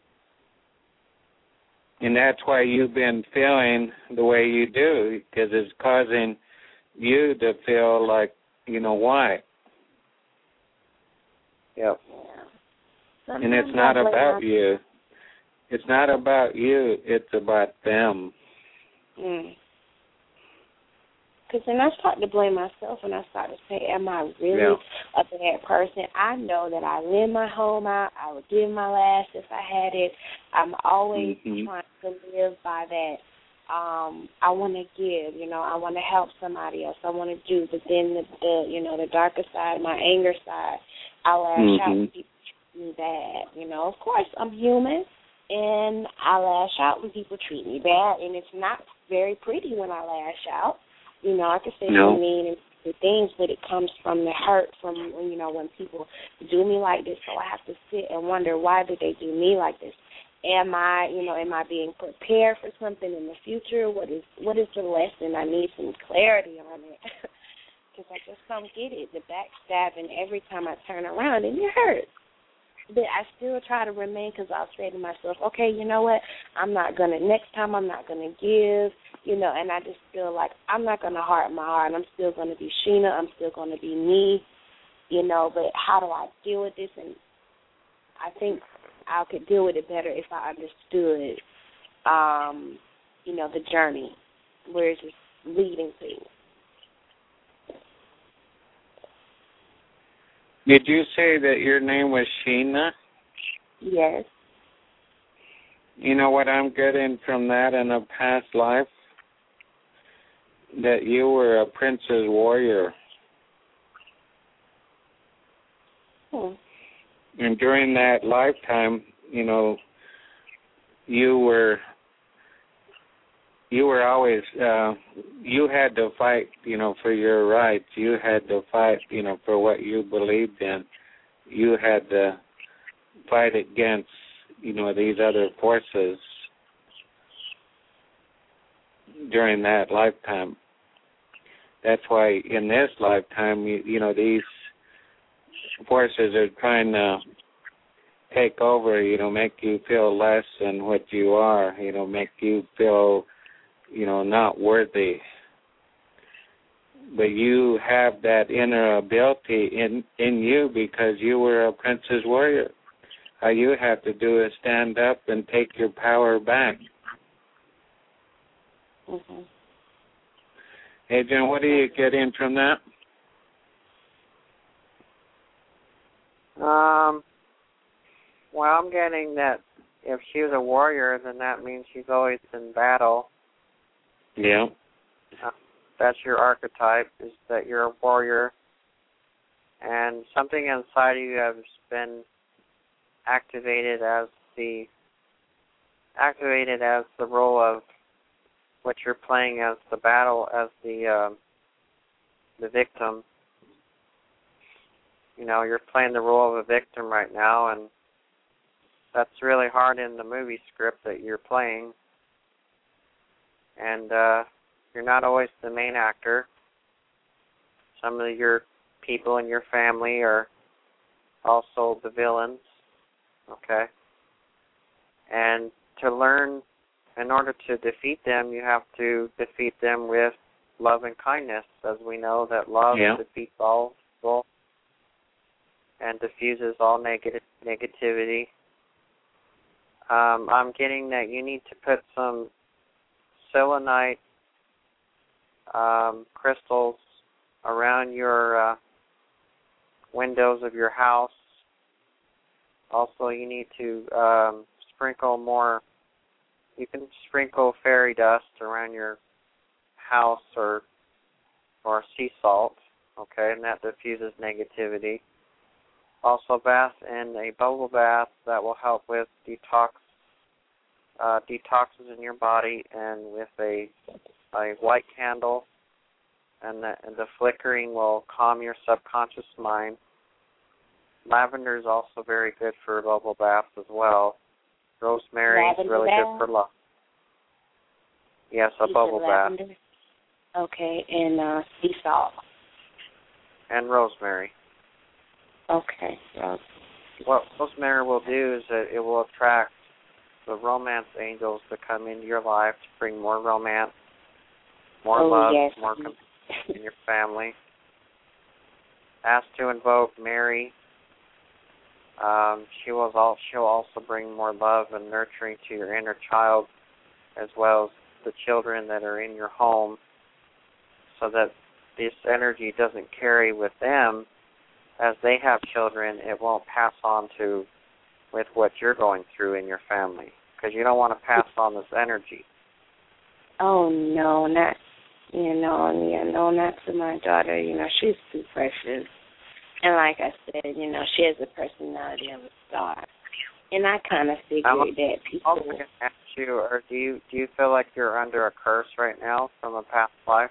And that's why you've been feeling the way you do, because it's causing you to feel like, you know, why. Yep. Yeah. And it's not about you. It's not about you. It's about them. Mm. Because then I start to blame myself, and I start to say, am I really yeah. a bad person? I know that I lend my home out. I would give my last if I had it. I'm always mm-hmm. trying to live by that. Um, I want to give, you know, I want to help somebody else. I want to do, but then the, the, you know, the darker side, my anger side, I lash mm-hmm. out when people treat me bad. You know, of course, I'm human, and I lash out when people treat me bad, and it's not very pretty when I lash out. You know, I can say no. mean and stupid things, but it comes from the hurt from, you know, when people do me like this, so I have to sit and wonder, why did they do me like this? Am I, you know, am I being prepared for something in the future? What is what is the lesson? I need some clarity on it. Because I just don't get it. The backstabbing every time I turn around, and it hurts. But I still try to remain, because I'll say to myself, okay, you know what, I'm not going to, next time I'm not going to give, you know, and I just feel like I'm not going to harden my heart. I'm still going to be Sheena. I'm still going to be me, you know, but how do I deal with this? And I think I could deal with it better if I understood, um, you know, the journey, where it's just leading to. Did you say that your name was Sheena? Yes. You know what I'm getting from that in a past life? That you were a princess warrior. Hmm. And during that lifetime, you know, you were you were always uh, you had to fight, you know, for your rights. You had to fight, you know, for what you believed in. You had to fight against, you know, these other forces during that lifetime. That's why in this lifetime, you, you know, these forces are trying to take over, you know, make you feel less than what you are, you know, make you feel, you know, not worthy. But you have that inner ability in, in you because you were a princess warrior. All you have to do is stand up and take your power back. Mm-hmm. Hey, Jen, what are you getting from that? Um, well, I'm getting that if she's a warrior, then that means she's always in battle. Yeah. Uh, that's your archetype, is that you're a warrior. And something inside of you has been activated as the activated as the role of what you're playing as the battle, as the uh, the victim. You know, you're playing the role of a victim right now, and that's really hard in the movie script that you're playing. And uh, you're not always the main actor. Some of your people in your family are also the villains, okay? And to learn, in order to defeat them, you have to defeat them with love and kindness, as we know that love yeah. defeats all evil and diffuses all negative negativity. Um, I'm getting that you need to put some selenite um, crystals around your uh, windows of your house. Also, you need to um, sprinkle more. You can sprinkle fairy dust around your house or or sea salt, okay, and that diffuses negativity. Also, bath in a bubble bath that will help with detox, uh, detoxes in your body, and with a a white candle, and the, and the flickering will calm your subconscious mind. Lavender is also very good for bubble baths as well. Rosemary is really bath? good for love. Yes, a you bubble bath. Lavender? Okay, and uh, sea salt. And rosemary. Okay. Well, what rosemary will do is that it will attract the romance angels to come into your life to bring more romance, more oh, love, yes. more compassion in your family. Ask to invoke Mary. Um, she will all, she'll also bring more love and nurturing to your inner child, as well as the children that are in your home, so that this energy doesn't carry with them. As they have children, it won't pass on to with what you're going through in your family, because you don't want to pass on this energy. Oh, no, not, you know, yeah, no, not to my daughter. You know, she's too precious. And like I said, you know, she has the personality of a star. And I kind of figured I'm, that people... I'm going to ask you, or do you, do you feel like you're under a curse right now from a past life?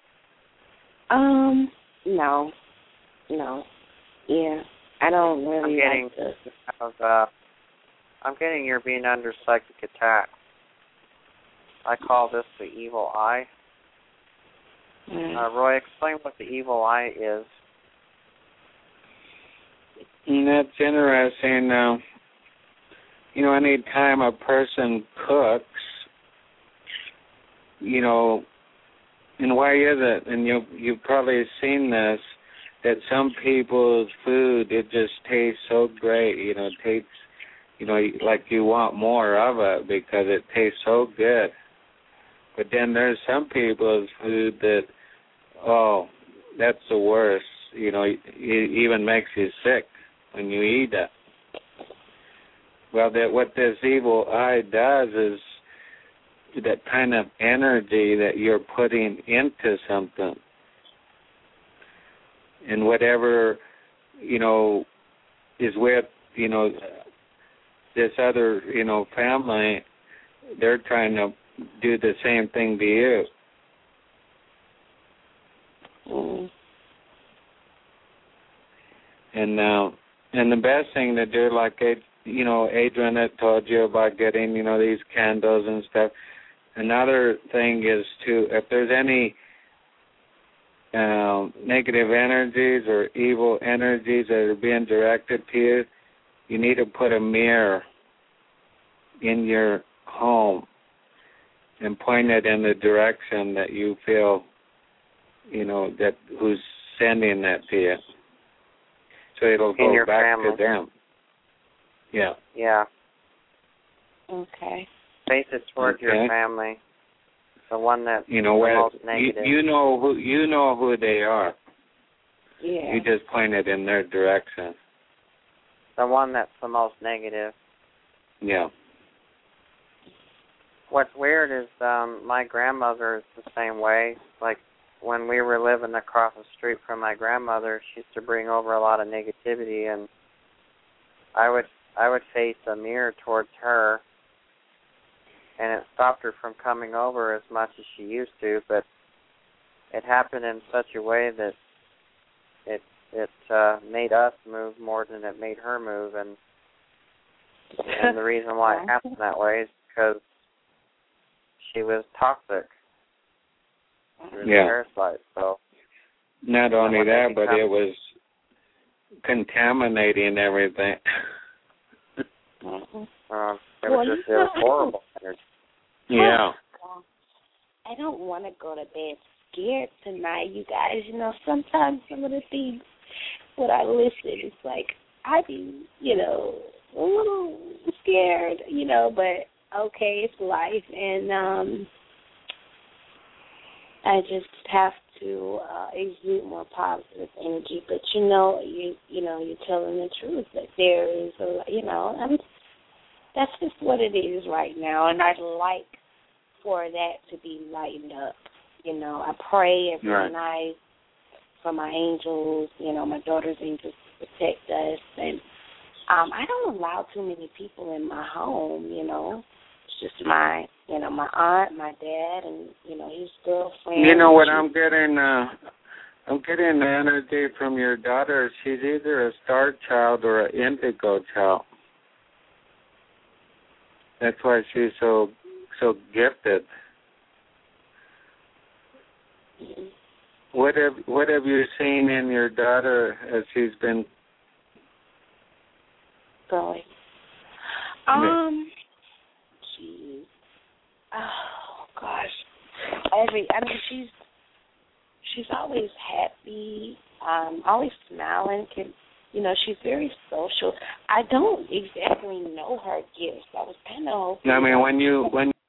Um, no. No. Yeah, I don't really I'm getting, like to... Have, uh, I'm getting you're being under psychic attack. I call this the evil eye. Mm. Uh, Roy, explain what the evil eye is. And that's interesting. Uh, you know, any time a person cooks, you know, and why is it? And you, you've probably seen this, that some people's food, it just tastes so great, you know, it tastes, you know, like you want more of it because it tastes so good. But then there's some people's food that, oh, that's the worst, you know, it even makes you sick when you eat it. Well, that what this evil eye does is that kind of energy that you're putting into something. And whatever, you know, is with, you know, this other, you know, family, they're trying to do the same thing to you. Mm. And uh, and the best thing to do, like you know, Adrian had told you about getting, you know, these candles and stuff. Another thing is to, if there's any um, negative energies or evil energies that are being directed to you, you need to put a mirror in your home and point it in the direction that you feel, you know, that who's sending that to you. So it'll go your back family. to them. Yeah. Yeah. Okay. Face it towards Okay. your family. The one that's You know the where most you, negative. you know who you know who they are. Yeah. You just point it in their direction. The one that's the most negative. Yeah. What's weird is um my grandmother is the same way. Like when we were living across the street from my grandmother, she used to bring over a lot of negativity, and I would I would face a mirror towards her, and it stopped her from coming over as much as she used to, but it happened in such a way that it it uh, made us move more than it made her move, and and the reason why it happened that way is because she was toxic. She was Yeah. a parasite, so Not only when they that, but become- it was contaminating everything. Mhm. uh, it Well, was just it you was know, horrible. Yeah. Well, I don't want to go to bed scared tonight, you guys. You know, sometimes some of the things when I listen, it's like I be, you know, a little scared, you know, but okay, it's life, and um, I just have to uh, exude more positive energy. But you know, you you know, you're telling the truth that there is a, you know, I'm, that's just what it is right now, and I'd like for that to be lightened up. You know, I pray every Right. night for my angels, you know, my daughter's angels to protect us, and um, I don't allow too many people in my home, you know. It's just my, you know, my aunt, my dad, and, you know, his girlfriend. You know what She- I'm getting? Uh, I'm getting the energy from your daughter. She's either a star child or an indigo child. That's why she's so so gifted. Mhm. What have what have you seen in your daughter as she's been? Going. Um, she, oh gosh, every I mean she's she's always happy, um, always smiling. Can you know she's very social. I don't exactly know her gifts. I was kind of hoping. I mean, when you when